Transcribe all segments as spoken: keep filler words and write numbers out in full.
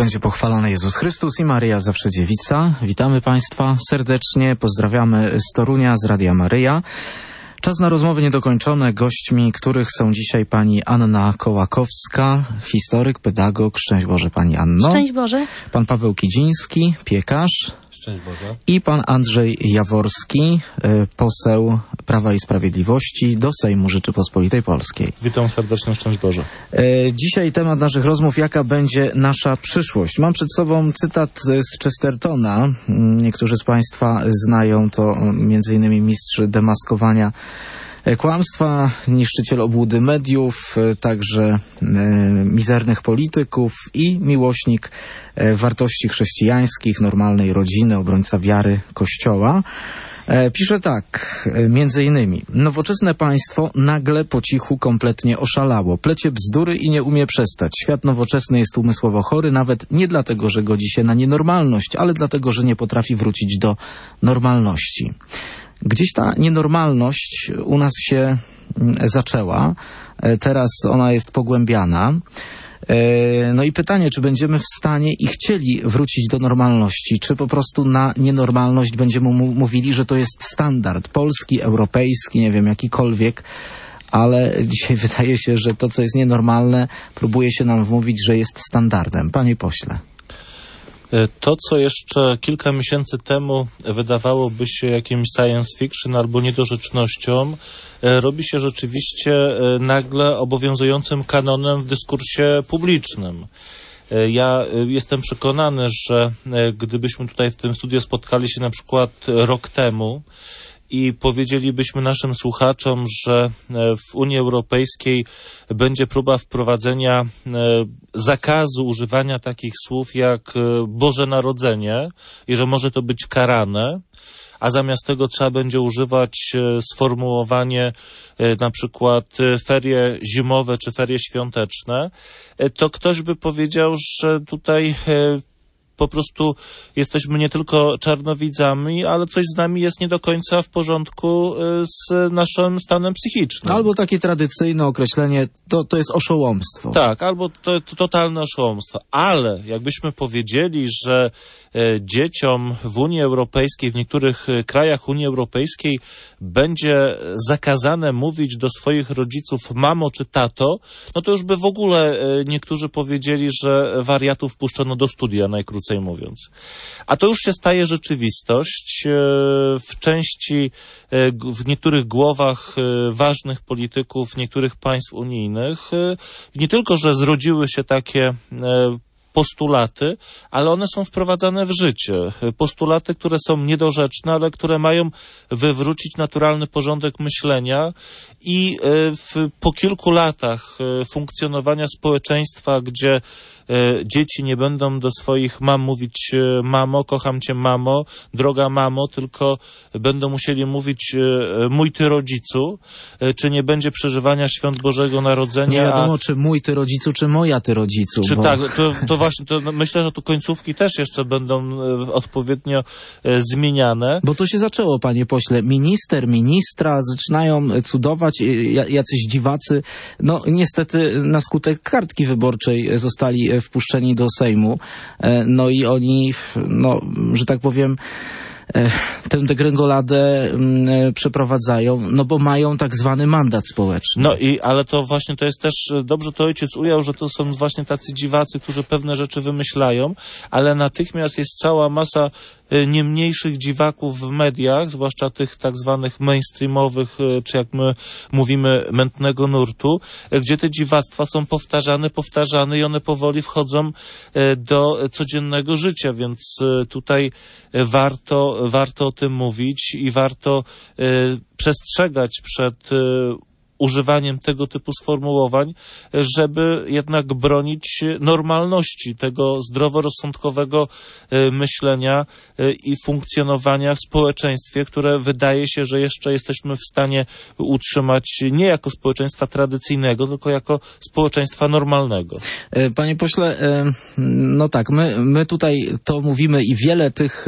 będzie pochwalony Jezus Chrystus i Maryja zawsze dziewica. Witamy Państwa serdecznie, pozdrawiamy z Torunia, z Radia Maryja. Czas na rozmowy niedokończone, gośćmi których są dzisiaj pani Anna Kołakowska, historyk, pedagog. Szczęść Boże pani Anno. Szczęść Boże. Pan Paweł Kidziński, piekarz. Szczęść Boże. I pan Andrzej Jaworski, poseł Prawa i Sprawiedliwości do Sejmu Rzeczypospolitej Polskiej. Witam serdecznie, szczęść Boże. Dzisiaj temat naszych rozmów, jaka będzie nasza przyszłość. Mam przed sobą cytat z Chestertona. Niektórzy z Państwa znają to między innymi mistrz demaskowania kłamstwa, niszczyciel obłudy mediów, także e, mizernych polityków i miłośnik e, wartości chrześcijańskich, normalnej rodziny, obrońca wiary Kościoła. E, pisze tak, e, między innymi: nowoczesne państwo nagle po cichu kompletnie oszalało. Plecie bzdury i nie umie przestać. Świat nowoczesny jest umysłowo chory, nawet nie dlatego, że godzi się na nienormalność, ale dlatego, że nie potrafi wrócić do normalności. Gdzieś ta nienormalność u nas się zaczęła, teraz ona jest pogłębiana. No i pytanie, czy będziemy w stanie i chcieli wrócić do normalności, czy po prostu na nienormalność będziemy mówili, że to jest standard polski, europejski, nie wiem, jakikolwiek, ale dzisiaj wydaje się, że to, co jest nienormalne, próbuje się nam wmówić, że jest standardem. Panie pośle. To, co jeszcze kilka miesięcy temu wydawałoby się jakimś science fiction albo niedorzecznością, robi się rzeczywiście nagle obowiązującym kanonem w dyskursie publicznym. Ja jestem przekonany, że gdybyśmy tutaj w tym studiu spotkali się na przykład rok temu i powiedzielibyśmy naszym słuchaczom, że w Unii Europejskiej będzie próba wprowadzenia zakazu używania takich słów jak Boże Narodzenie i że może to być karane, a zamiast tego trzeba będzie używać sformułowanie na przykład ferie zimowe czy ferie świąteczne, to ktoś by powiedział, że tutaj po prostu jesteśmy nie tylko czarnowidzami, ale coś z nami jest nie do końca w porządku z naszym stanem psychicznym. Albo takie tradycyjne określenie, to, to jest oszołomstwo. Tak, albo to, to totalne oszołomstwo. Ale jakbyśmy powiedzieli, że e, dzieciom w Unii Europejskiej, w niektórych krajach Unii Europejskiej będzie zakazane mówić do swoich rodziców mamo czy tato, no to już by w ogóle e, niektórzy powiedzieli, że wariatów puszczono do studia, najkrócej mówiąc. A to już się staje rzeczywistość. W części, w niektórych głowach ważnych polityków niektórych państw unijnych nie tylko, że zrodziły się takie postulaty, ale one są wprowadzane w życie. Postulaty, które są niedorzeczne, ale które mają wywrócić naturalny porządek myślenia i w, po kilku latach funkcjonowania społeczeństwa, gdzie dzieci nie będą do swoich mam mówić mamo, kocham cię mamo, droga mamo, tylko będą musieli mówić mój ty rodzicu, czy nie będzie przeżywania świąt Bożego Narodzenia. Nie wiadomo, a... czy mój ty rodzicu, czy moja ty rodzicu. Czy bo... tak, to, to właśnie, to myślę, że tu końcówki też jeszcze będą odpowiednio zmieniane. Bo to się zaczęło, panie pośle. Minister, ministra zaczynają cudować, jacyś dziwacy. No niestety na skutek kartki wyborczej zostali wpuszczeni do Sejmu. No i oni, no, że tak powiem, tę degrengoladę przeprowadzają, no bo mają tak zwany mandat społeczny. No i, ale to właśnie to jest też, dobrze to ojciec ujął, że to są właśnie tacy dziwacy, którzy pewne rzeczy wymyślają, ale natychmiast jest cała masa nie mniejszych dziwaków w mediach, zwłaszcza tych tak zwanych mainstreamowych, czy jak my mówimy, mętnego nurtu, gdzie te dziwactwa są powtarzane, powtarzane i one powoli wchodzą do codziennego życia, więc tutaj warto, warto o tym mówić i warto przestrzegać przed używaniem tego typu sformułowań, żeby jednak bronić normalności, tego zdroworozsądkowego myślenia i funkcjonowania w społeczeństwie, które wydaje się, że jeszcze jesteśmy w stanie utrzymać nie jako społeczeństwa tradycyjnego, tylko jako społeczeństwa normalnego. Panie pośle, no tak, my, my tutaj to mówimy i wiele tych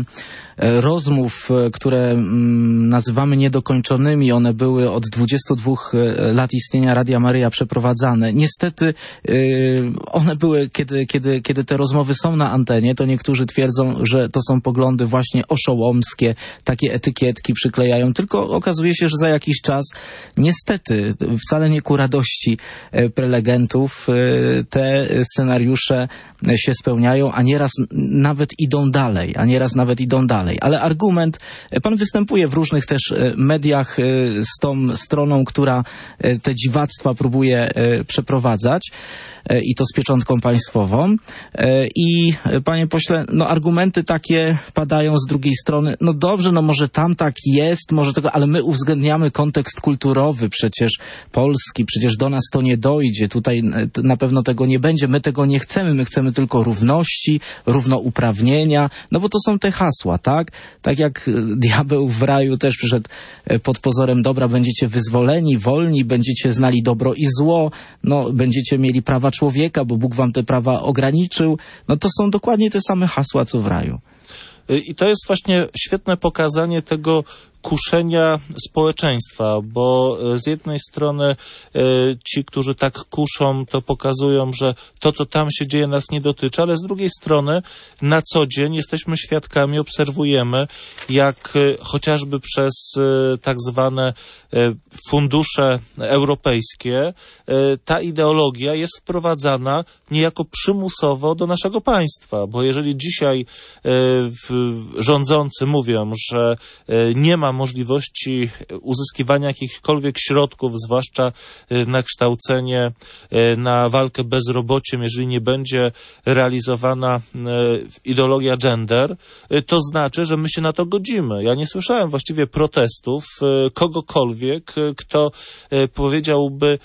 rozmów, które nazywamy niedokończonymi, one były od dwudziestu dwóch duch lat istnienia Radia Maryja przeprowadzane. Niestety yy, one były, kiedy, kiedy, kiedy te rozmowy są na antenie, to niektórzy twierdzą, że to są poglądy właśnie oszołomskie, takie etykietki przyklejają, tylko okazuje się, że za jakiś czas niestety, wcale nie ku radości prelegentów, te scenariusze się spełniają, a nieraz nawet idą dalej, a nieraz nawet idą dalej. Ale argument, pan występuje w różnych też mediach z tą stroną, która te dziwactwa próbuje przeprowadzać i to z pieczątką państwową. I panie pośle, no argumenty takie padają z drugiej strony. No dobrze, no może tam tak jest, może tego, ale my uwzględniamy kontekst kulturowy przecież Polski, przecież do nas to nie dojdzie, tutaj na pewno tego nie będzie, my tego nie chcemy, my chcemy tylko równości, równouprawnienia, no bo to są te hasła, tak? Tak jak diabeł w raju też przyszedł pod pozorem dobra, będziecie wyzwoleni, wolni, będziecie znali dobro i zło, no będziecie mieli prawa człowieka, bo Bóg wam te prawa ograniczył, no to są dokładnie te same hasła, co w raju. I to jest właśnie świetne pokazanie tego kuszenia społeczeństwa, bo z jednej strony ci, którzy tak kuszą, to pokazują, że to, co tam się dzieje, nas nie dotyczy, ale z drugiej strony na co dzień jesteśmy świadkami, obserwujemy, jak chociażby przez tak zwane fundusze europejskie ta ideologia jest wprowadzana niejako przymusowo do naszego państwa, bo jeżeli dzisiaj rządzący mówią, że nie ma możliwości uzyskiwania jakichkolwiek środków, zwłaszcza na kształcenie, na walkę bezrobociem, jeżeli nie będzie realizowana ideologia gender, to znaczy, że my się na to godzimy. Ja nie słyszałem właściwie protestów kogokolwiek, kto powiedziałby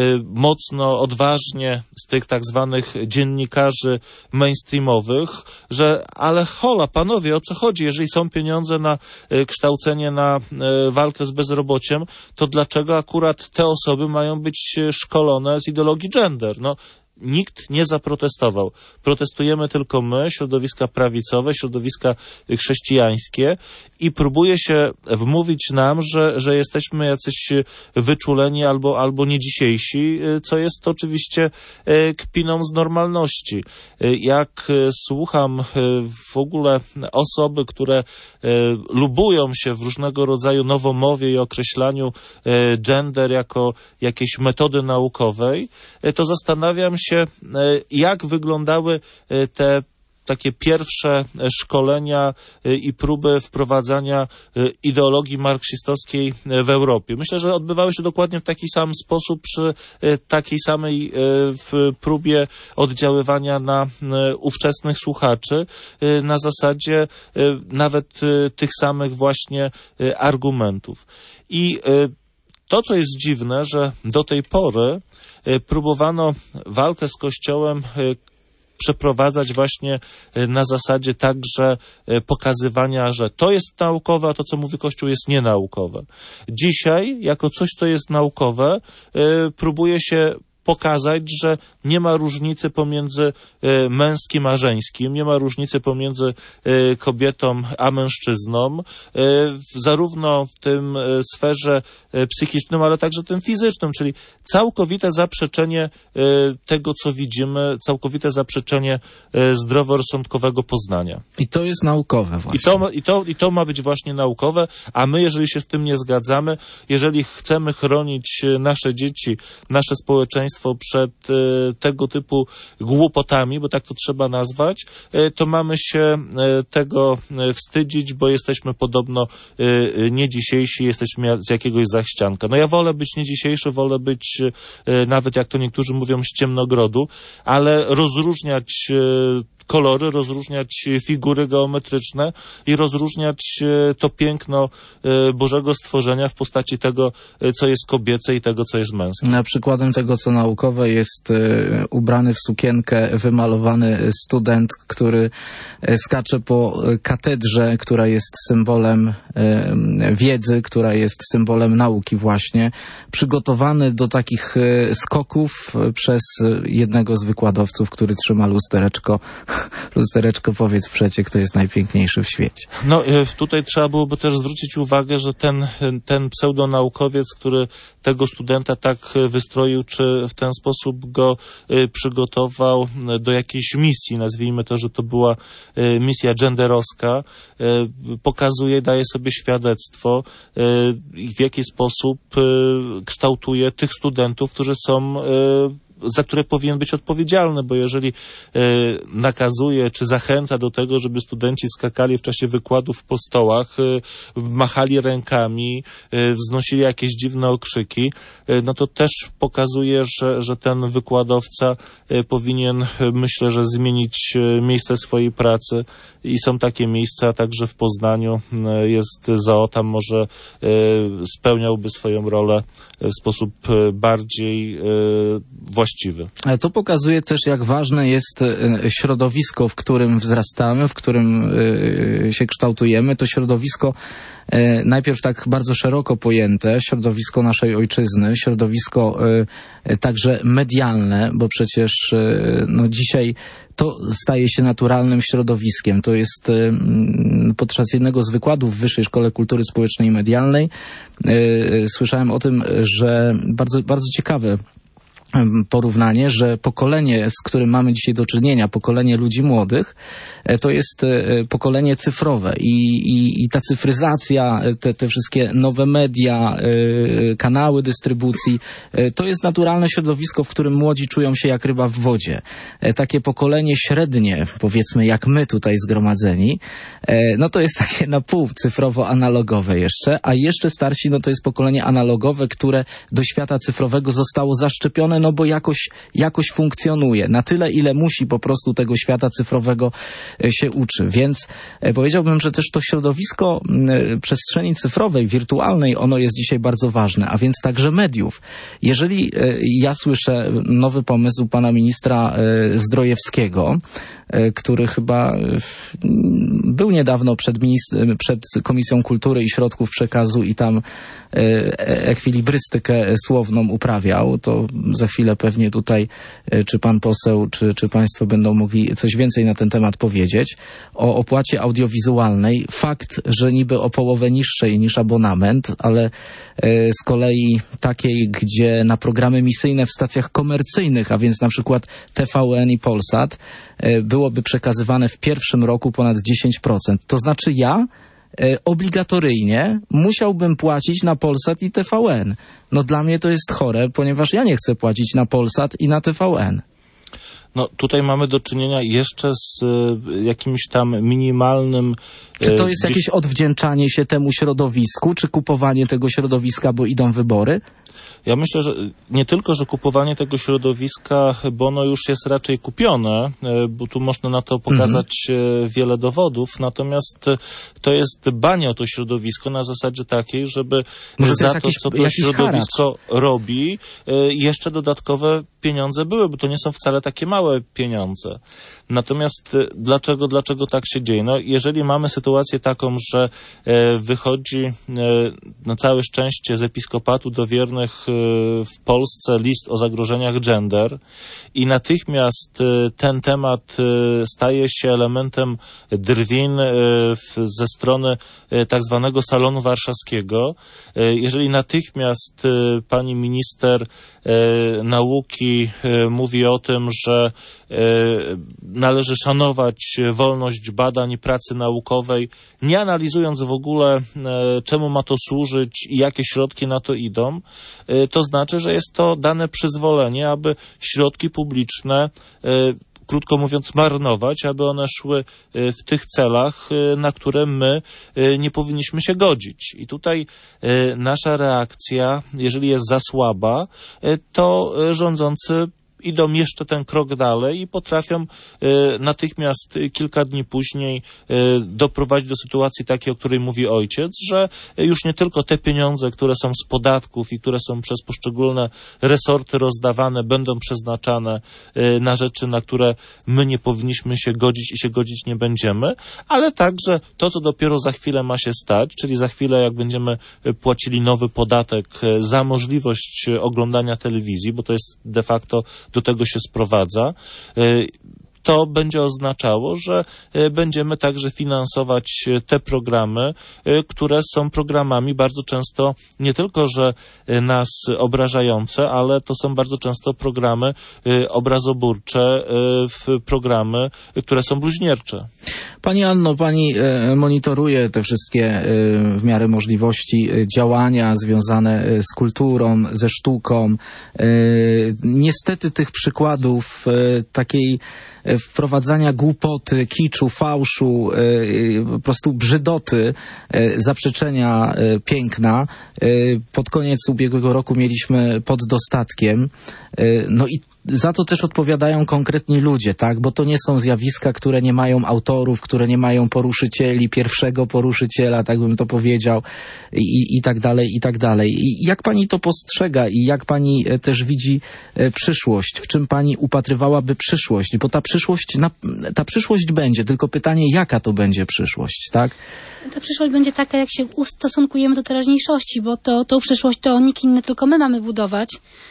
mocno, odważnie z tych tak zwanych dziennikarzy mainstreamowych, że ale hola, panowie, o co chodzi? Jeżeli są pieniądze na kształcenie, na walkę z bezrobociem, to dlaczego akurat te osoby mają być szkolone z ideologii gender? No, nikt nie zaprotestował. Protestujemy tylko my, środowiska prawicowe, środowiska chrześcijańskie i próbuje się wmówić nam, że, że jesteśmy jacyś wyczuleni albo, albo nie dzisiejsi, co jest oczywiście kpiną z normalności. Jak słucham w ogóle osoby, które lubują się w różnego rodzaju nowomowie i określaniu gender jako jakiejś metody naukowej, to zastanawiam się, jak wyglądały te takie pierwsze szkolenia i próby wprowadzania ideologii marksistowskiej w Europie. Myślę, że odbywały się dokładnie w taki sam sposób przy takiej samej w próbie oddziaływania na ówczesnych słuchaczy, na zasadzie nawet tych samych właśnie argumentów. I to, co jest dziwne, że do tej pory próbowano walkę z Kościołem przeprowadzać właśnie na zasadzie także pokazywania, że to jest naukowe, a to, co mówi Kościół, jest nienaukowe. Dzisiaj, jako coś, co jest naukowe, próbuje się pokazać, że nie ma różnicy pomiędzy męskim a żeńskim, nie ma różnicy pomiędzy kobietą a mężczyzną, zarówno w tym sferze psychicznym, ale także tym fizycznym, czyli całkowite zaprzeczenie tego, co widzimy, całkowite zaprzeczenie zdroworozsądkowego poznania. I to jest naukowe właśnie. I to, i to, i to ma być właśnie naukowe, a my, jeżeli się z tym nie zgadzamy, jeżeli chcemy chronić nasze dzieci, nasze społeczeństwo przed tego typu głupotami, bo tak to trzeba nazwać, to mamy się tego wstydzić, bo jesteśmy podobno nie dzisiejsi, jesteśmy z jakiegoś zachścianka. No ja wolę być nie dzisiejszy, wolę być nawet, jak to niektórzy mówią, z ciemnogrodu, ale rozróżniać kolory, rozróżniać figury geometryczne i rozróżniać to piękno Bożego stworzenia w postaci tego, co jest kobiece i tego, co jest męskie. Na przykładem tego, co naukowe, jest ubrany w sukienkę wymalowany student, który skacze po katedrze, która jest symbolem wiedzy, która jest symbolem nauki właśnie, przygotowany do takich skoków przez jednego z wykładowców, który trzyma lustereczko lustereczko, powiedz przecie, kto jest najpiękniejszy w świecie. No tutaj trzeba byłoby też zwrócić uwagę, że ten, ten pseudonaukowiec, który tego studenta tak wystroił, czy w ten sposób go przygotował do jakiejś misji, nazwijmy to, że to była misja genderowska, pokazuje, daje sobie świadectwo, w jaki sposób kształtuje tych studentów, którzy są za które powinien być odpowiedzialny, bo jeżeli e, nakazuje czy zachęca do tego, żeby studenci skakali w czasie wykładów po stołach, e, machali rękami, e, wznosili jakieś dziwne okrzyki, e, no to też pokazuje, że, że ten wykładowca e, powinien, e, myślę, że zmienić e, miejsce swojej pracy i są takie miejsca, także w Poznaniu e, jest Z O, tam może e, spełniałby swoją rolę w sposób e, bardziej e, właściwy. Ale to pokazuje też, jak ważne jest środowisko, w którym wzrastamy, w którym się kształtujemy. To środowisko najpierw tak bardzo szeroko pojęte, środowisko naszej ojczyzny, środowisko także medialne, bo przecież no, dzisiaj to staje się naturalnym środowiskiem. To jest podczas jednego z wykładów w Wyższej Szkole Kultury Społecznej i Medialnej słyszałem o tym, że bardzo, bardzo ciekawe porównanie, że pokolenie, z którym mamy dzisiaj do czynienia, pokolenie ludzi młodych, to jest pokolenie cyfrowe i, i, i ta cyfryzacja, te, te wszystkie nowe media, kanały dystrybucji, to jest naturalne środowisko, w którym młodzi czują się jak ryba w wodzie. Takie pokolenie średnie, powiedzmy jak my tutaj zgromadzeni, no to jest takie na pół cyfrowo-analogowe jeszcze, a jeszcze starsi, no to jest pokolenie analogowe, które do świata cyfrowego zostało zaszczepione, no bo jakoś, jakoś funkcjonuje. Na tyle, ile musi po prostu tego świata cyfrowego się uczy. Więc powiedziałbym, że też to środowisko przestrzeni cyfrowej, wirtualnej, ono jest dzisiaj bardzo ważne, a więc także mediów. Jeżeli ja słyszę nowy pomysł pana ministra Zdrojewskiego, który chyba był niedawno przed, minist- przed Komisją Kultury i Środków Przekazu i tam ekwilibrystykę słowną uprawiał, to za chwilę pewnie tutaj czy pan poseł, czy, czy państwo będą mogli coś więcej na ten temat powiedzieć. O opłacie audiowizualnej. Fakt, że niby o połowę niższej niż abonament, ale z kolei takiej, gdzie na programy misyjne w stacjach komercyjnych, a więc na przykład T V N i Polsat, byłoby przekazywane w pierwszym roku ponad dziesięć procent. To znaczy ja obligatoryjnie musiałbym płacić na Polsat i T V N. No dla mnie to jest chore, ponieważ ja nie chcę płacić na Polsat i na T V N. No tutaj mamy do czynienia jeszcze z y, jakimś tam minimalnym... Czy to jest jakieś odwdzięczanie się temu środowisku, czy kupowanie tego środowiska, bo idą wybory? Ja myślę, że nie tylko, że kupowanie tego środowiska, bo ono już jest raczej kupione, bo tu można na to pokazać mhm. wiele dowodów, natomiast to jest dbanie o to środowisko na zasadzie takiej, żeby Może za to, to, jakiś, co to środowisko haracz. robi, jeszcze dodatkowe pieniądze były, bo to nie są wcale takie małe pieniądze. Natomiast dlaczego, dlaczego tak się dzieje? No, jeżeli mamy sytuację taką, że e, wychodzi e, na całe szczęście z episkopatu do wiernych e, w Polsce list o zagrożeniach gender i natychmiast e, ten temat e, staje się elementem drwin e, w, ze strony e, tak zwanego salonu warszawskiego, e, jeżeli natychmiast e, pani minister e, nauki e, mówi o tym, że e, należy szanować wolność badań i pracy naukowej, nie analizując w ogóle, e, czemu ma to służyć i jakie środki na to idą, e, to znaczy, że jest to dane przyzwolenie, aby środki publiczne e, krótko mówiąc, marnować, aby one szły w tych celach, na które my nie powinniśmy się godzić. I tutaj nasza reakcja, jeżeli jest za słaba, to rządzący idą jeszcze ten krok dalej i potrafią e, natychmiast kilka dni później e, doprowadzić do sytuacji takiej, o której mówi ojciec, że już nie tylko te pieniądze, które są z podatków i które są przez poszczególne resorty rozdawane, będą przeznaczane e, na rzeczy, na które my nie powinniśmy się godzić i się godzić nie będziemy, ale także to, co dopiero za chwilę ma się stać, czyli za chwilę, jak będziemy płacili nowy podatek za możliwość oglądania telewizji, bo to jest de facto do tego się sprowadza. to będzie oznaczało, że będziemy także finansować te programy, które są programami bardzo często nie tylko, że nas obrażające, ale to są bardzo często programy obrazoburcze, programy, które są bluźniercze. Pani Anno, pani monitoruje te wszystkie w miarę możliwości działania związane z kulturą, ze sztuką. Niestety tych przykładów takiej wprowadzania głupoty, kiczu, fałszu, po prostu brzydoty, zaprzeczenia piękna. Pod koniec ubiegłego roku mieliśmy pod dostatkiem. No i za to też odpowiadają konkretni ludzie, tak? Bo to nie są zjawiska, które nie mają autorów, które nie mają poruszycieli, pierwszego poruszyciela, tak bym to powiedział, i, i tak dalej, i tak dalej. I jak pani to postrzega i jak pani też widzi przyszłość? W czym pani upatrywałaby przyszłość? Bo ta przyszłość, ta przyszłość będzie, tylko pytanie, jaka to będzie przyszłość, tak? Ta przyszłość będzie taka, jak się ustosunkujemy do teraźniejszości, bo to, tą przyszłość to nikt inny, tylko my mamy budować.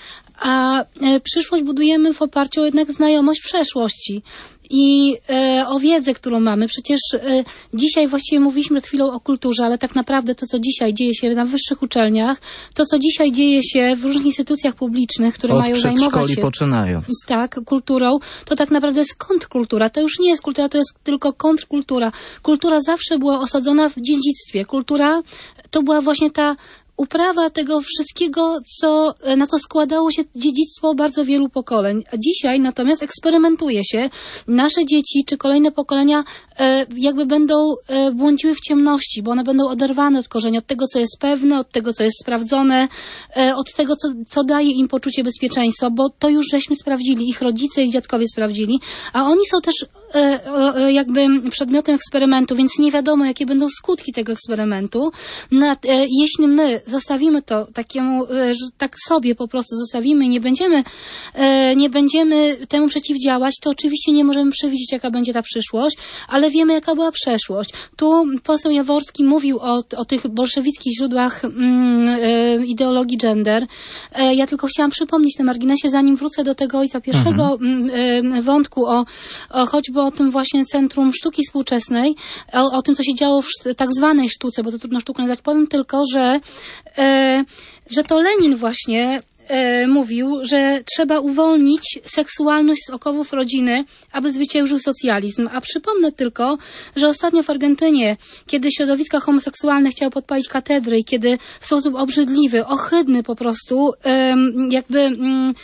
A e, przyszłość budujemy w oparciu o jednak znajomość przeszłości i e, o wiedzę, którą mamy. Przecież e, dzisiaj właściwie mówiliśmy przed chwilą o kulturze, ale tak naprawdę to, co dzisiaj dzieje się na wyższych uczelniach, to, co dzisiaj dzieje się w różnych instytucjach publicznych, które Od mają zajmować się poczynając. Tak, kulturą, to tak naprawdę jest kontrkultura. To już nie jest kultura, to jest tylko kontrkultura. Kultura zawsze była osadzona w dziedzictwie. Kultura to była właśnie ta uprawa tego wszystkiego, co, na co składało się dziedzictwo bardzo wielu pokoleń. A dzisiaj natomiast eksperymentuje się. Nasze dzieci czy kolejne pokolenia e, jakby będą e, błądziły w ciemności, bo one będą oderwane od korzenia, od tego, co jest pewne, od tego, co jest sprawdzone, e, od tego, co, co daje im poczucie bezpieczeństwa, bo to już żeśmy sprawdzili, ich rodzice, ich dziadkowie sprawdzili, a oni są też e, e, jakby przedmiotem eksperymentu, więc nie wiadomo, jakie będą skutki tego eksperymentu. Na, e, jeśli my zostawimy to takiemu, że tak sobie po prostu zostawimy i nie będziemy, nie będziemy temu przeciwdziałać, to oczywiście nie możemy przewidzieć, jaka będzie ta przyszłość, ale wiemy, jaka była przeszłość. Tu poseł Jaworski mówił o, o tych bolszewickich źródłach mm, ideologii gender. Ja tylko chciałam przypomnieć na marginesie, zanim wrócę do tego ojca pierwszego mhm. wątku o, o choćby o tym właśnie Centrum Sztuki Współczesnej, o, o tym, co się działo w tak zwanej sztuce, bo to trudno sztukę nazwać. Powiem tylko, że E, że to Lenin właśnie e, mówił, że trzeba uwolnić seksualność z okowów rodziny, aby zwyciężył socjalizm. A przypomnę tylko, że ostatnio w Argentynie, kiedy środowiska homoseksualne chciały podpalić katedry i kiedy w sposób obrzydliwy, ohydny po prostu, e, jakby mm,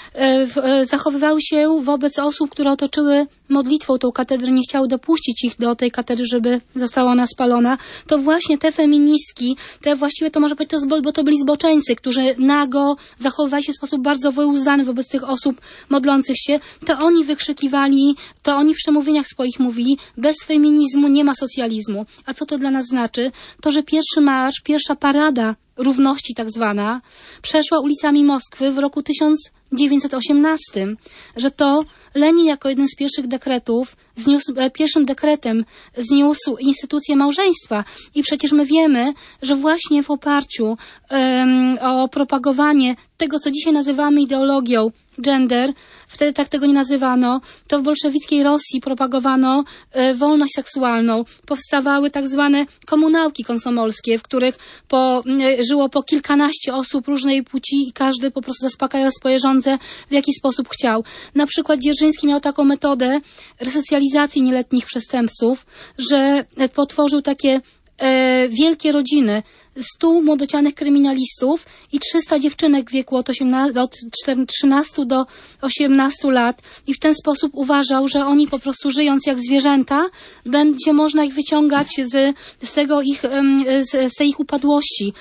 e, zachowywały się wobec osób, które otoczyły modlitwą tą katedrę, nie chciały dopuścić ich do tej katedry, żeby została ona spalona, to właśnie te feministki, te właściwie to może być to, bo to byli zboczeńcy, którzy nago zachowywali się w sposób bardzo wyuzdany wobec tych osób modlących się, to oni wykrzykiwali, to oni w przemówieniach swoich mówili, bez feminizmu nie ma socjalizmu. A co to dla nas znaczy? To, że pierwszy marsz, pierwsza parada równości tak zwana, przeszła ulicami Moskwy w roku tysiąc dziewięćset osiemnastym, że to Lenin jako jeden z pierwszych dekretów, zniósł, pierwszym dekretem zniósł instytucję małżeństwa i przecież my wiemy, że właśnie w oparciu um, o propagowanie tego, co dzisiaj nazywamy ideologią gender, wtedy tak tego nie nazywano, to w bolszewickiej Rosji propagowano e, wolność seksualną. Powstawały tak zwane komunałki komsomolskie, w których po, e, żyło po kilkanaście osób różnej płci i każdy po prostu zaspokajał swoje żądze w jaki sposób chciał. Na przykład Dzierżyński miał taką metodę resocjalizacji nieletnich przestępców, że potworzył takie e, wielkie rodziny, stu młodocianych kryminalistów i trzysta dziewczynek w wieku od, osiemnastu, od trzynastu do osiemnastu lat i w ten sposób uważał, że oni po prostu żyjąc jak zwierzęta, będzie można ich wyciągać z, z tego ich, z, z tej ich upadłości,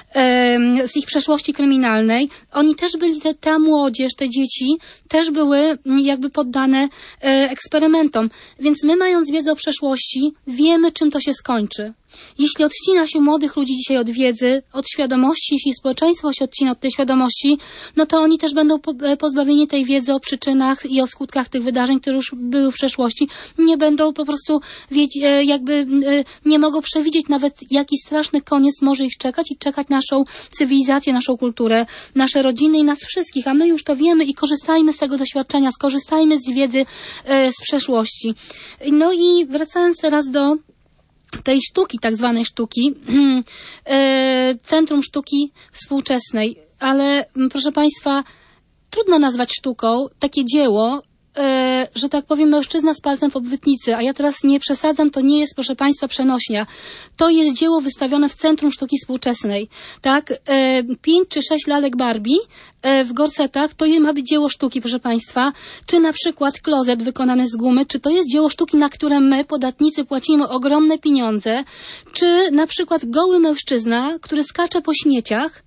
z ich przeszłości kryminalnej. Oni też byli, te, ta młodzież, te dzieci też były jakby poddane eksperymentom. Więc my, mając wiedzę o przeszłości, wiemy, czym to się skończy. Jeśli odcina się młodych ludzi dzisiaj od wiedzy, od świadomości, jeśli społeczeństwo się odcina od tej świadomości, no to oni też będą pozbawieni tej wiedzy o przyczynach i o skutkach tych wydarzeń, które już były w przeszłości. Nie będą po prostu wiedzieć, jakby nie mogą przewidzieć nawet, jaki straszny koniec może ich czekać i czekać naszą cywilizację, naszą kulturę, nasze rodziny i nas wszystkich, a my już to wiemy i korzystajmy z tego doświadczenia, skorzystajmy z wiedzy z przeszłości. No i wracając teraz do tej sztuki, tak zwanej sztuki, Centrum Sztuki Współczesnej, ale proszę Państwa, trudno nazwać sztuką takie dzieło, że tak powiem, mężczyzna z palcem w obwytnicy, a ja teraz nie przesadzam, to nie jest, proszę Państwa, przenośnia. To jest dzieło wystawione w Centrum Sztuki Współczesnej, tak? Pięć czy sześć lalek Barbie w gorsetach, to ma być dzieło sztuki, proszę Państwa. Czy na przykład klozet wykonany z gumy, czy to jest dzieło sztuki, na które my, podatnicy, płacimy ogromne pieniądze, czy na przykład goły mężczyzna, który skacze po śmieciach,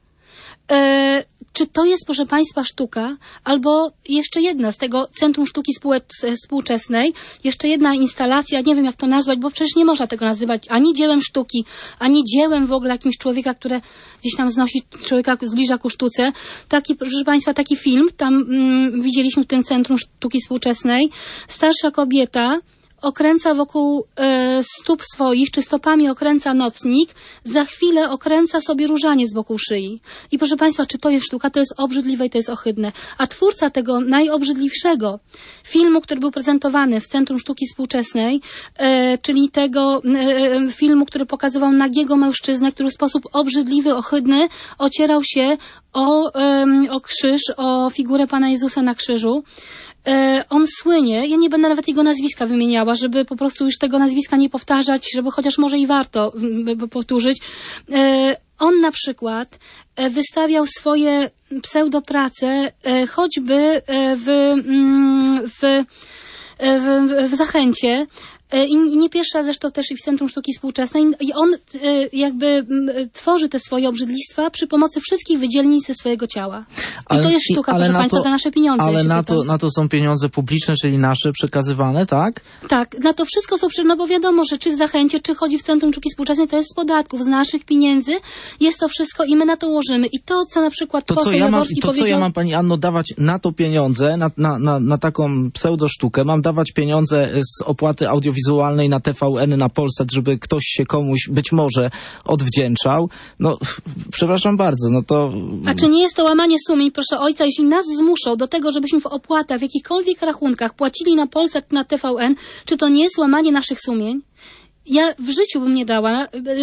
czy to jest, proszę Państwa, sztuka? Albo jeszcze jedna z tego Centrum Sztuki Współczesnej, jeszcze jedna instalacja, nie wiem jak to nazwać, bo przecież nie można tego nazywać ani dziełem sztuki, ani dziełem w ogóle jakimś człowieka, które gdzieś tam znosi człowieka, zbliża ku sztuce. Taki, proszę Państwa, taki film, tam mm, widzieliśmy w tym Centrum Sztuki Współczesnej. Starsza kobieta okręca wokół e, stóp swoich, czy stopami okręca nocnik, za chwilę okręca sobie różaniec wokół szyi. I proszę Państwa, czy to jest sztuka? To jest obrzydliwe i to jest ohydne. A twórca tego najobrzydliwszego filmu, który był prezentowany w Centrum Sztuki Współczesnej, e, czyli tego e, filmu, który pokazywał nagiego mężczyznę, który w sposób obrzydliwy, ohydny ocierał się o, e, o krzyż, o figurę Pana Jezusa na krzyżu. On słynie, ja nie będę nawet jego nazwiska wymieniała, żeby po prostu już tego nazwiska nie powtarzać, żeby chociaż może i warto powtórzyć. On na przykład wystawiał swoje pseudoprace choćby w, w, w, w Zachęcie. I nie pierwszy raz zresztą też i w Centrum Sztuki Współczesnej. I on jakby tworzy te swoje obrzydlistwa przy pomocy wszystkich wydzielnic ze swojego ciała. I ale, to jest sztuka, proszę Państwa, to, za nasze pieniądze. Ale na to, na to są pieniądze publiczne, czyli nasze, przekazywane, tak? Tak, na to wszystko są, no bo wiadomo, że czy w Zachęcie, czy chodzi w Centrum Sztuki Współczesnej, to jest z podatków, z naszych pieniędzy. Jest to wszystko i my na to łożymy. I to, co na przykład to, poseł co ja mam, Jaworski to, powiedział... co ja mam, Pani Anno, dawać na to pieniądze, na, na, na, na taką pseudosztukę, mam dawać pieniądze z opłaty audiowizualnej wizualnej na T V N, na Polsat, żeby ktoś się komuś być może odwdzięczał. No, przepraszam bardzo, no to... A czy nie jest to łamanie sumień, proszę ojca, jeśli nas zmuszą do tego, żebyśmy w opłatach, w jakichkolwiek rachunkach płacili na Polsat, na T V N, czy to nie jest łamanie naszych sumień? Ja w życiu bym nie dała,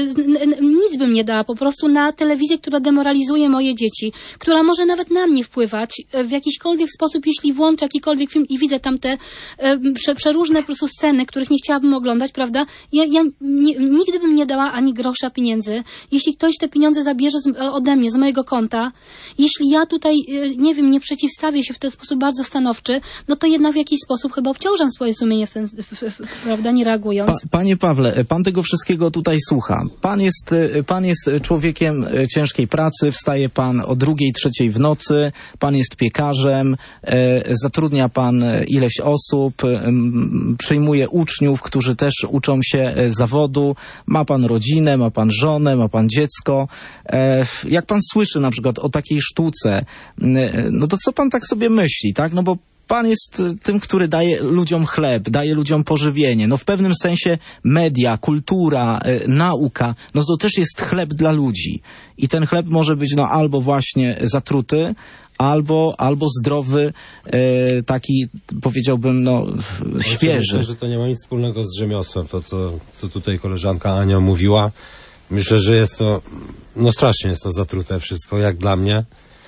nic bym nie dała po prostu na telewizję, która demoralizuje moje dzieci, która może nawet na mnie wpływać w jakikolwiek sposób, jeśli włączę jakikolwiek film i widzę tam te prze, przeróżne po prostu sceny, których nie chciałabym oglądać, prawda? Ja, ja nie, nigdy bym nie dała ani grosza pieniędzy. Jeśli ktoś te pieniądze zabierze z, ode mnie, z mojego konta, jeśli ja tutaj, nie wiem, nie przeciwstawię się w ten sposób bardzo stanowczy, no to jednak w jakiś sposób chyba obciążam swoje sumienie w ten, w, w, prawda, nie reagując. Pa, panie Pawle, pan tego wszystkiego tutaj słucha. Pan jest, pan jest człowiekiem ciężkiej pracy, wstaje pan o drugiej, trzeciej w nocy, pan jest piekarzem, e, zatrudnia pan ileś osób, e, przyjmuje uczniów, którzy też uczą się zawodu, ma pan rodzinę, ma pan żonę, ma pan dziecko. E, jak pan słyszy na przykład o takiej sztuce, e, no to co pan tak sobie myśli, tak? No bo pan jest tym, który daje ludziom chleb, daje ludziom pożywienie. No w pewnym sensie media, kultura, y, nauka, no to też jest chleb dla ludzi. I ten chleb może być no albo właśnie zatruty, albo, albo zdrowy, y, taki powiedziałbym no świeży. Myślę, że to nie ma nic wspólnego z rzemiosłem, to co, co tutaj koleżanka Ania mówiła. Myślę, że jest to, no strasznie jest to zatrute wszystko, jak dla mnie.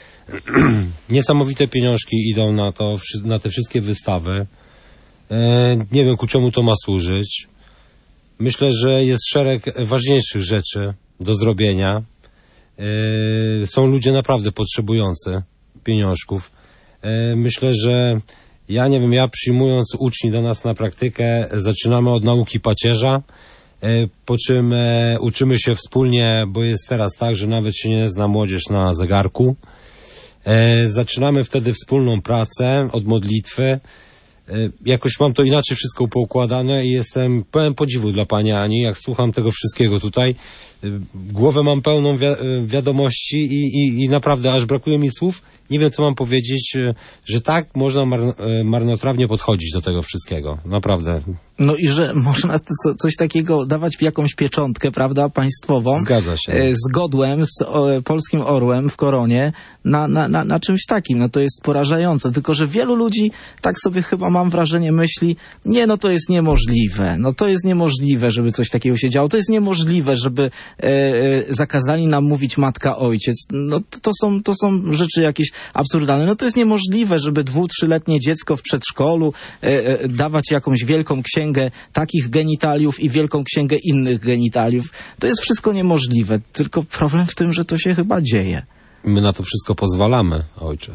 Niesamowite pieniążki idą na to, na te wszystkie wystawy. E, nie wiem, ku czemu to ma służyć. Myślę, że jest szereg ważniejszych rzeczy do zrobienia. E, są ludzie naprawdę potrzebujący pieniążków. E, myślę, że ja nie wiem, ja przyjmując uczniów do nas na praktykę, zaczynamy od nauki pacierza, e, po czym e, uczymy się wspólnie, bo jest teraz tak, że nawet się nie zna młodzież na zegarku. E, zaczynamy wtedy wspólną pracę od modlitwy. jakoś mam to inaczej wszystko poukładane i jestem pełen podziwu dla pani Ani, jak słucham tego wszystkiego tutaj. Głowę mam pełną wi- wiadomości i, i, i naprawdę aż brakuje mi słów. Nie wiem, co mam powiedzieć, że tak można mar- marnotrawnie podchodzić do tego wszystkiego. Naprawdę. No i że można co, coś takiego dawać jakąś pieczątkę, prawda, państwową. Zgadza się. E, z godłem, z o, polskim orłem w koronie na, na, na, na czymś takim. No to jest porażające. Tylko że wielu ludzi, tak sobie chyba mam wrażenie, myśli, nie, no to jest niemożliwe. No to jest niemożliwe, żeby coś takiego się działo. To jest niemożliwe, żeby e, e, zakazali nam mówić matka, ojciec. No to, to, są, to są rzeczy jakieś absurdalne. No to jest niemożliwe, żeby dwu, trzyletnie dziecko w przedszkolu e, e, dawać jakąś wielką księgę takich genitaliów i wielką księgę innych genitaliów. To jest wszystko niemożliwe. Tylko problem w tym, że to się chyba dzieje. My na to wszystko pozwalamy, ojcze.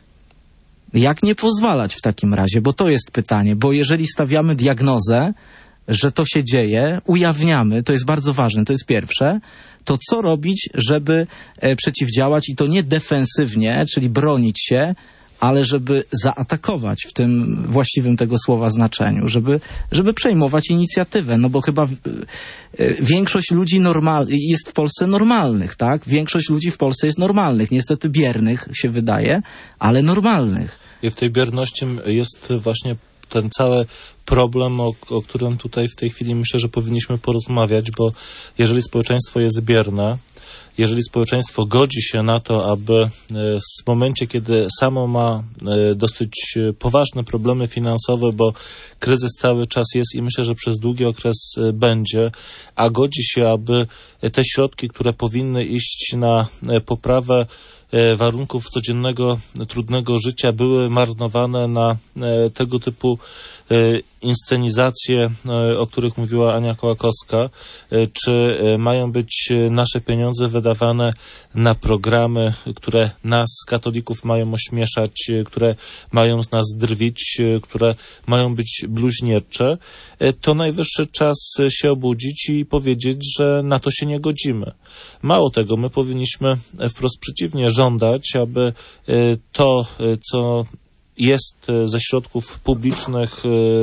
Jak nie pozwalać w takim razie? Bo to jest pytanie. Bo jeżeli stawiamy diagnozę, że to się dzieje, ujawniamy, to jest bardzo ważne, to jest pierwsze, to co robić, żeby e, przeciwdziałać i to nie defensywnie, czyli bronić się, ale żeby zaatakować w tym właściwym tego słowa znaczeniu, żeby, żeby przejmować inicjatywę, no bo chyba y, większość ludzi normal, jest w Polsce normalnych, tak? Większość ludzi w Polsce jest normalnych, niestety biernych się wydaje, ale normalnych. I w tej bierności jest właśnie ten cały problem, o, o którym tutaj w tej chwili myślę, że powinniśmy porozmawiać, bo jeżeli społeczeństwo jest bierne, jeżeli społeczeństwo godzi się na to, aby w momencie, kiedy samo ma dosyć poważne problemy finansowe, bo kryzys cały czas jest i myślę, że przez długi okres będzie, a godzi się, aby te środki, które powinny iść na poprawę warunków codziennego, trudnego życia, były marnowane na tego typu inscenizacje, o których mówiła Ania Kołakowska, czy mają być nasze pieniądze wydawane na programy, które nas, katolików, mają ośmieszać, które mają z nas drwić, które mają być bluźniercze, to najwyższy czas się obudzić i powiedzieć, że na to się nie godzimy. Mało tego, my powinniśmy wprost przeciwnie żądać, aby to, co jest ze środków publicznych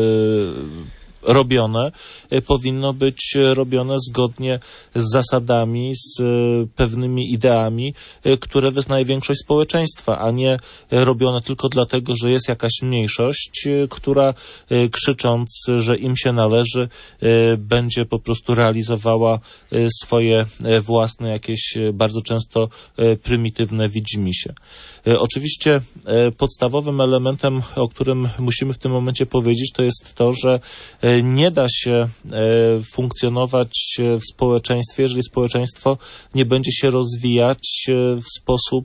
robione, powinno być robione zgodnie z zasadami, z pewnymi ideami, które wyznaje większość społeczeństwa, a nie robione tylko dlatego, że jest jakaś mniejszość, która krzycząc, że im się należy, będzie po prostu realizowała swoje własne, jakieś bardzo często prymitywne widzimisię. Oczywiście podstawowym elementem, o którym musimy w tym momencie powiedzieć, to jest to, że nie da się funkcjonować w społeczeństwie, jeżeli społeczeństwo nie będzie się rozwijać w sposób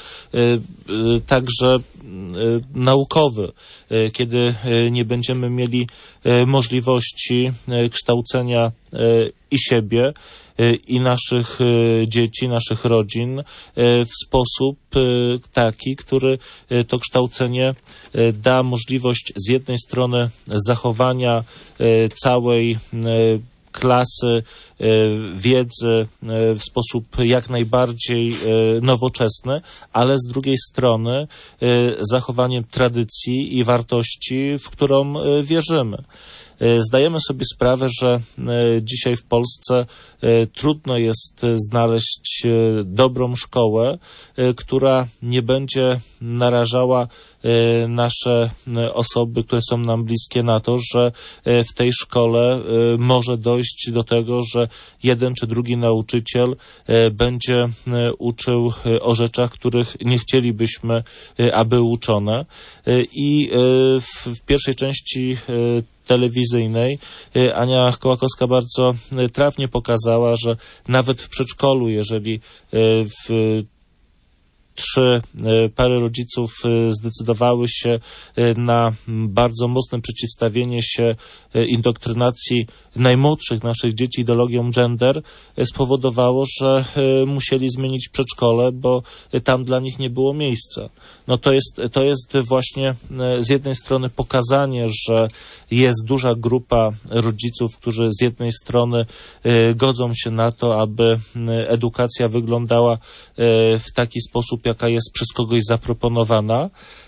także naukowy, kiedy nie będziemy mieli możliwości kształcenia i siebie, i naszych dzieci, naszych rodzin w sposób taki, który to kształcenie da możliwość z jednej strony zachowania całej klasy wiedzy w sposób jak najbardziej nowoczesny, ale z drugiej strony zachowaniem tradycji i wartości, w którą wierzymy. Zdajemy sobie sprawę, że dzisiaj w Polsce trudno jest znaleźć dobrą szkołę, która nie będzie narażała nasze osoby, które są nam bliskie, na to, że w tej szkole może dojść do tego, że jeden czy drugi nauczyciel będzie uczył o rzeczach, których nie chcielibyśmy, aby uczone. I w, w pierwszej części telewizyjnej Ania Kołakowska bardzo trafnie pokazała, że nawet w przedszkolu, jeżeli w trzy pary rodziców zdecydowały się na bardzo mocne przeciwstawienie się indoktrynacji najmłodszych naszych dzieci ideologią gender, spowodowało, że musieli zmienić przedszkole, bo tam dla nich nie było miejsca. No to jest, to jest właśnie z jednej strony pokazanie, że jest duża grupa rodziców, którzy z jednej strony godzą się na to, aby edukacja wyglądała w taki sposób, jaka jest przez kogoś zaproponowana,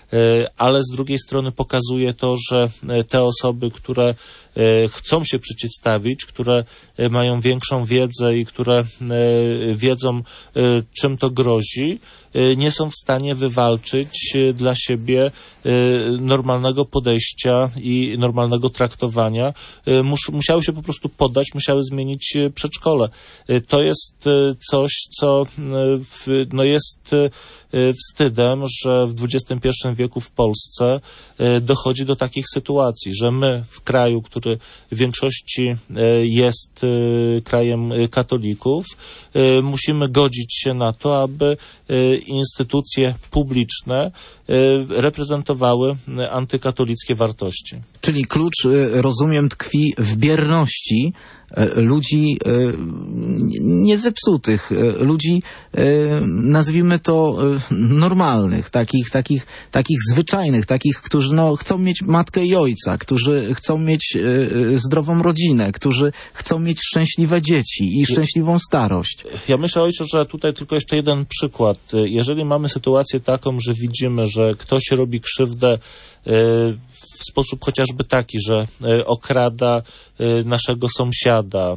ale z drugiej strony pokazuje to, że te osoby, które chcą się przeciwstawić, które mają większą wiedzę i które wiedzą, czym to grozi, nie są w stanie wywalczyć dla siebie normalnego podejścia i normalnego traktowania. Mus, musiały się po prostu poddać, musiały zmienić przedszkole. To jest coś, co no jest wstydem, że w dwudziestym pierwszym wieku w Polsce dochodzi do takich sytuacji, że my w kraju, który w większości jest krajem katolików, musimy godzić się na to, aby instytucje publiczne reprezentowały antykatolickie wartości. Czyli klucz, rozumiem, tkwi w bierności ludzi niezepsutych, ludzi, nazwijmy to, normalnych, takich, takich, takich zwyczajnych, takich, którzy no, chcą mieć matkę i ojca, którzy chcą mieć zdrową rodzinę, którzy chcą mieć szczęśliwe dzieci i szczęśliwą starość. Ja myślę, ojcze, że tutaj tylko jeszcze jeden przykład. Jeżeli mamy sytuację taką, że widzimy, że ktoś robi krzywdę w sposób chociażby taki, że okrada naszego sąsiada,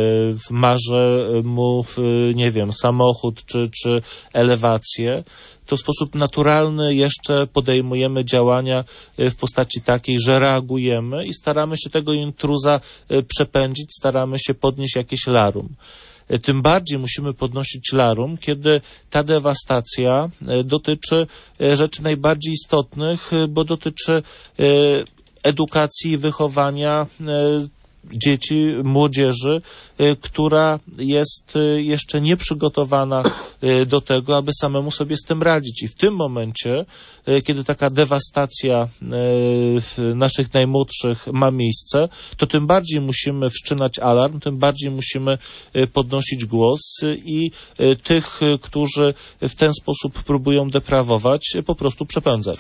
marzy mu, nie wiem, samochód czy, czy elewację, to w sposób naturalny jeszcze podejmujemy działania w postaci takiej, że reagujemy i staramy się tego intruza przepędzić, staramy się podnieść jakieś larum. Tym bardziej musimy podnosić larum, kiedy ta dewastacja dotyczy rzeczy najbardziej istotnych, bo dotyczy edukacji i wychowania dzieci, młodzieży, która jest jeszcze nieprzygotowana do tego, aby samemu sobie z tym radzić. I w tym momencie, kiedy taka dewastacja naszych najmłodszych ma miejsce, to tym bardziej musimy wszczynać alarm, tym bardziej musimy podnosić głos i tych, którzy w ten sposób próbują deprawować, po prostu przepędzać.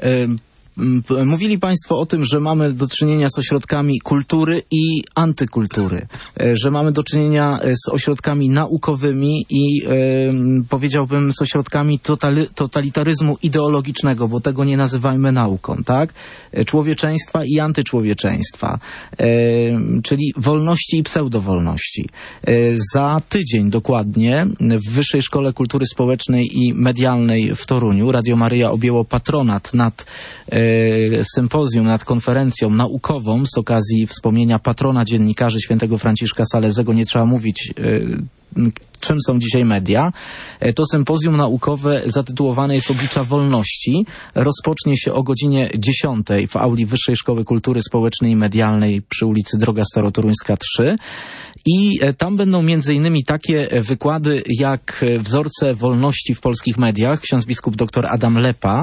Mówili Państwo o tym, że mamy do czynienia z ośrodkami kultury i antykultury, że mamy do czynienia z ośrodkami naukowymi i e, powiedziałbym z ośrodkami totali, totalitaryzmu ideologicznego, bo tego nie nazywajmy nauką, tak? Człowieczeństwa i antyczłowieczeństwa, e, czyli wolności i pseudowolności. E, za tydzień dokładnie w Wyższej Szkole Kultury Społecznej i Medialnej w Toruniu Radio Maryja objęło patronat nad e, sympozjum, nad konferencją naukową z okazji wspomnienia patrona dziennikarzy świętego Franciszka Salezego. Nie trzeba mówić, czym są dzisiaj media. To sympozjum naukowe zatytułowane jest Oblicza Wolności. Rozpocznie się o godzinie dziesiątej w auli Wyższej Szkoły Kultury Społecznej i Medialnej przy ulicy Droga Starotoruńska trzy. I tam będą między innymi takie wykłady jak Wzorce wolności w polskich mediach, ksiądz biskup dr Adam Lepa.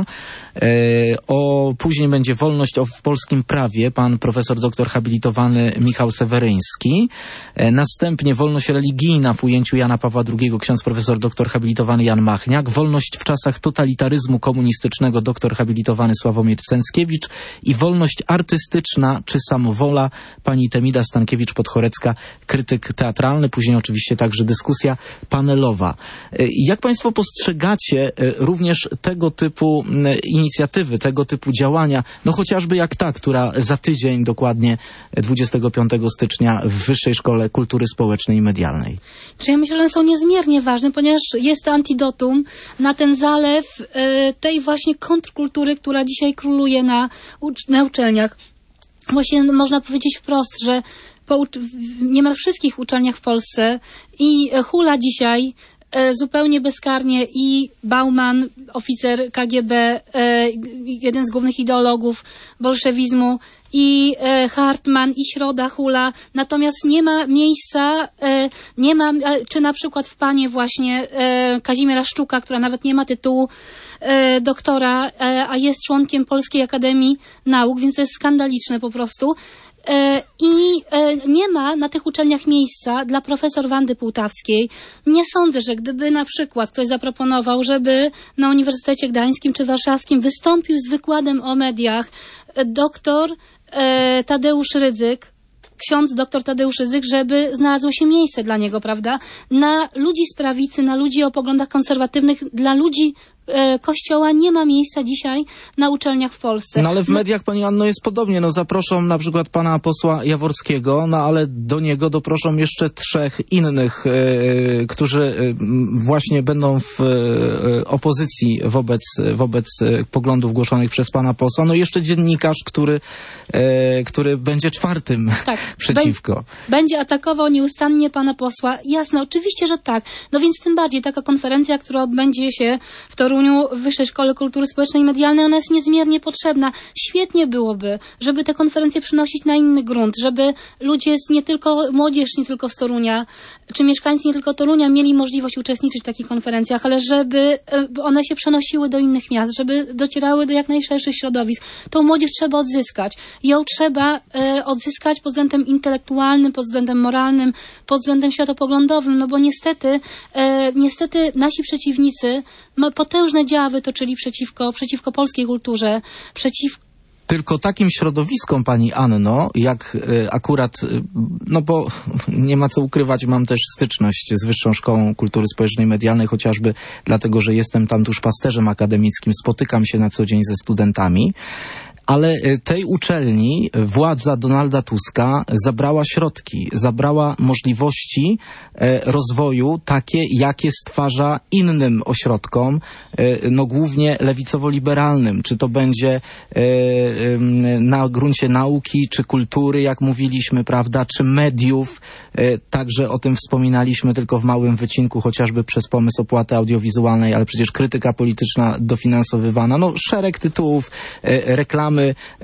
O, później będzie Wolność w polskim prawie, pan profesor doktor habilitowany Michał Seweryński. Następnie Wolność religijna w ujęciu Jana Pawła drugiego, ksiądz profesor doktor habilitowany Jan Machniak. Wolność w czasach totalitaryzmu komunistycznego, doktor habilitowany Sławomir Cęckiewicz. I Wolność artystyczna czy samowola, pani Temida Stankiewicz-Podchorecka, krytyk teatralny, później oczywiście także dyskusja panelowa. Jak Państwo postrzegacie również tego typu inicjatywy, tego typu działania, no chociażby jak ta, która za tydzień, dokładnie dwudziestego piątego stycznia w Wyższej Szkole Kultury Społecznej i Medialnej? Czy ja myślę, że one są niezmiernie ważne, ponieważ jest to antidotum na ten zalew y, tej właśnie kontrkultury, która dzisiaj króluje na, ucz- na uczelniach. Właśnie można powiedzieć wprost, że po ucz- w niemal wszystkich uczelniach w Polsce i hula dzisiaj e, zupełnie bezkarnie i Bauman, oficer K G B, e, jeden z głównych ideologów bolszewizmu, i e, Hartman, i Środa hula, natomiast nie ma miejsca, e, nie ma, e, czy na przykład w panie właśnie e, Kazimiera Szczuka, która nawet nie ma tytułu e, doktora, e, a jest członkiem Polskiej Akademii Nauk, więc to jest skandaliczne po prostu. I nie ma na tych uczelniach miejsca dla profesor Wandy Półtawskiej. Nie sądzę, że gdyby na przykład ktoś zaproponował, żeby na Uniwersytecie Gdańskim czy Warszawskim wystąpił z wykładem o mediach doktor Tadeusz Rydzyk, ksiądz doktor Tadeusz Rydzyk, żeby znalazło się miejsce dla niego, prawda? Na ludzi z prawicy, na ludzi o poglądach konserwatywnych, dla ludzi e, Kościoła nie ma miejsca dzisiaj na uczelniach w Polsce. No ale w mediach, pani Anno, jest podobnie. No zaproszą na przykład pana posła Jaworskiego, no ale do niego doproszą jeszcze trzech innych, e, którzy e, właśnie będą w e, opozycji wobec, wobec e, poglądów głoszonych przez pana posła. No jeszcze dziennikarz, który, e, który będzie czwartym tak, przeciwko. Będzie atakował nieustannie pana posła. Jasne, oczywiście, że tak. No więc tym bardziej taka konferencja, która odbędzie się w Toruniu w Wyższej Szkole Kultury Społecznej i Medialnej, ona jest niezmiernie potrzebna. Świetnie byłoby, żeby te konferencje przynosić na inny grunt, żeby ludzie, z nie tylko młodzież, nie tylko z Torunia, czy mieszkańcy nie tylko Torunia mieli możliwość uczestniczyć w takich konferencjach, ale żeby one się przenosiły do innych miast, żeby docierały do jak najszerszych środowisk. Tą młodzież trzeba odzyskać. Ją trzeba e, odzyskać pod względem intelektualnym, pod względem moralnym, pod względem światopoglądowym, no bo niestety, e, niestety nasi przeciwnicy potężne działy toczyli przeciwko, przeciwko polskiej kulturze, przeciwko Tylko takim środowiskom, pani Anno, jak y, akurat, y, no bo nie ma co ukrywać, mam też styczność z Wyższą Szkołą Kultury Społecznej i Medialnej, chociażby dlatego, że jestem tam tuż pasterzem akademickim, spotykam się na co dzień ze studentami. Ale tej uczelni władza Donalda Tuska zabrała środki, zabrała możliwości e, rozwoju takie, jakie stwarza innym ośrodkom, e, no głównie lewicowo-liberalnym. Czy to będzie e, e, na gruncie nauki, czy kultury, jak mówiliśmy, prawda, czy mediów. E, także o tym wspominaliśmy tylko w małym wycinku, chociażby przez pomysł opłaty audiowizualnej, ale przecież krytyka polityczna dofinansowywana. No szereg tytułów, e, reklamy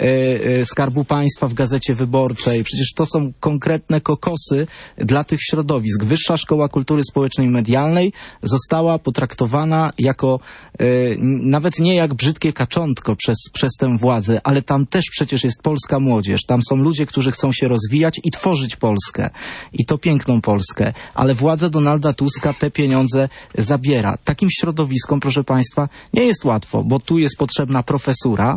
Skarbu Państwa w Gazecie Wyborczej. Przecież to są konkretne kokosy dla tych środowisk. Wyższa Szkoła Kultury Społecznej i Medialnej została potraktowana jako, e, nawet nie jak brzydkie kaczątko przez, przez tę władzę, ale tam też przecież jest polska młodzież. Tam są ludzie, którzy chcą się rozwijać i tworzyć Polskę. I to piękną Polskę. Ale władza Donalda Tuska te pieniądze zabiera. Takim środowiskom, proszę Państwa, nie jest łatwo, bo tu jest potrzebna profesura,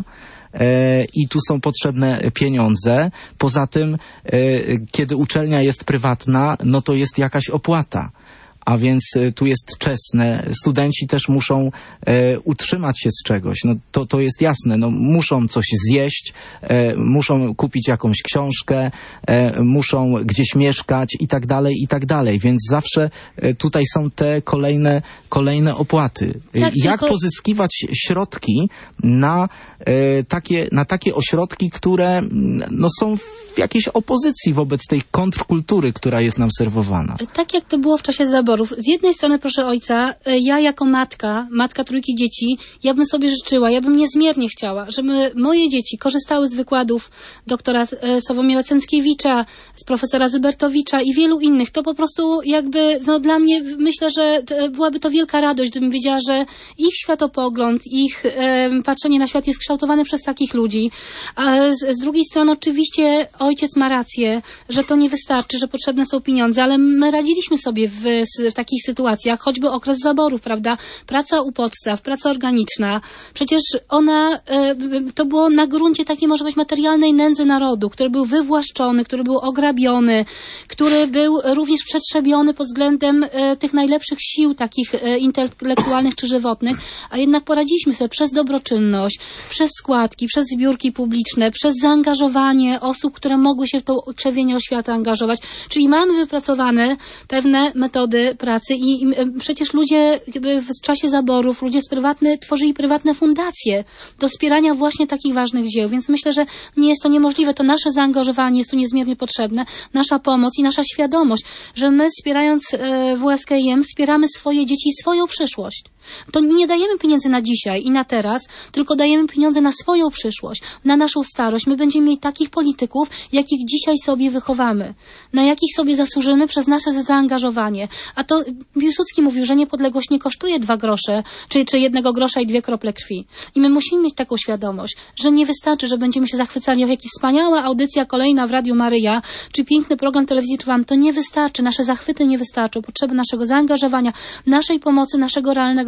i tu są potrzebne pieniądze. Poza tym, kiedy uczelnia jest prywatna, no to jest jakaś opłata. A więc tu jest czesne. Studenci też muszą e, utrzymać się z czegoś. No to, to jest jasne. No, muszą coś zjeść, e, muszą kupić jakąś książkę, e, muszą gdzieś mieszkać i tak dalej, i tak dalej. Więc zawsze e, tutaj są te kolejne, kolejne opłaty. Tak, Jak tylko... pozyskiwać środki na, e, takie, na takie ośrodki, które no, są w jakiejś opozycji wobec tej kontrkultury, która jest nam serwowana? Tak jak to było w czasie zaborów. Z jednej strony, proszę ojca, ja jako matka, matka trójki dzieci, ja bym sobie życzyła, ja bym niezmiernie chciała, żeby moje dzieci korzystały z wykładów doktora Sławomira Cęckiewicza, z profesora Zybertowicza i wielu innych. To po prostu jakby, no dla mnie, myślę, że byłaby to wielka radość, gdybym wiedziała, że ich światopogląd, ich e, patrzenie na świat jest kształtowane przez takich ludzi. A z, z drugiej strony oczywiście ojciec ma rację, że to nie wystarczy, że potrzebne są pieniądze, ale my radziliśmy sobie w, w takich sytuacjach, choćby okres zaborów, prawda? Praca u podstaw, praca organiczna. Przecież ona, to było na gruncie takiej, może być, materialnej nędzy narodu, który był wywłaszczony, który był ograbiony, który był również przetrzebiony pod względem tych najlepszych sił takich intelektualnych czy żywotnych, a jednak poradziliśmy sobie przez dobroczynność, przez składki, przez zbiórki publiczne, przez zaangażowanie osób, które mogły się w to krzewienie oświaty angażować. Czyli mamy wypracowane pewne metody pracy i, i przecież ludzie w czasie zaborów, ludzie z prywatne, tworzyli prywatne fundacje do wspierania właśnie takich ważnych dzieł, więc myślę, że nie jest to niemożliwe. To nasze zaangażowanie jest tu niezmiernie potrzebne, nasza pomoc i nasza świadomość, że my wspierając e, W S K I M wspieramy swoje dzieci i swoją przyszłość. To nie dajemy pieniędzy na dzisiaj i na teraz, tylko dajemy pieniądze na swoją przyszłość, na naszą starość. My będziemy mieli takich polityków, jakich dzisiaj sobie wychowamy, na jakich sobie zasłużymy przez nasze zaangażowanie. A to Piłsudski mówił, że niepodległość nie kosztuje dwa grosze, czy, czy jednego grosza i dwie krople krwi. I my musimy mieć taką świadomość, że nie wystarczy, że będziemy się zachwycali o jakaś wspaniała audycja kolejna w Radiu Maryja, czy piękny program telewizji Trwam. To nie wystarczy, nasze zachwyty nie wystarczą. Potrzeby naszego zaangażowania, naszej pomocy, naszego realnego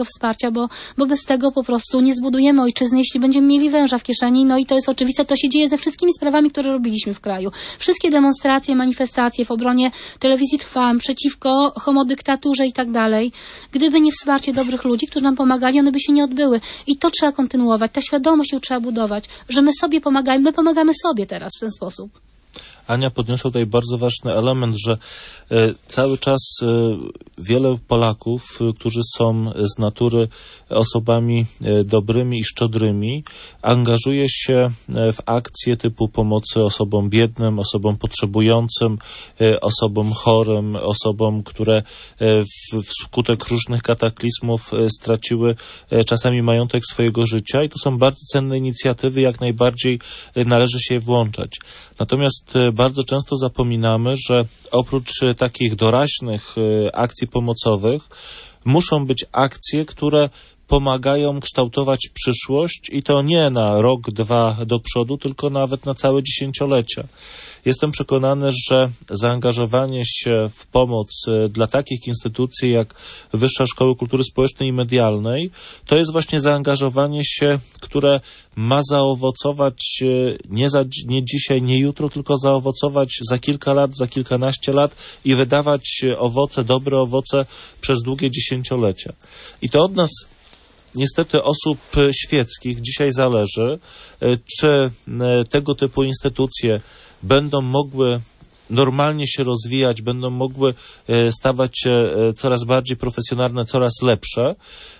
wsparcia, bo, bo bez tego po prostu nie zbudujemy ojczyzny, jeśli będziemy mieli węża w kieszeni. No i to jest oczywiste, to się dzieje ze wszystkimi sprawami, które robiliśmy w kraju. Wszystkie demonstracje, manifestacje w obronie telewizji Trwam, przeciwko homodyktaturze i tak dalej. Gdyby nie wsparcie dobrych ludzi, którzy nam pomagali, one by się nie odbyły. I to trzeba kontynuować. Ta świadomość ją trzeba budować, że my sobie pomagamy, my pomagamy sobie teraz w ten sposób. Ania podniosła tutaj bardzo ważny element, że e, cały czas e, wiele Polaków, e, którzy są z natury osobami e, dobrymi i szczodrymi, angażuje się e, w akcje typu pomocy osobom biednym, osobom potrzebującym, e, osobom chorym, osobom, które e, w, wskutek różnych kataklizmów e, straciły e, czasami majątek swojego życia i to są bardzo cenne inicjatywy, jak najbardziej e, należy się je włączać. Natomiast e, bardzo często zapominamy, że oprócz takich doraźnych akcji pomocowych muszą być akcje, które pomagają kształtować przyszłość i to nie na rok, dwa do przodu, tylko nawet na całe dziesięciolecia. Jestem przekonany, że zaangażowanie się w pomoc dla takich instytucji jak Wyższa Szkoła Kultury Społecznej i Medialnej to jest właśnie zaangażowanie się, które ma zaowocować nie, za, nie dzisiaj, nie jutro, tylko zaowocować za kilka lat, za kilkanaście lat i wydawać owoce, dobre owoce przez długie dziesięciolecia. I to od nas, niestety osób świeckich, dzisiaj zależy, czy tego typu instytucje będą mogły normalnie się rozwijać, będą mogły stawać się coraz bardziej profesjonalne, coraz lepsze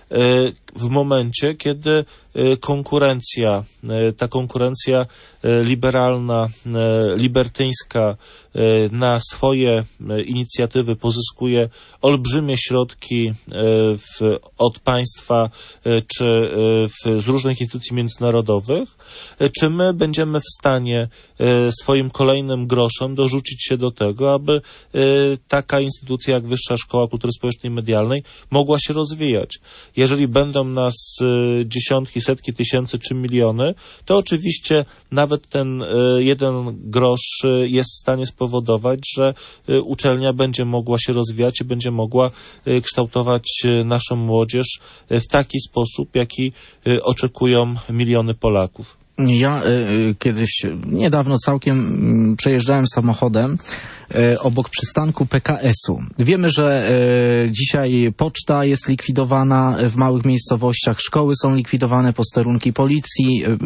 w momencie, kiedy konkurencja, ta konkurencja liberalna, libertyńska na swoje inicjatywy pozyskuje olbrzymie środki w, od państwa czy w, z różnych instytucji międzynarodowych, czy my będziemy w stanie swoim kolejnym groszem dorzucić się do tego, aby taka instytucja jak Wyższa Szkoła Kultury Społecznej i Medialnej mogła się rozwijać. Jeżeli będą nas dziesiątki, setki tysięcy czy miliony, to oczywiście nawet ten jeden grosz jest w stanie spowodować, że uczelnia będzie mogła się rozwijać i będzie mogła kształtować naszą młodzież w taki sposób, jaki oczekują miliony Polaków. Ja y, kiedyś, niedawno całkiem y, przejeżdżałem samochodem y, obok przystanku P K S-u. Wiemy, że y, dzisiaj poczta jest likwidowana w małych miejscowościach, szkoły są likwidowane, posterunki policji, y, y,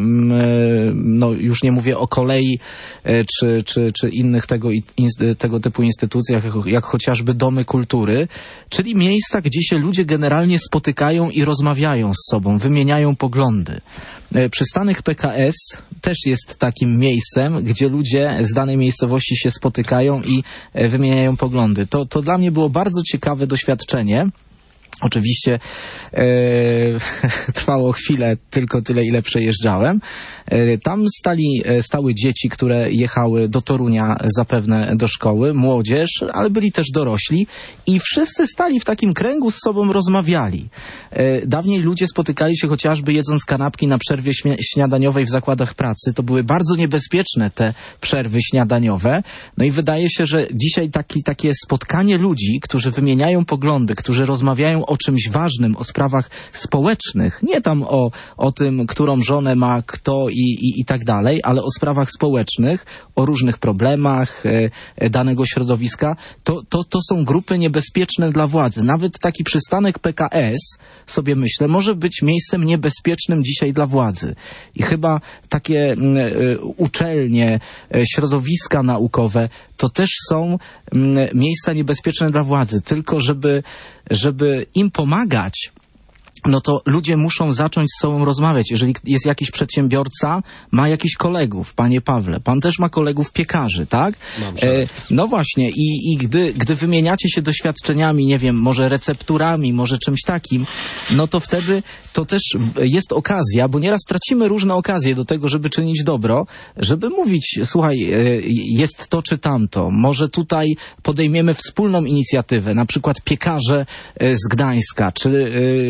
no już nie mówię o kolei y, czy, czy, czy innych tego, in, tego typu instytucjach, jak, jak chociażby domy kultury, czyli miejsca, gdzie się ludzie generalnie spotykają i rozmawiają z sobą, wymieniają poglądy. Przystanek P K S też jest takim miejscem, gdzie ludzie z danej miejscowości się spotykają i wymieniają poglądy. To, to dla mnie było bardzo ciekawe doświadczenie. Oczywiście e, trwało chwilę, tylko tyle, ile przejeżdżałem. E, tam stali, stały dzieci, które jechały do Torunia zapewne do szkoły, młodzież, ale byli też dorośli i wszyscy stali w takim kręgu, z sobą rozmawiali. E, dawniej ludzie spotykali się chociażby jedząc kanapki na przerwie śnia- śniadaniowej w zakładach pracy. To były bardzo niebezpieczne te przerwy śniadaniowe. No i wydaje się, że dzisiaj taki, takie spotkanie ludzi, którzy wymieniają poglądy, którzy rozmawiają o czymś ważnym, o sprawach społecznych, nie tam o, o tym, którą żonę ma kto i, i, i tak dalej, ale o sprawach społecznych, o różnych problemach e, danego środowiska, to, to, to są grupy niebezpieczne dla władzy. Nawet taki przystanek P K S, sobie myślę, może być miejscem niebezpiecznym dzisiaj dla władzy. I chyba takie e, uczelnie, e, środowiska naukowe, to też są m, miejsca niebezpieczne dla władzy. Tylko żeby, żeby im pomagać, no to ludzie muszą zacząć z sobą rozmawiać. Jeżeli jest jakiś przedsiębiorca, ma jakichś kolegów, panie Pawle, pan też ma kolegów piekarzy, tak? Mam e, no właśnie i, i gdy, gdy wymieniacie się doświadczeniami, nie wiem, może recepturami, może czymś takim, no to wtedy to też jest okazja, bo nieraz tracimy różne okazje do tego, żeby czynić dobro, żeby mówić, słuchaj, jest to czy tamto, może tutaj podejmiemy wspólną inicjatywę, na przykład piekarze z Gdańska, czy nie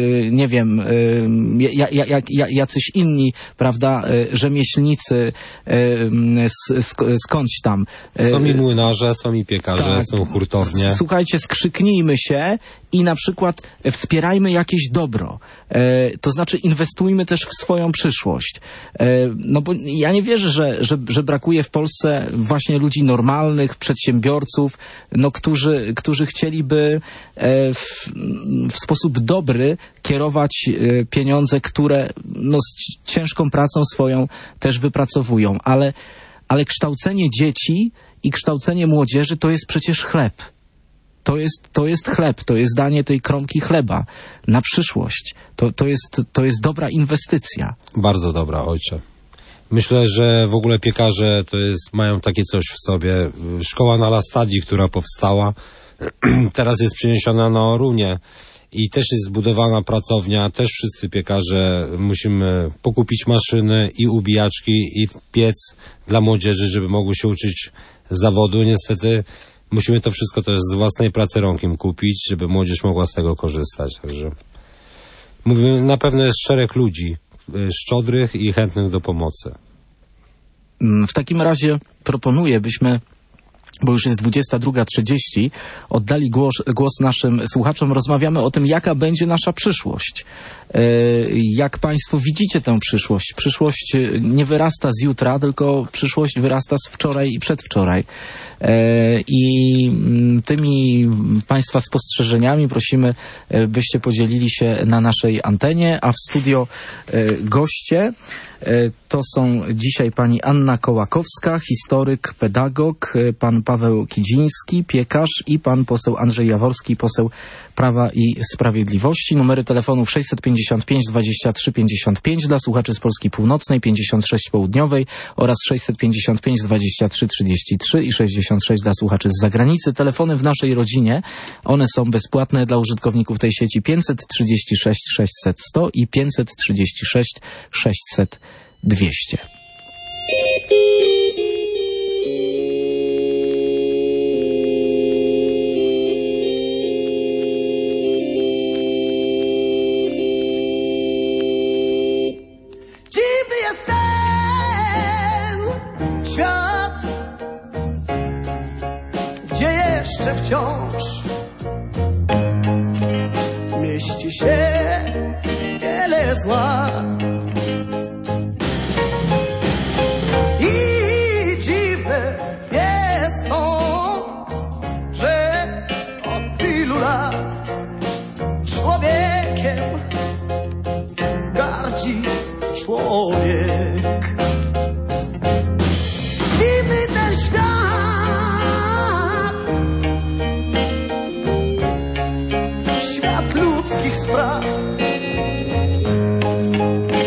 nie wiem, y, ja, ja, ja, ja, jacyś inni, prawda, y, rzemieślnicy y, z, z, skądś tam. Y, Są i młynarze, są i piekarze, tak. są hurtownie. Słuchajcie, skrzyknijmy się i na przykład wspierajmy jakieś dobro. E, to znaczy inwestujmy też w swoją przyszłość. E, no bo ja nie wierzę, że, że, że brakuje w Polsce właśnie ludzi normalnych, przedsiębiorców, no, którzy, którzy chcieliby e, w, w sposób dobry kierować e, pieniądze, które no, z ciężką pracą swoją też wypracowują. Ale, ale kształcenie dzieci i kształcenie młodzieży to jest przecież chleb. To jest, to jest chleb, to jest danie tej kromki chleba na przyszłość. To, to, jest, to jest dobra inwestycja. Bardzo dobra, ojcze. Myślę, że w ogóle piekarze to jest, mają takie coś w sobie. Szkoła na La Stadi, która powstała, teraz jest przeniesiona na Orunię i też jest zbudowana pracownia. Też wszyscy piekarze musimy pokupić maszyny i ubijaczki i piec dla młodzieży, żeby mogły się uczyć zawodu. Niestety musimy to wszystko też z własnej pracy rąk im kupić, żeby młodzież mogła z tego korzystać. Także mówię, na pewno jest szereg ludzi szczodrych i chętnych do pomocy. W takim razie proponuję, byśmy, bo już jest dwudziesta druga trzydzieści, oddali głos, głos naszym słuchaczom. Rozmawiamy o tym, jaka będzie nasza przyszłość. E, jak Państwo widzicie tę przyszłość? Przyszłość nie wyrasta z jutra, tylko przyszłość wyrasta z wczoraj i przedwczoraj. E, I tymi Państwa spostrzeżeniami prosimy, byście podzielili się na naszej antenie, a w studio e, goście to są dzisiaj pani Anna Kołakowska, historyk, pedagog, pan Paweł Kidziński, piekarz i pan poseł Andrzej Jaworski, poseł Prawa i Sprawiedliwości. Numery telefonów sześćset pięćdziesiąt pięć dwadzieścia trzy pięćdziesiąt pięć dla słuchaczy z Polski Północnej, pięćdziesiąt sześć południowej oraz sześćset pięćdziesiąt pięć dwadzieścia trzy trzydzieści trzy i sześćdziesiąt sześć dla słuchaczy z zagranicy. Telefony w naszej rodzinie, one są bezpłatne dla użytkowników tej sieci pięćset trzydzieści sześć sześćset sto i pięćset trzydzieści sześć sześćset dwieście. Dziwny jest ten świat, gdzie jeszcze wciąż mieści się wiele zła. I dziwne jest to, że od tylu lat człowiekiem gardzi człowiek. Dziwny ten świat, świat ludzkich spraw.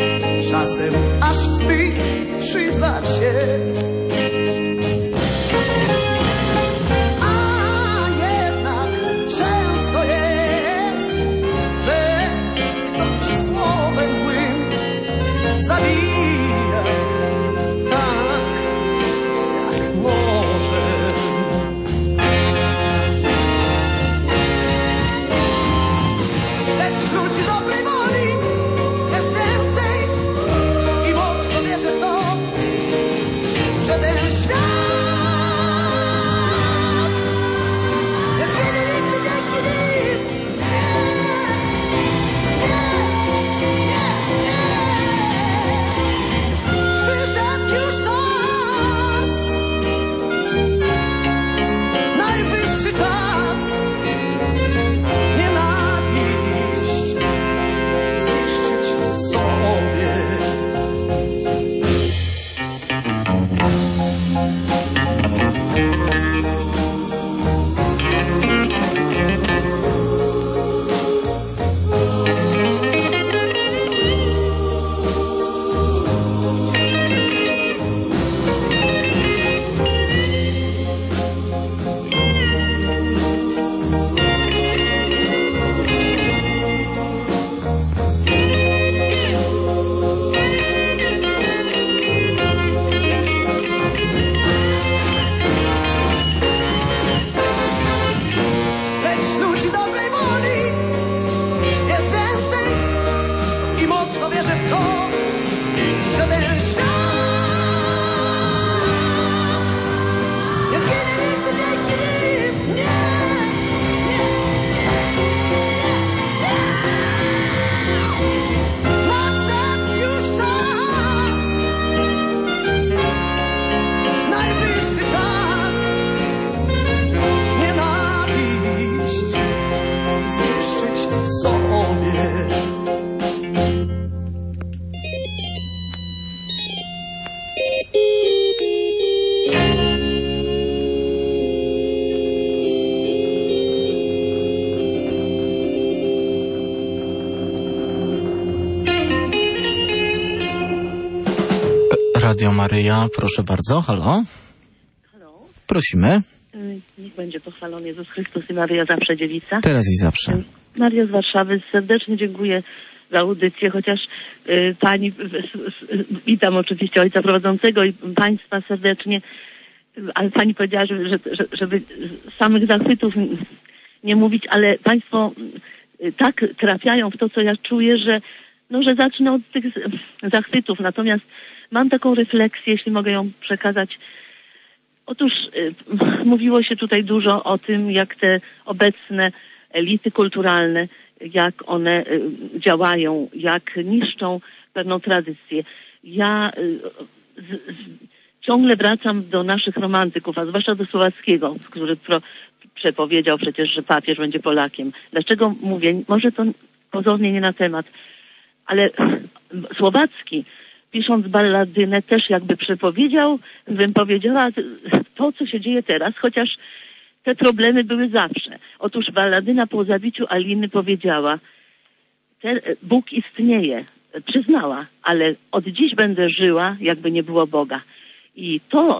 Radio Maryja. Proszę bardzo, halo? Halo? Prosimy. Y, Niech będzie pochwalony Jezus Chrystus i Maryja zawsze dziewica. Teraz i zawsze. Y, Maria z Warszawy, serdecznie dziękuję za audycję, chociaż y, pani, y, y, witam oczywiście ojca prowadzącego i państwa serdecznie, y, ale pani powiedziała, że, że, że, żeby samych zachwytów nie mówić, ale państwo y, tak trafiają w to, co ja czuję, że no, że zacznę od tych zachwytów. Natomiast mam taką refleksję, jeśli mogę ją przekazać. Otóż y, mówiło się tutaj dużo o tym, jak te obecne elity kulturalne, jak one y, działają, jak niszczą pewną tradycję. Ja y, z, z, ciągle wracam do naszych romantyków, a zwłaszcza do Słowackiego, który pro, przepowiedział przecież, że papież będzie Polakiem. Dlaczego mówię? Może to pozornie nie na temat, ale Słowacki, pisząc balladynę, też jakby przepowiedział, bym powiedziała, to, co się dzieje teraz, chociaż te problemy były zawsze. Otóż balladyna po zabiciu Aliny powiedziała, te, Bóg istnieje, przyznała, ale od dziś będę żyła, jakby nie było Boga. I to,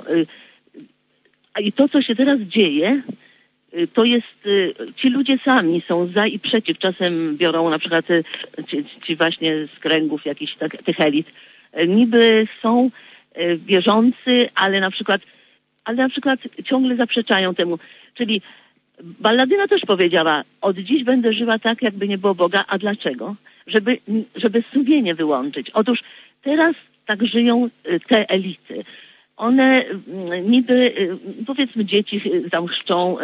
i to co się teraz dzieje, to jest, ci ludzie sami są za i przeciw. Czasem biorą na przykład ci, ci właśnie z kręgów jakichś tak, tych elit. Niby są wierzący, ale na przykład, ale na przykład ciągle zaprzeczają temu. Czyli balladyna też powiedziała, od dziś będę żyła tak, jakby nie było Boga. A dlaczego? Żeby, żeby sumienie wyłączyć. Otóż teraz tak żyją te elity. One niby, powiedzmy, dzieci tam chrzczą,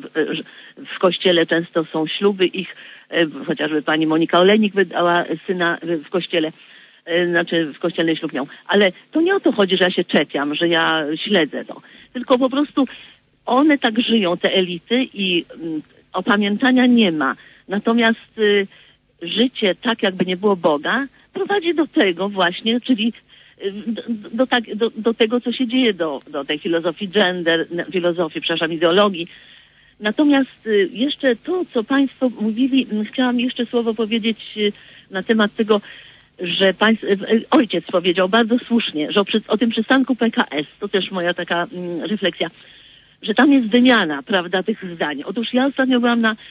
w kościele często są śluby ich, chociażby pani Monika Olejnik wydała syna w kościele, znaczy w kościelnej ślub miał. Ale to nie o to chodzi, że ja się czepiam, że ja śledzę to. Tylko po prostu one tak żyją, te elity, i opamiętania nie ma. Natomiast y, życie, tak jakby nie było Boga, prowadzi do tego właśnie, czyli do, do, tak, do, do tego, co się dzieje, do, do tej filozofii gender, filozofii, przepraszam, ideologii. Natomiast y, jeszcze to, co państwo mówili, chciałam jeszcze słowo powiedzieć y, na temat tego, że państw, ojciec powiedział bardzo słusznie, że o, o tym przystanku P K S, to też moja taka mm, refleksja, że tam jest wymiana, prawda, tych zdań. Otóż ja ostatnio byłam na,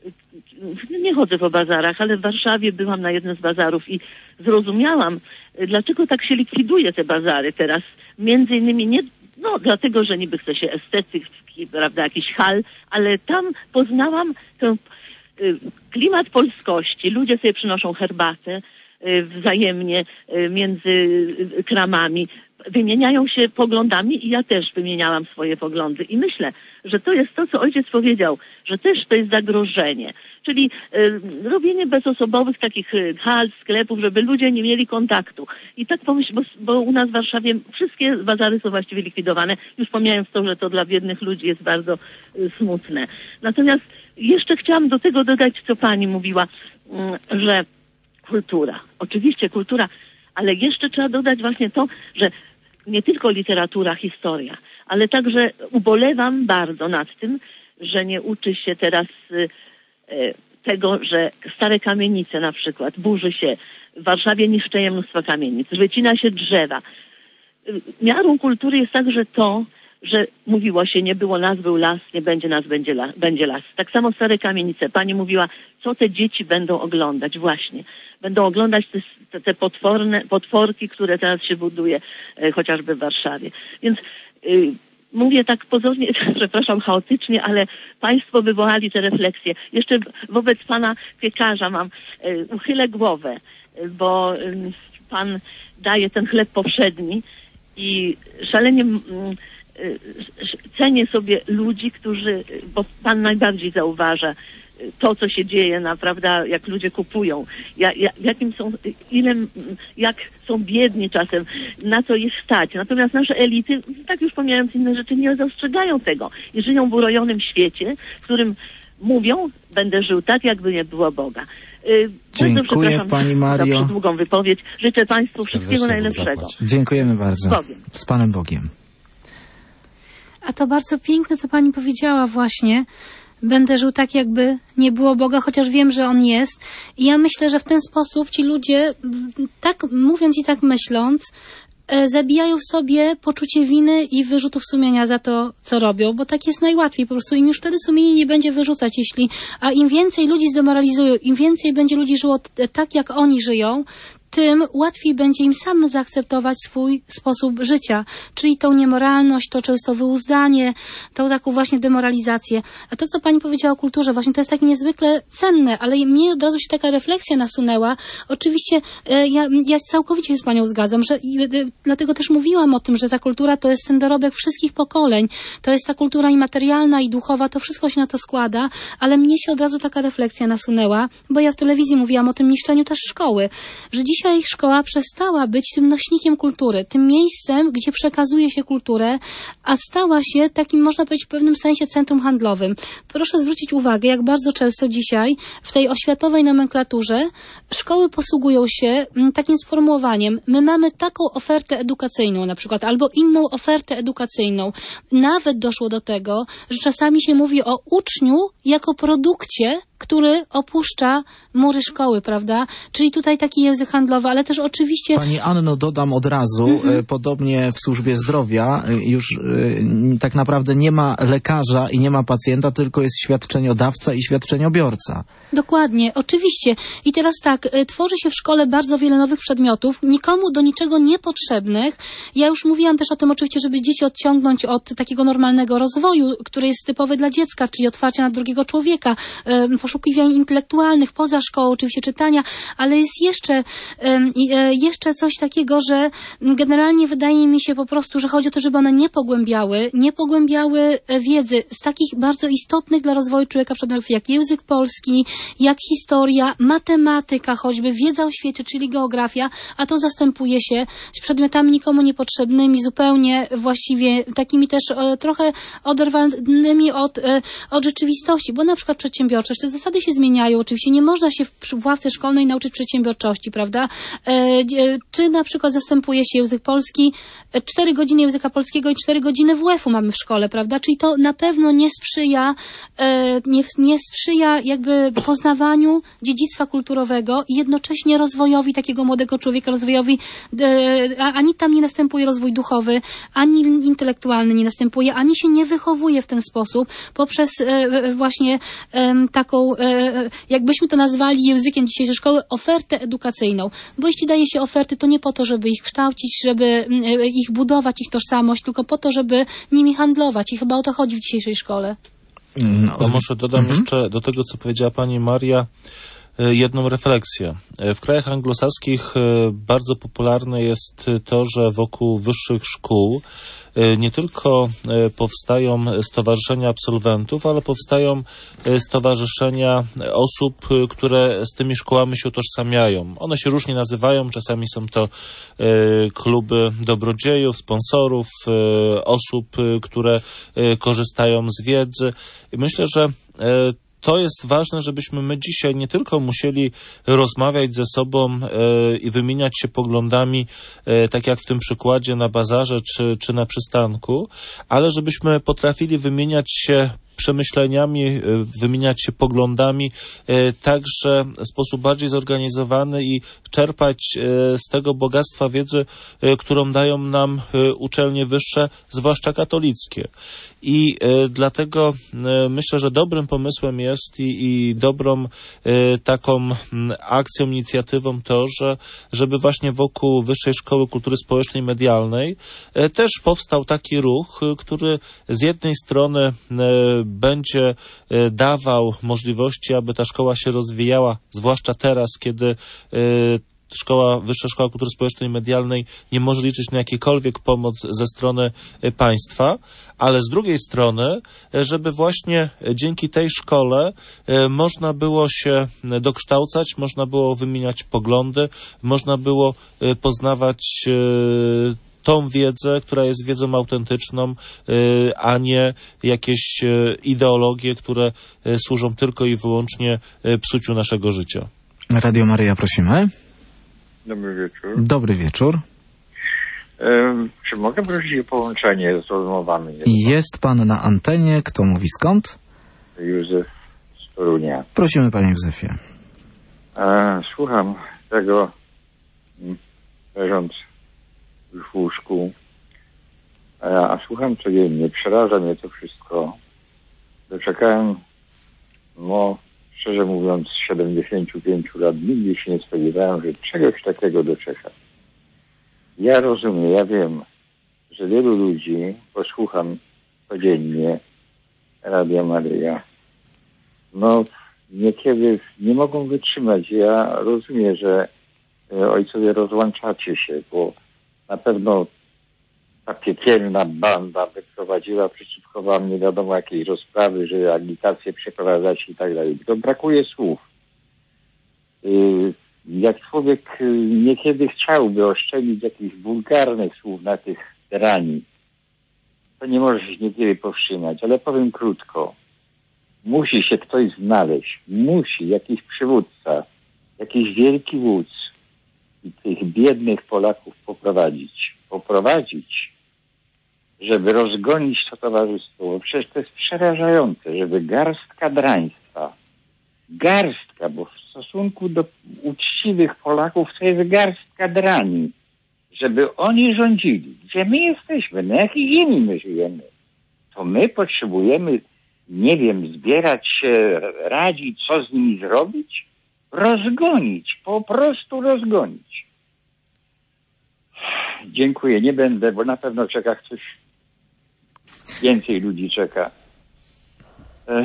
nie chodzę po bazarach, ale w Warszawie byłam na jednym z bazarów i zrozumiałam, dlaczego tak się likwiduje te bazary teraz. Między innymi nie, no dlatego, że niby chce się estetyki, prawda, jakiś hal, ale tam poznałam ten y, klimat polskości. Ludzie sobie przynoszą herbatę y, wzajemnie y, między kramami. Wymieniają się poglądami i ja też wymieniałam swoje poglądy. I myślę, że to jest to, co ojciec powiedział, że też to jest zagrożenie. Czyli y, robienie bezosobowych takich y, hal, sklepów, żeby ludzie nie mieli kontaktu. I tak pomyśl, bo, bo u nas w Warszawie wszystkie bazary są właściwie likwidowane, już pomijając to, że to dla biednych ludzi jest bardzo y, smutne. Natomiast jeszcze chciałam do tego dodać, co pani mówiła, y, że kultura. Oczywiście kultura, ale jeszcze trzeba dodać właśnie to, że nie tylko literatura, historia, ale także ubolewam bardzo nad tym, że nie uczy się teraz y, y, tego, że stare kamienice na przykład, burzy się, w Warszawie niszczeje mnóstwo kamienic, wycina się drzewa. Y, miarą kultury jest także to, że mówiło się, nie było nas, był las, nie będzie nas, będzie, la, będzie las. Tak samo stare kamienice. Pani mówiła, co te dzieci będą oglądać właśnie. Będą oglądać te, te, te potworne, potworki, które teraz się buduje, e, chociażby w Warszawie. Więc y, mówię tak pozornie, przepraszam, chaotycznie, ale państwo wywołali te refleksje. Jeszcze wobec pana piekarza mam, y, uchylę głowę, y, bo y, pan daje ten chleb powszedni i szalenie y, y, cenię sobie ludzi, którzy, bo pan najbardziej zauważa to, co się dzieje, na, prawda, jak ludzie kupują, jak, jak, jakim są, ile, jak są biedni czasem, na co ich stać. Natomiast nasze elity, tak już pomijając inne rzeczy, nie dostrzegają tego i żyją w urojonym świecie, w którym mówią, będę żył tak, jakby nie było Boga. Yy, Dziękuję pani Mario. Za długą wypowiedź. Życzę państwu wszystkiego najlepszego. Dziękujemy bardzo. Z Bogiem. Z Panem Bogiem. A to bardzo piękne, co pani powiedziała właśnie. Będę żył tak, jakby nie było Boga, chociaż wiem, że On jest. I ja myślę, że w ten sposób ci ludzie, tak mówiąc i tak myśląc, e, zabijają w sobie poczucie winy i wyrzutów sumienia za to, co robią, bo tak jest najłatwiej. Po prostu im już wtedy sumienie nie będzie wyrzucać, jeśli, a im więcej ludzi zdemoralizują, im więcej będzie ludzi żyło t- tak, jak oni żyją, tym łatwiej będzie im samym zaakceptować swój sposób życia, czyli tą niemoralność, to często wyuzdanie, tą taką właśnie demoralizację. A to, co pani powiedziała o kulturze, właśnie to jest takie niezwykle cenne, ale mnie od razu się taka refleksja nasunęła. Oczywiście e, ja, ja całkowicie się z panią zgadzam, że i, e, dlatego też mówiłam o tym, że ta kultura to jest ten dorobek wszystkich pokoleń. To jest ta kultura i materialna, i duchowa, to wszystko się na to składa, ale mnie się od razu taka refleksja nasunęła, bo ja w telewizji mówiłam o tym niszczeniu też szkoły, że dziś Dzisiaj szkoła przestała być tym nośnikiem kultury, tym miejscem, gdzie przekazuje się kulturę, a stała się takim, można powiedzieć, w pewnym sensie centrum handlowym. Proszę zwrócić uwagę, jak bardzo często dzisiaj w tej oświatowej nomenklaturze szkoły posługują się takim sformułowaniem. My mamy taką ofertę edukacyjną na przykład, albo inną ofertę edukacyjną. Nawet doszło do tego, że czasami się mówi o uczniu jako produkcie, który opuszcza mury szkoły, prawda? Czyli tutaj taki język handlowy, ale też oczywiście... Pani Anno, dodam od razu, mm-hmm. podobnie w służbie zdrowia już y, tak naprawdę nie ma lekarza i nie ma pacjenta, tylko jest świadczeniodawca i świadczeniobiorca. Dokładnie, oczywiście. I teraz tak, tworzy się w szkole bardzo wiele nowych przedmiotów, nikomu do niczego niepotrzebnych. Ja już mówiłam też o tym oczywiście, żeby dzieci odciągnąć od takiego normalnego rozwoju, który jest typowy dla dziecka, czyli otwarcia na drugiego człowieka, poszukiwań intelektualnych, poza szkołą, oczywiście czytania, ale jest jeszcze, jeszcze coś takiego, że generalnie wydaje mi się po prostu, że chodzi o to, żeby one nie pogłębiały, nie pogłębiały wiedzy z takich bardzo istotnych dla rozwoju człowieka przedmiotów, jak język polski, jak historia, matematyka choćby, wiedza o świecie, czyli geografia, a to zastępuje się z przedmiotami nikomu niepotrzebnymi, zupełnie właściwie takimi też e, trochę oderwanymi od, e, od rzeczywistości, bo na przykład przedsiębiorczość, te zasady się zmieniają, oczywiście nie można się w ławce szkolnej nauczyć przedsiębiorczości, prawda? E, e, czy na przykład zastępuje się język polski, e, cztery godziny języka polskiego i cztery godziny W F-u mamy w szkole, prawda? Czyli to na pewno nie sprzyja, e, nie, nie sprzyja jakby poznawaniu dziedzictwa kulturowego i jednocześnie rozwojowi takiego młodego człowieka, rozwojowi, e, ani tam nie następuje rozwój duchowy, ani intelektualny nie następuje, ani się nie wychowuje w ten sposób poprzez e, właśnie e, taką, e, jakbyśmy to nazwali językiem dzisiejszej szkoły, ofertę edukacyjną. Bo jeśli daje się oferty, to nie po to, żeby ich kształcić, żeby e, ich budować, ich tożsamość, tylko po to, żeby nimi handlować. I chyba o to chodzi w dzisiejszej szkole. No, to może dodam mhm. jeszcze do tego, co powiedziała pani Maria, jedną refleksję. W krajach anglosaskich bardzo popularne jest to, że wokół wyższych szkół nie tylko powstają stowarzyszenia absolwentów, ale powstają stowarzyszenia osób, które z tymi szkołami się utożsamiają. One się różnie nazywają, czasami są to kluby dobrodziejów, sponsorów, osób, które korzystają z wiedzy. I myślę, że to jest ważne, żebyśmy my dzisiaj nie tylko musieli rozmawiać ze sobą e, i wymieniać się poglądami, e, tak jak w tym przykładzie na bazarze czy, czy na przystanku, ale żebyśmy potrafili wymieniać się przemyśleniami, wymieniać się poglądami, także w sposób bardziej zorganizowany i czerpać z tego bogactwa wiedzy, którą dają nam uczelnie wyższe, zwłaszcza katolickie. I dlatego myślę, że dobrym pomysłem jest i, i dobrą taką akcją, inicjatywą to, że żeby właśnie wokół Wyższej Szkoły Kultury Społecznej i Medialnej też powstał taki ruch, który z jednej strony będzie dawał możliwości, aby ta szkoła się rozwijała, zwłaszcza teraz, kiedy Szkoła, Wyższa Szkoła Kultury Społecznej i Medialnej nie może liczyć na jakiekolwiek pomoc ze strony państwa, ale z drugiej strony, żeby właśnie dzięki tej szkole można było się dokształcać, można było wymieniać poglądy, można było poznawać tą wiedzę, która jest wiedzą autentyczną, a nie jakieś ideologie, które służą tylko i wyłącznie psuciu naszego życia. Radio Maryja, prosimy. Dobry wieczór. Dobry wieczór. Um, czy mogę prosić o połączenie z rozmowami? Jest pan na antenie. Kto mówi skąd? Józef z Torunia. Prosimy, panie Józefie. E, słucham tego, leżąc już w łóżku, a, a słucham codziennie, przeraża mnie to wszystko. Doczekałem, no szczerze mówiąc, siedemdziesięciu pięciu lat, nigdy się nie spodziewałem, że czegoś takiego doczeka. Ja rozumiem, ja wiem, że wielu ludzi, posłucham codziennie Radia Maryja, no niekiedy nie mogą wytrzymać. Ja rozumiem, że e, ojcowie rozłączacie się, bo na pewno ta piekielna banda wyprowadziła przeciwko wam nie wiadomo jakiej rozprawy, że agitację przeprowadzacie i tak dalej. To brakuje słów. Y, jak człowiek y, niekiedy chciałby oszczędzić jakichś wulgarnych słów na tych rani, to nie może się niekiedy powstrzymać, ale powiem krótko. Musi się ktoś znaleźć, musi jakiś przywódca, jakiś wielki wódz i tych biednych Polaków poprowadzić. Poprowadzić, żeby rozgonić to towarzystwo. Bo przecież to jest przerażające, żeby garstka draństwa, garstka, bo w stosunku do uczciwych Polaków to jest garstka drani, żeby oni rządzili. Gdzie my jesteśmy? Na jakiej ziemi my żyjemy? To my potrzebujemy, nie wiem, zbierać się, radzić, co z nimi zrobić? Rozgonić, po prostu rozgonić. Dziękuję, nie będę, bo na pewno czeka ktoś, więcej ludzi czeka. Ech,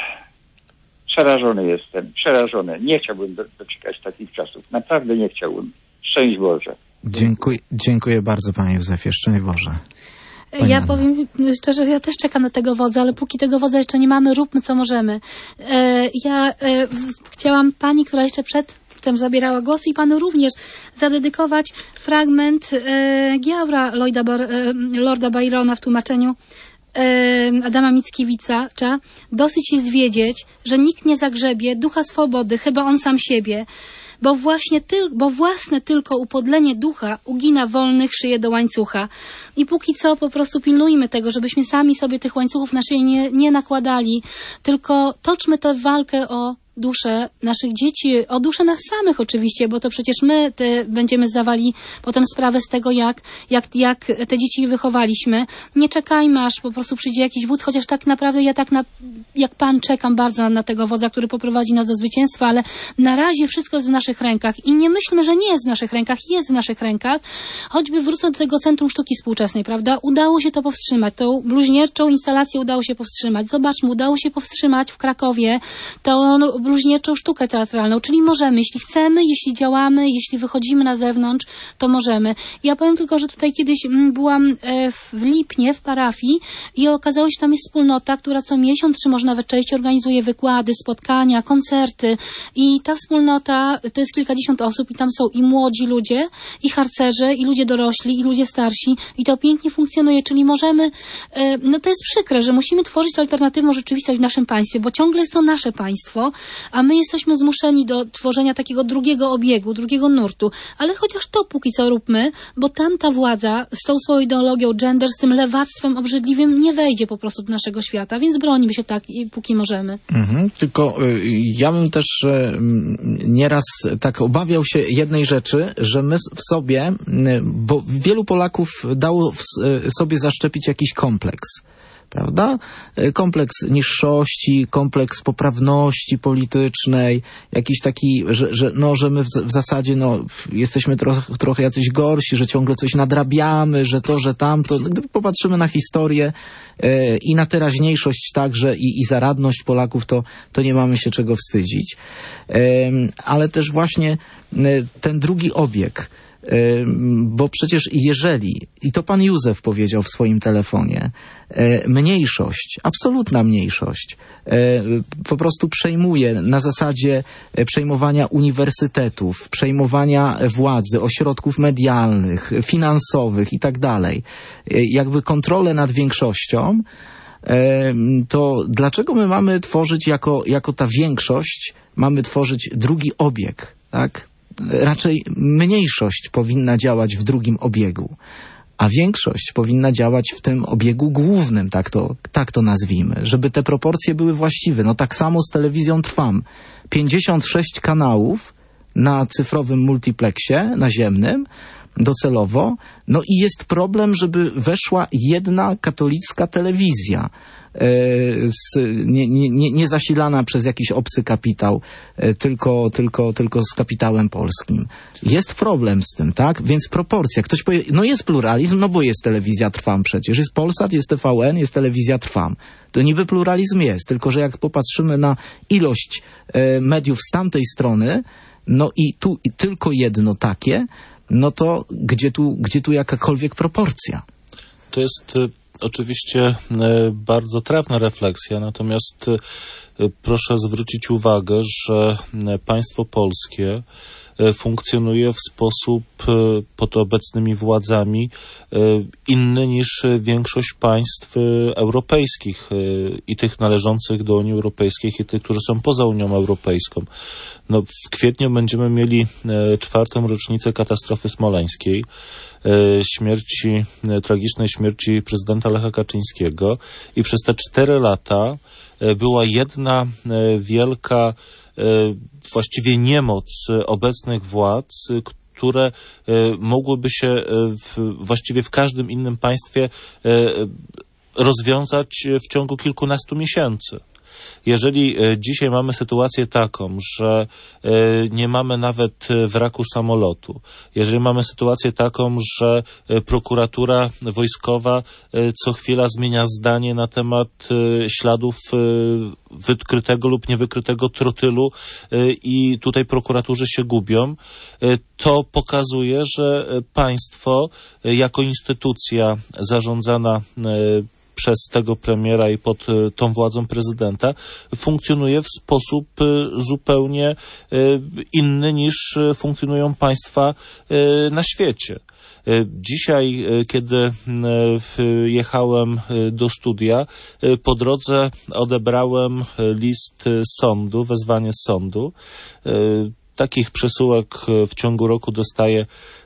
przerażony jestem, przerażony. Nie chciałbym do, doczekać takich czasów. Naprawdę nie chciałbym. Szczęść Boże. Dziękuję, dziękuję bardzo, panie Józefie. Szczęść Boże. Pani Ja Anno. powiem szczerze, ja też czekam na tego wodza, ale póki tego wodza jeszcze nie mamy, róbmy co możemy. E, ja e, z, chciałam pani, która jeszcze przed tym zabierała głos i panu również zadedykować fragment e, Giaura Lloyda Bar, e, Lorda Byrona w tłumaczeniu e, Adama Mickiewicza. Dosyć jest wiedzieć, że nikt nie zagrzebie ducha swobody, chyba on sam siebie. Bo właśnie tyl, bo własne tylko upodlenie ducha ugina wolnych szyję do łańcucha. I póki co po prostu pilnujmy tego, żebyśmy sami sobie tych łańcuchów na szyję nie, nie nakładali, tylko toczmy tę walkę o duszę naszych dzieci, o duszę nas samych oczywiście, bo to przecież my te będziemy zdawali potem sprawę z tego, jak, jak, jak te dzieci wychowaliśmy. Nie czekajmy, aż po prostu przyjdzie jakiś wódz, chociaż tak naprawdę ja tak na, jak Pan czekam bardzo na tego wodza, który poprowadzi nas do zwycięstwa, ale na razie wszystko jest w naszych rękach i nie myślmy, że nie jest w naszych rękach, jest w naszych rękach. Choćby wrócę do tego Centrum Sztuki Współczesnej, prawda? Udało się to powstrzymać. Tą bluźnierczą instalację udało się powstrzymać. Zobaczmy, udało się powstrzymać w Krakowie tą bluźnierczą sztukę teatralną, czyli możemy, jeśli chcemy, jeśli działamy, jeśli wychodzimy na zewnątrz, to możemy. Ja powiem tylko, że tutaj kiedyś byłam w Lipnie, w parafii i okazało się, że tam jest wspólnota, która co miesiąc, czy może nawet częściej organizuje wykłady, spotkania, koncerty i ta wspólnota to jest kilkadziesiąt osób i tam są i młodzi ludzie, i harcerze, i ludzie dorośli, i ludzie starsi i to pięknie funkcjonuje, czyli możemy, no to jest przykre, że musimy tworzyć alternatywną rzeczywistość w naszym państwie, bo ciągle jest to nasze państwo, a my jesteśmy zmuszeni do tworzenia takiego drugiego obiegu, drugiego nurtu. Ale chociaż to póki co róbmy, bo tamta władza z tą swoją ideologią gender, z tym lewactwem obrzydliwym nie wejdzie po prostu do naszego świata, więc bronimy się tak, póki możemy. Mhm, tylko y, ja bym też y, nieraz tak obawiał się jednej rzeczy, że my w sobie, y, bo wielu Polaków dało w, y, sobie zaszczepić jakiś kompleks. Prawda? Kompleks niższości, kompleks poprawności politycznej, jakiś taki, że, że, no, że my w, w zasadzie no, jesteśmy trochę, trochę jacyś gorsi, że ciągle coś nadrabiamy, że to, że tamto. Gdy popatrzymy na historię e, i na teraźniejszość także i, i zaradność Polaków, to, to nie mamy się czego wstydzić. E, ale też właśnie e, ten drugi obieg, bo przecież jeżeli, i to pan Józef powiedział w swoim telefonie, mniejszość, absolutna mniejszość po prostu przejmuje na zasadzie przejmowania uniwersytetów, przejmowania władzy, ośrodków medialnych, finansowych i tak dalej, jakby kontrolę nad większością, to dlaczego my mamy tworzyć jako, jako ta większość, mamy tworzyć drugi obieg, tak? Raczej mniejszość powinna działać w drugim obiegu, a większość powinna działać w tym obiegu głównym, tak to, tak to nazwijmy, żeby te proporcje były właściwe. No tak samo z telewizją Trwam. pięćdziesiąt sześć kanałów na cyfrowym multiplexie naziemnym, docelowo. No i jest problem, żeby weszła jedna katolicka telewizja, z, nie, nie, nie zasilana przez jakiś obcy kapitał, tylko, tylko, tylko z kapitałem polskim. Jest problem z tym, tak? Więc proporcja. Ktoś powie, no jest pluralizm, no bo jest telewizja Trwam przecież. Jest Polsat, jest T V N, jest telewizja Trwam. To niby pluralizm jest, tylko że jak popatrzymy na ilość e, mediów z tamtej strony, no i tu i tylko jedno takie, no to gdzie tu, gdzie tu jakakolwiek proporcja? To jest oczywiście bardzo trafna refleksja, natomiast proszę zwrócić uwagę, że państwo polskie funkcjonuje w sposób pod obecnymi władzami inny niż większość państw europejskich i tych należących do Unii Europejskiej i tych, którzy są poza Unią Europejską. No, w kwietniu będziemy mieli czwartą rocznicę katastrofy smoleńskiej, śmierci, tragicznej śmierci prezydenta Lecha Kaczyńskiego i przez te cztery lata była jedna wielka właściwie niemoc obecnych władz, które mogłyby się w, właściwie w każdym innym państwie rozwiązać w ciągu kilkunastu miesięcy. Jeżeli dzisiaj mamy sytuację taką, że nie mamy nawet wraku samolotu, jeżeli mamy sytuację taką, że prokuratura wojskowa co chwila zmienia zdanie na temat śladów wykrytego lub niewykrytego trotylu i tutaj prokuratorzy się gubią, to pokazuje, że państwo jako instytucja zarządzana przez tego premiera i pod tą władzą prezydenta funkcjonuje w sposób zupełnie inny niż funkcjonują państwa na świecie. Dzisiaj, kiedy jechałem do studia, po drodze odebrałem list sądu, wezwanie z sądu. Takich przesyłek w ciągu roku dostaję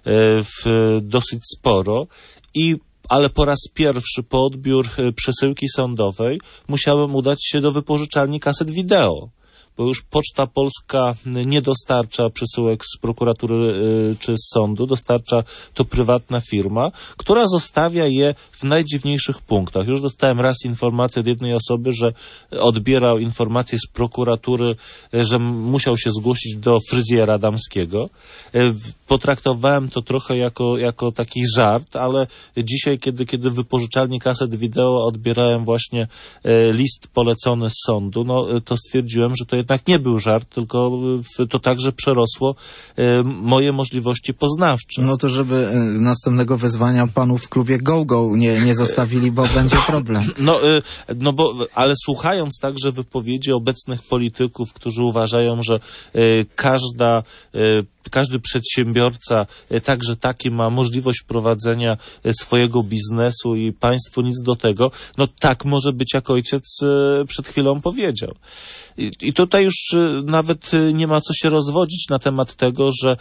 w dosyć sporo i ale po raz pierwszy po odbiór przesyłki sądowej musiałem udać się do wypożyczalni kaset wideo, bo już Poczta Polska nie dostarcza przesyłek z prokuratury czy z sądu, dostarcza to prywatna firma, która zostawia je w najdziwniejszych punktach. Już dostałem raz informację od jednej osoby, że odbierał informację z prokuratury, że musiał się zgłosić do fryzjera damskiego. Potraktowałem to trochę jako, jako taki żart, ale dzisiaj, kiedy, kiedy w wypożyczalni kaset wideo odbierałem właśnie list polecony z sądu, no to stwierdziłem, że to jednak nie był żart, tylko to także przerosło moje możliwości poznawcze. No to żeby następnego wezwania panu w klubie Go-Go nie, nie zostawili, bo będzie problem. No, no bo, ale słuchając także wypowiedzi obecnych polityków, którzy uważają, że każda każdy przedsiębiorca, także taki, ma możliwość prowadzenia swojego biznesu i państwu nic do tego, no tak może być, jak ojciec przed chwilą powiedział. I, i tutaj już nawet nie ma co się rozwodzić na temat tego, że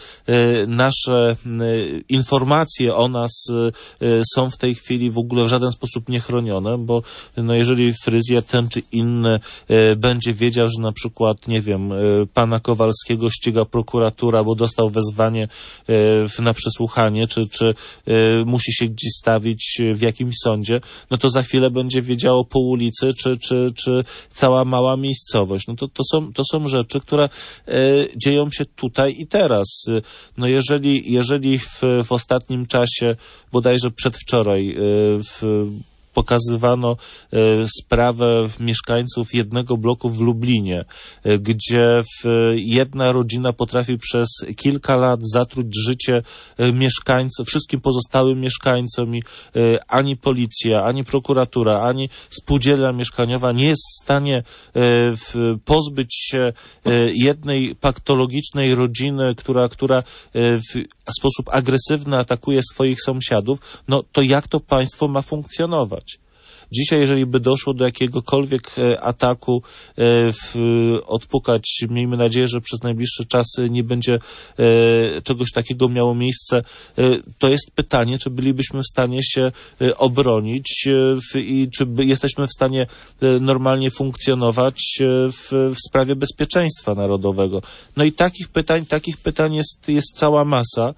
nasze informacje o nas są w tej chwili w ogóle w żaden sposób niechronione, bo no jeżeli fryzjer ten czy inny będzie wiedział, że na przykład, nie wiem, pana Kowalskiego ściga prokuratura, bo dostał wezwanie na przesłuchanie, czy, czy musi się gdzieś stawić w jakimś sądzie, no to za chwilę będzie wiedziało po ulicy, czy, czy, czy cała mała miejscowość. No to, to, są, to są rzeczy, które dzieją się tutaj i teraz. No jeżeli, jeżeli w, w ostatnim czasie, bodajże przedwczoraj, w pokazywano e, sprawę mieszkańców jednego bloku w Lublinie, e, gdzie w, jedna rodzina potrafi przez kilka lat zatruć życie e, mieszkańców, wszystkim pozostałym mieszkańcom i e, ani policja, ani prokuratura, ani spółdzielnia mieszkaniowa nie jest w stanie e, w, pozbyć się e, jednej patologicznej rodziny, która, która e, w sposób agresywny atakuje swoich sąsiadów, no to jak to państwo ma funkcjonować? Dzisiaj, jeżeli by doszło do jakiegokolwiek ataku, w, odpukać, miejmy nadzieję, że przez najbliższy czas nie będzie czegoś takiego miało miejsce, to jest pytanie, czy bylibyśmy w stanie się obronić i czy jesteśmy w stanie normalnie funkcjonować w, w sprawie bezpieczeństwa narodowego. No i takich pytań, takich pytań jest, jest cała masa.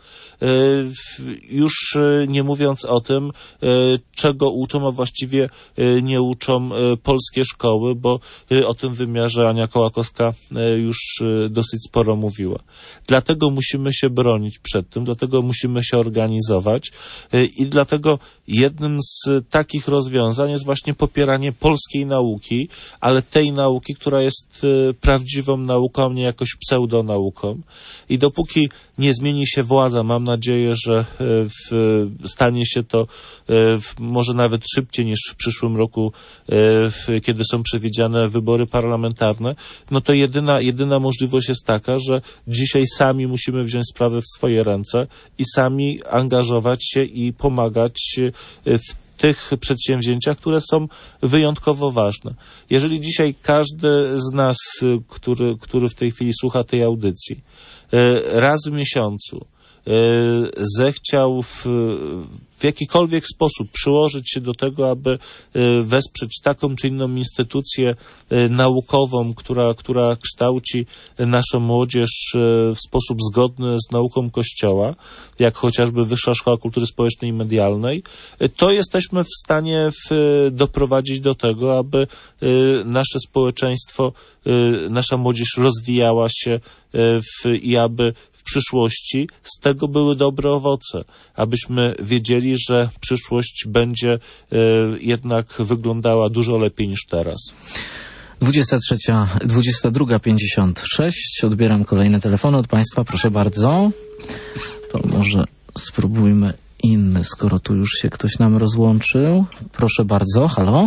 Już nie mówiąc o tym, czego uczą, a właściwie nie uczą polskie szkoły, bo o tym wymiarze Ania Kołakowska już dosyć sporo mówiła. Dlatego musimy się bronić przed tym, dlatego musimy się organizować i dlatego jednym z takich rozwiązań jest właśnie popieranie polskiej nauki, ale tej nauki, która jest prawdziwą nauką, nie jakoś pseudonauką. I dopóki nie zmieni się władza, mam nadzieję, że w, stanie się to w, może nawet szybciej niż w przyszłym roku, w, kiedy są przewidziane wybory parlamentarne, no to jedyna, jedyna możliwość jest taka, że dzisiaj sami musimy wziąć sprawę w swoje ręce i sami angażować się i pomagać w tych przedsięwzięciach, które są wyjątkowo ważne. Jeżeli dzisiaj każdy z nas, który, który w tej chwili słucha tej audycji, raz w miesiącu zechciał w, w jakikolwiek sposób przyłożyć się do tego, aby wesprzeć taką czy inną instytucję naukową, która, która kształci naszą młodzież w sposób zgodny z nauką Kościoła, jak chociażby Wyższa Szkoła Kultury Społecznej i Medialnej, to jesteśmy w stanie w, doprowadzić do tego, aby nasze społeczeństwo, nasza młodzież rozwijała się w, i aby w przyszłości z tego były dobre owoce, abyśmy wiedzieli, że przyszłość będzie e, jednak wyglądała dużo lepiej niż teraz. dwudziesta trzecia, dwudziesta druga pięćdziesiąt sześć. Odbieram kolejne telefony od Państwa. Proszę bardzo. To może spróbujmy inny, skoro tu już się ktoś nam rozłączył. Proszę bardzo. Halo?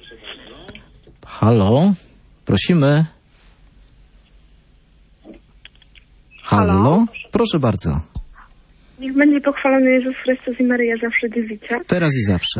Halo? Prosimy. Halo? Halo? Proszę bardzo. Niech będzie pochwalony Jezus Chrystus i Maryja zawsze dziewica. Teraz i zawsze.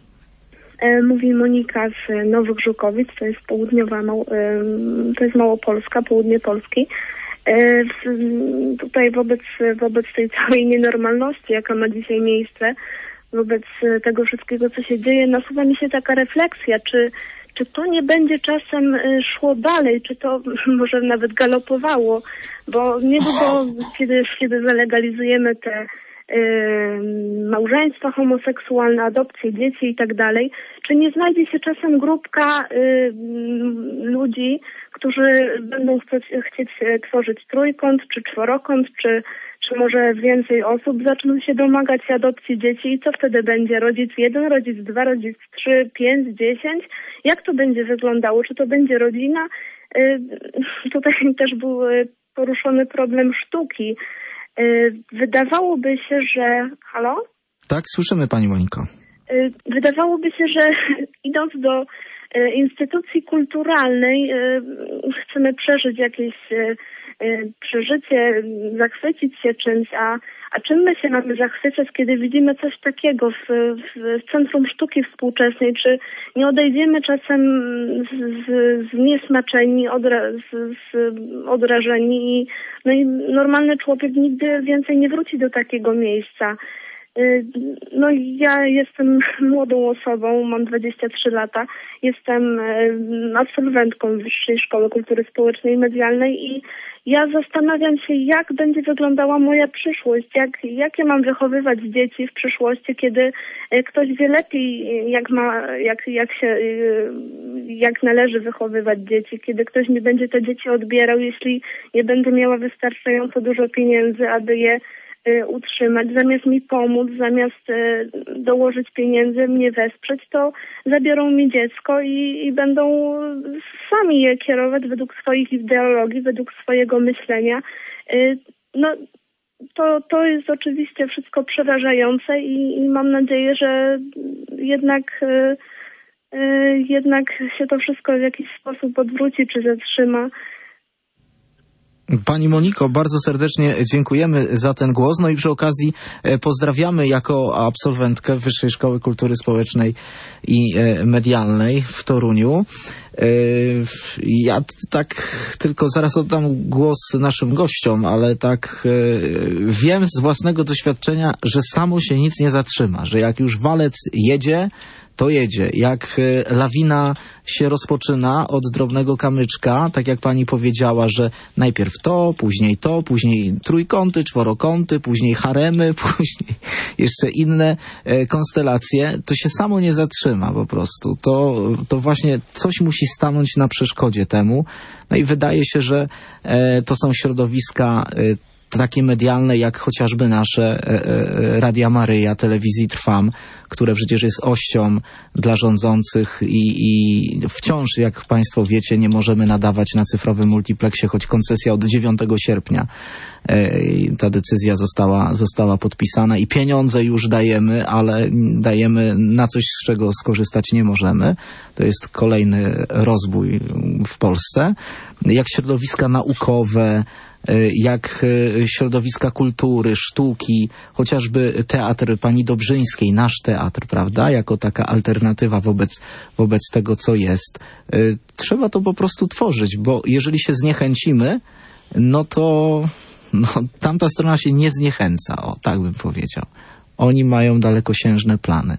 E, mówi Monika z Nowych Żukowic, to jest południowa, Mał, e, to jest Małopolska, południe Polski. E, w, tutaj wobec, wobec tej całej nienormalności, jaka ma dzisiaj miejsce, wobec tego wszystkiego, co się dzieje, nasuwa mi się taka refleksja, czy Czy to nie będzie czasem szło dalej, czy to może nawet galopowało, bo niedługo, kiedy, kiedy zalegalizujemy te y, małżeństwa homoseksualne, adopcje dzieci i tak dalej, czy nie znajdzie się czasem grupka y, ludzi, którzy będą chcieć, chcieć tworzyć trójkąt, czy czworokąt, czy czy może więcej osób zaczną się domagać adopcji dzieci i co wtedy będzie? Rodzic jeden, rodzic dwa, rodzic trzy, pięć, dziesięć? Jak to będzie wyglądało? Czy to będzie rodzina? Tutaj też był poruszony problem sztuki. Wydawałoby się, że... Halo? Tak, słyszymy Pani Moniko. Wydawałoby się, że idąc do instytucji kulturalnej chcemy przeżyć jakieś przeżycie, zachwycić się czymś, a, a czym my się mamy zachwycać, kiedy widzimy coś takiego w, w, w Centrum Sztuki Współczesnej? Czy nie odejdziemy czasem z, z, zniesmaczeni, odra, z, z, odrażeni i, no i normalny człowiek nigdy więcej nie wróci do takiego miejsca? No ja jestem młodą osobą, mam dwadzieścia trzy lata, jestem absolwentką Wyższej Szkoły Kultury Społecznej i Medialnej i ja zastanawiam się, jak będzie wyglądała moja przyszłość, jak, jak ja mam wychowywać dzieci w przyszłości, kiedy ktoś wie lepiej, jak ma, jak, jak się, jak należy wychowywać dzieci, kiedy ktoś mi będzie te dzieci odbierał, jeśli nie będę miała wystarczająco dużo pieniędzy, aby je utrzymać, zamiast mi pomóc, zamiast dołożyć pieniędzy, mnie wesprzeć, to zabiorą mi dziecko i, i będą sami je kierować według swoich ideologii, według swojego myślenia. No, to, to jest oczywiście wszystko przerażające i, i mam nadzieję, że jednak, jednak się to wszystko w jakiś sposób odwróci czy zatrzyma. Pani Moniko, bardzo serdecznie dziękujemy za ten głos. No i przy okazji e, pozdrawiamy jako absolwentkę Wyższej Szkoły Kultury Społecznej i e, Medialnej w Toruniu. E, ja tak tylko zaraz oddam głos naszym gościom, ale tak e, wiem z własnego doświadczenia, że samo się nic nie zatrzyma, że jak już walec jedzie, to jedzie. Jak e, lawina się rozpoczyna od drobnego kamyczka, tak jak pani powiedziała, że najpierw to, później to, później trójkąty, czworokąty, później haremy, później jeszcze inne e, konstelacje, to się samo nie zatrzyma po prostu. To, to właśnie coś musi stanąć na przeszkodzie temu. No i wydaje się, że e, to są środowiska e, takie medialne jak chociażby nasze e, e, Radia Maryja, Telewizji Trwam, które przecież jest ością dla rządzących i, i wciąż, jak państwo wiecie, nie możemy nadawać na cyfrowym multiplexie, choć koncesja od dziewiątego sierpnia e, ta decyzja została, została podpisana i pieniądze już dajemy, ale dajemy na coś, z czego skorzystać nie możemy. To jest kolejny rozbój w Polsce. Jak środowiska naukowe, jak środowiska kultury, sztuki, chociażby teatr pani Dobrzyńskiej, nasz teatr, prawda, jako taka alternatywa wobec, wobec tego, co jest. Trzeba to po prostu tworzyć, bo jeżeli się zniechęcimy, no to no, tamta strona się nie zniechęca, o, tak bym powiedział. Oni mają dalekosiężne plany.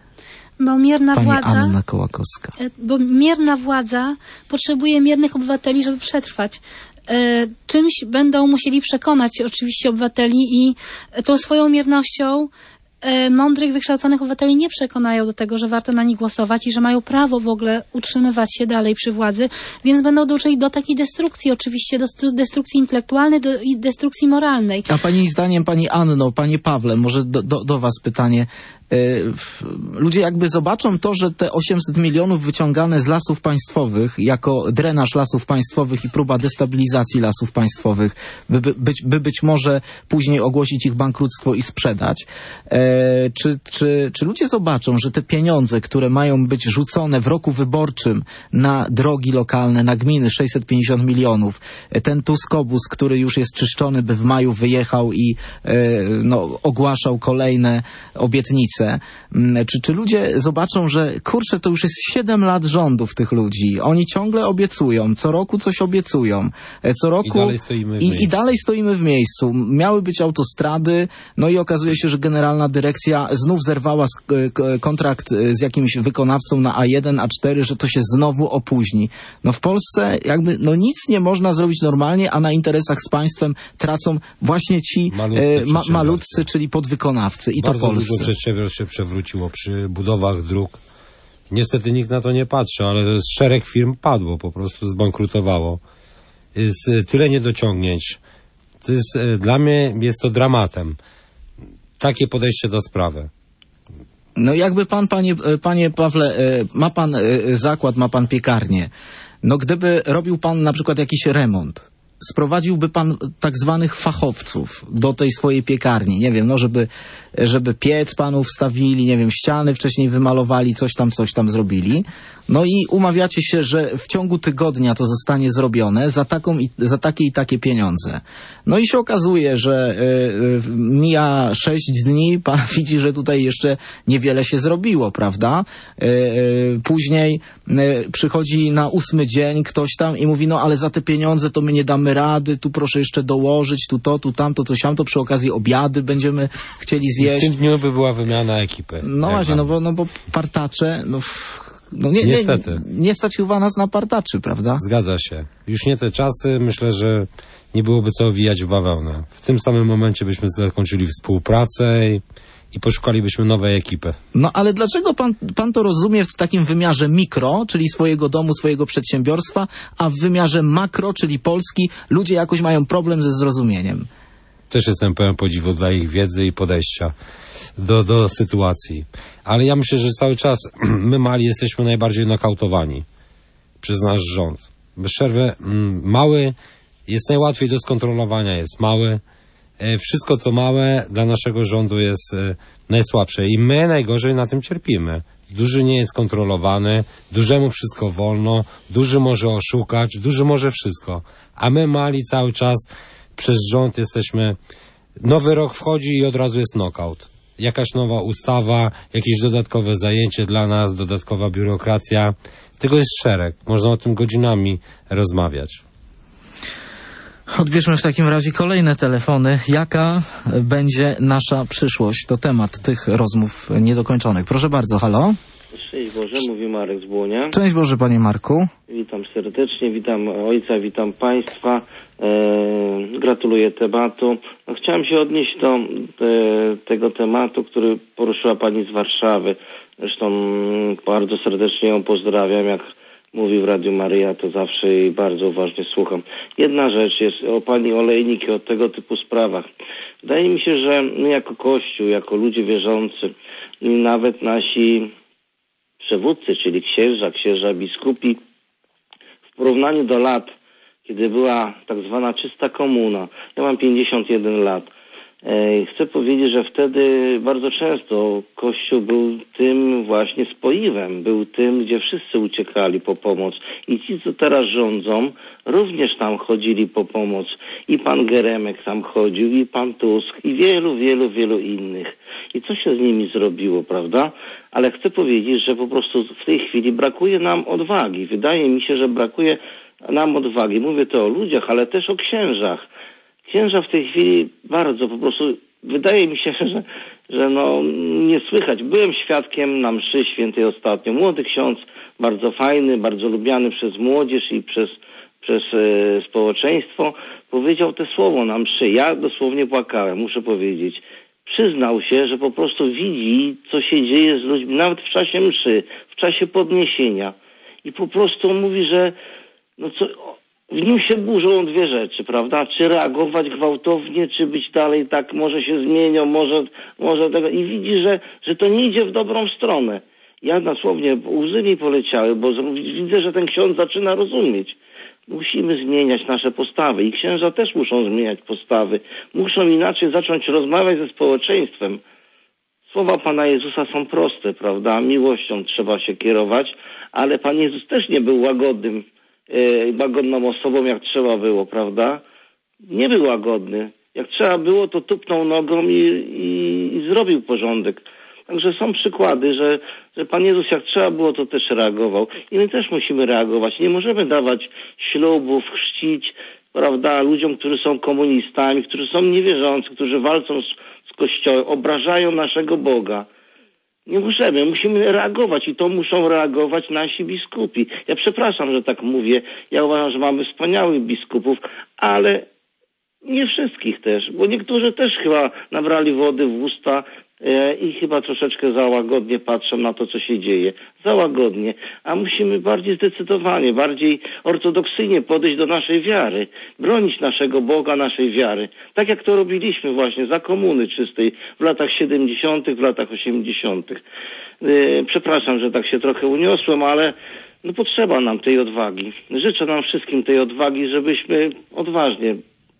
Bo mierna Pani władza, Anna Kołakowska. bo mierna władza potrzebuje miernych obywateli, żeby przetrwać. E, czymś będą musieli przekonać oczywiście obywateli i tą swoją miernością e, mądrych, wykształconych obywateli nie przekonają do tego, że warto na nich głosować i że mają prawo w ogóle utrzymywać się dalej przy władzy, więc będą dążyli do takiej destrukcji oczywiście, do destrukcji intelektualnej do, i destrukcji moralnej. A pani zdaniem, pani Anno, panie Pawle, może do, do, do was pytanie. Ludzie jakby zobaczą to, że te osiemset milionów wyciągane z lasów państwowych jako drenaż lasów państwowych i próba destabilizacji lasów państwowych, by, by, być, by być może później ogłosić ich bankructwo i sprzedać. E, czy, czy, czy ludzie zobaczą, że te pieniądze, które mają być rzucone w roku wyborczym na drogi lokalne, na gminy, sześćset pięćdziesiąt milionów, ten Tuskobus, który już jest czyszczony, by w maju wyjechał i e, no, ogłaszał kolejne obietnice, Czy, czy ludzie zobaczą, że kurczę, to już jest siedem lat rządów tych ludzi. Oni ciągle obiecują, co roku coś obiecują. Co roku I dalej stoimy w i, miejscu. i dalej stoimy w miejscu. Miały być autostrady, no i okazuje się, że generalna dyrekcja znów zerwała z, k, kontrakt z jakimś wykonawcą na A jeden, A cztery, że to się znowu opóźni. No w Polsce jakby no nic nie można zrobić normalnie, a na interesach z państwem tracą właśnie ci malutcy, e, ma, malutcy czyli podwykonawcy i Bardzo to polscy. dużo przedsiębiorstw się przewróciło przy budowach dróg. Niestety nikt na to nie patrzy, ale to jest szereg firm padło, po prostu zbankrutowało. Jest e, tyle niedociągnięć. To jest, e, dla mnie jest to dramatem. Takie podejście do sprawy. No jakby pan, panie, panie Pawle, ma pan zakład, ma pan piekarnię. No gdyby robił pan na przykład jakiś remont, sprowadziłby pan tak zwanych fachowców do tej swojej piekarni, nie wiem, no żeby, żeby piec panu wstawili, nie wiem, ściany wcześniej wymalowali, coś tam, coś tam zrobili. No i umawiacie się, że w ciągu tygodnia to zostanie zrobione za taką i, za takie i takie pieniądze. No i się okazuje, że y, y, mija sześć dni, pan widzi, że tutaj jeszcze niewiele się zrobiło, prawda? Y, y, później y, przychodzi na ósmy dzień ktoś tam i mówi, no ale za te pieniądze to my nie damy rady, tu proszę jeszcze dołożyć, tu to, tu tamto, to siamto, przy okazji obiady będziemy chcieli I w zjeść. tym dniu by była wymiana ekipy. No Jak właśnie, wam? no bo, no bo partacze, no, no nie, nie, Niestety. nie stać chyba nas na partaczy, prawda? Zgadza się. Już nie te czasy, myślę, że nie byłoby co owijać w bawełnę. W tym samym momencie byśmy zakończyli współpracę i, i poszukalibyśmy nowej ekipy. No ale dlaczego pan, pan to rozumie w takim wymiarze mikro, czyli swojego domu, swojego przedsiębiorstwa, a w wymiarze makro, czyli Polski, ludzie jakoś mają problem ze zrozumieniem? Też jestem pełen podziwu dla ich wiedzy i podejścia do, do sytuacji. Ale ja myślę, że cały czas my mali jesteśmy najbardziej nokautowani przez nasz rząd. Bez przerwy mm, mały jest najłatwiej do skontrolowania, jest mały. E, wszystko co małe dla naszego rządu jest e, najsłabsze i my najgorzej na tym cierpimy. Duży nie jest kontrolowany, dużemu wszystko wolno, duży może oszukać, duży może wszystko, A my mali cały czas przez rząd jesteśmy... Nowy rok wchodzi i od razu jest knockout. Jakaś nowa ustawa, jakieś dodatkowe zajęcie dla nas, dodatkowa biurokracja. Tego jest szereg. Można o tym godzinami rozmawiać. Odbierzmy w takim razie kolejne telefony. Jaka będzie nasza przyszłość? To temat tych rozmów niedokończonych. Proszę bardzo, halo? Szczęść Boże, mówi Marek z Błonia. Cześć Boże, panie Marku. Witam serdecznie, witam ojca, witam państwa. E, gratuluję tematu. No, chciałem się odnieść do e, tego tematu, który poruszyła pani z Warszawy. Zresztą bardzo serdecznie ją pozdrawiam. Jak mówi w Radiu Maryja, to zawsze jej bardzo uważnie słucham. Jedna rzecz jest o pani Olejnik i o tego typu sprawach. Wydaje mi się, że my jako Kościół, jako ludzie wierzący, nawet nasi przewódcy, czyli księża, księża biskupi, w porównaniu do lat, kiedy była tak zwana czysta komuna, ja mam pięćdziesiąt jeden lat, chcę powiedzieć, że wtedy bardzo często Kościół był tym właśnie spoiwem, był tym, gdzie wszyscy uciekali po pomoc. I ci, co teraz rządzą, również tam chodzili po pomoc. I pan Geremek tam chodził, i pan Tusk, i wielu, wielu, wielu innych. I co się z nimi zrobiło, prawda? Ale chcę powiedzieć, że po prostu w tej chwili brakuje nam odwagi. Wydaje mi się, że brakuje nam odwagi. Mówię to o ludziach, ale też o księżach. Księża w tej chwili bardzo po prostu, wydaje mi się, że, że no nie słychać. Byłem świadkiem na mszy świętej ostatnio. Młody ksiądz, bardzo fajny, bardzo lubiany przez młodzież i przez, przez e, społeczeństwo, powiedział te słowo na mszy. Ja dosłownie płakałem, muszę powiedzieć. Przyznał się, że po prostu widzi, co się dzieje z ludźmi, nawet w czasie mszy, w czasie podniesienia. I po prostu mówi, że no co... W nim się burzą dwie rzeczy, prawda? Czy reagować gwałtownie, czy być dalej tak, może się zmienią, może, może tego. I widzi, że, że to nie idzie w dobrą stronę. Ja dosłownie łzy mi poleciały, bo widzę, że ten ksiądz zaczyna rozumieć. Musimy zmieniać nasze postawy i księża też muszą zmieniać postawy. Muszą inaczej zacząć rozmawiać ze społeczeństwem. Słowa Pana Jezusa są proste, prawda? Miłością trzeba się kierować, ale Pan Jezus też nie był łagodnym łagodną osobą, jak trzeba było, prawda? Nie był łagodny. Jak trzeba było, to tupnął nogą i, i, i zrobił porządek. Także są przykłady, że, że Pan Jezus jak trzeba było, to też reagował. I my też musimy reagować. Nie możemy dawać ślubów, chrzcić, prawda, ludziom, którzy są komunistami, którzy są niewierzący, którzy walczą z, z Kościołem, obrażają naszego Boga. Nie możemy, musimy reagować i to muszą reagować nasi biskupi. Ja przepraszam, że tak mówię. Ja uważam, że mamy wspaniałych biskupów, ale nie wszystkich też, bo niektórzy też chyba nabrali wody w usta e, i chyba troszeczkę za łagodnie patrzą na to, co się dzieje. Za łagodnie. A musimy bardziej zdecydowanie, bardziej ortodoksyjnie podejść do naszej wiary. Bronić naszego Boga, naszej wiary. Tak jak to robiliśmy właśnie za komuny czystej w latach siedemdziesiątych, w latach osiemdziesiątych. E, przepraszam, że tak się trochę uniosłem, ale no potrzeba nam tej odwagi. Życzę nam wszystkim tej odwagi, żebyśmy odważnie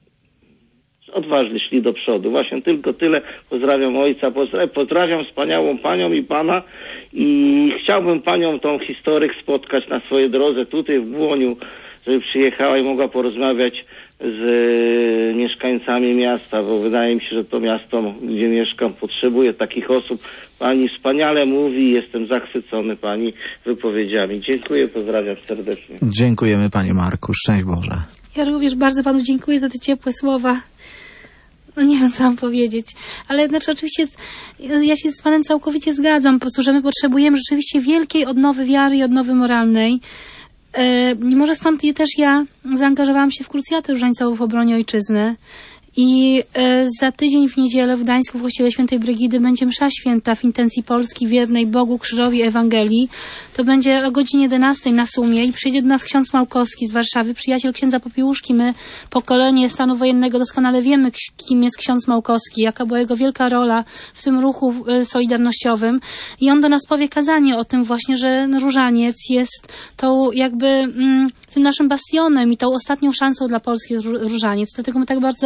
odważnie szli do przodu. Właśnie tylko tyle. Pozdrawiam ojca, pozdrawiam, pozdrawiam wspaniałą panią i pana i chciałbym panią tą historyk spotkać na swojej drodze tutaj w Błoniu, żeby przyjechała i mogła porozmawiać z e, mieszkańcami miasta, bo wydaje mi się, że to miasto, gdzie mieszkam, potrzebuje takich osób. Pani wspaniale mówi, jestem zachwycony pani wypowiedziami. Dziękuję, pozdrawiam serdecznie. Dziękujemy panie Marku, szczęść Boże. Ja również bardzo panu dziękuję za te ciepłe słowa. No nie wiem, co mam powiedzieć. Ale znaczy oczywiście ja się z panem całkowicie zgadzam. Po prostu, że my potrzebujemy rzeczywiście wielkiej odnowy wiary i odnowy moralnej. E, może stąd też ja zaangażowałam się w krucjatę różańcową w obronie ojczyzny. I e, za tydzień w niedzielę w Gdańsku w kościele świętej Brygidy będzie msza święta w intencji Polski wiernej Bogu, Krzyżowi, Ewangelii. To będzie o godzinie jedenastej na Sumie i przyjdzie do nas ksiądz Małkowski z Warszawy, przyjaciel księdza Popiełuszki. My, pokolenie stanu wojennego, doskonale wiemy, kim jest ksiądz Małkowski, jaka była jego wielka rola w tym ruchu solidarnościowym. I on do nas powie kazanie o tym właśnie, że różaniec jest tą jakby mm, tym naszym bastionem i tą ostatnią szansą dla Polski jest różaniec. Dlatego my tak bardzo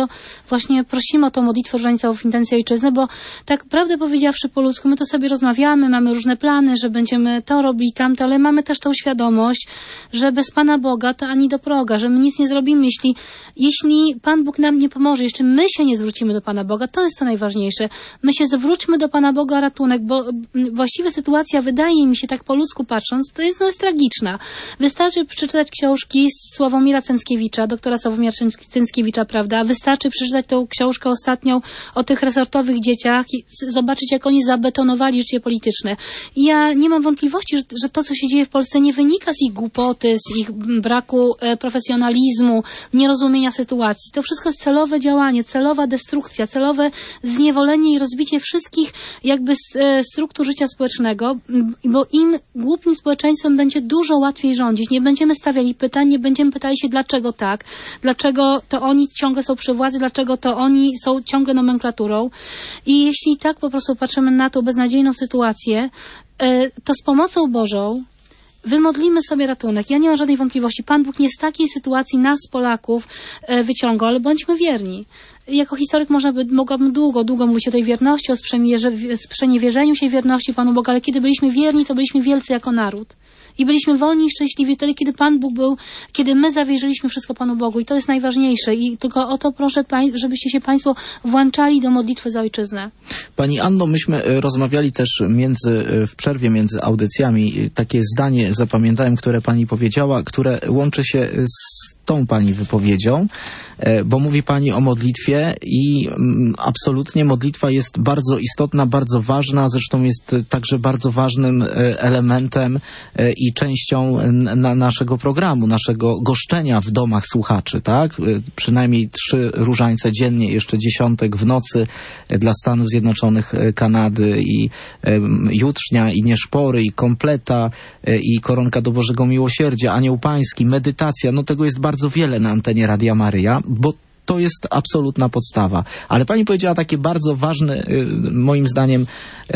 właśnie prosimy o tą modlitwę różańcową w intencji ojczyzny, bo tak prawdę powiedziawszy po ludzku, my to sobie rozmawiamy, mamy różne plany, że będziemy to robili, tamto, ale mamy też tą świadomość, że bez Pana Boga to ani do proga, że my nic nie zrobimy, jeśli, jeśli Pan Bóg nam nie pomoże, jeszcze my się nie zwrócimy do Pana Boga, to jest to najważniejsze. My się zwróćmy do Pana Boga o ratunek, bo właściwie sytuacja, wydaje mi się, tak po ludzku patrząc, to jest, no, jest tragiczna. Wystarczy przeczytać książki Sławomira Cęckiewicza, doktora Sławomira Cęckiewicza, prawda? Wystarczy przeczytać tą książkę ostatnią o tych resortowych dzieciach i zobaczyć, jak oni zabetonowali życie polityczne. I ja nie mam wątpliwości, że, że to, co się dzieje w Polsce, nie wynika z ich głupoty, z ich braku e, profesjonalizmu, nierozumienia sytuacji. To wszystko jest celowe działanie, celowa destrukcja, celowe zniewolenie i rozbicie wszystkich jakby e, struktur życia społecznego, bo im głupim społeczeństwem będzie dużo łatwiej rządzić. Nie będziemy stawiali pytań, nie będziemy pytali się, dlaczego tak, dlaczego to oni ciągle są przy władzy, dlaczego to oni są ciągle nomenklaturą. I jeśli tak po prostu patrzymy na tą beznadziejną sytuację, to z pomocą Bożą wymodlimy sobie ratunek. Ja nie mam żadnej wątpliwości. Pan Bóg nie z takiej sytuacji nas, Polaków, wyciąga, ale bądźmy wierni. Jako historyk można by, mogłabym długo, długo mówić o tej wierności, o sprzeniewierzeniu się wierności Panu Bogu, ale kiedy byliśmy wierni, to byliśmy wielcy jako naród. I byliśmy wolni i szczęśliwi wtedy, kiedy Pan Bóg był, kiedy my zawierzyliśmy wszystko Panu Bogu. I to jest najważniejsze. I tylko o to proszę, żebyście się Państwo włączali do modlitwy za ojczyznę. Pani Anno, myśmy rozmawiali też między, w przerwie między audycjami. Takie zdanie zapamiętałem, które Pani powiedziała, które łączy się z tą Pani wypowiedzią, bo mówi Pani o modlitwie i absolutnie modlitwa jest bardzo istotna, bardzo ważna, zresztą jest także bardzo ważnym elementem i częścią na naszego programu, naszego goszczenia w domach słuchaczy, tak? Przynajmniej trzy różańce dziennie, jeszcze dziesiątek w nocy dla Stanów Zjednoczonych, Kanady i Jutrznia, i Nieszpory, i Kompleta, i Koronka do Bożego Miłosierdzia, Anioł Pański, medytacja, no tego jest bardzo wiele na antenie Radia Maryja, bo to jest absolutna podstawa. Ale Pani powiedziała takie bardzo ważne, moim zdaniem,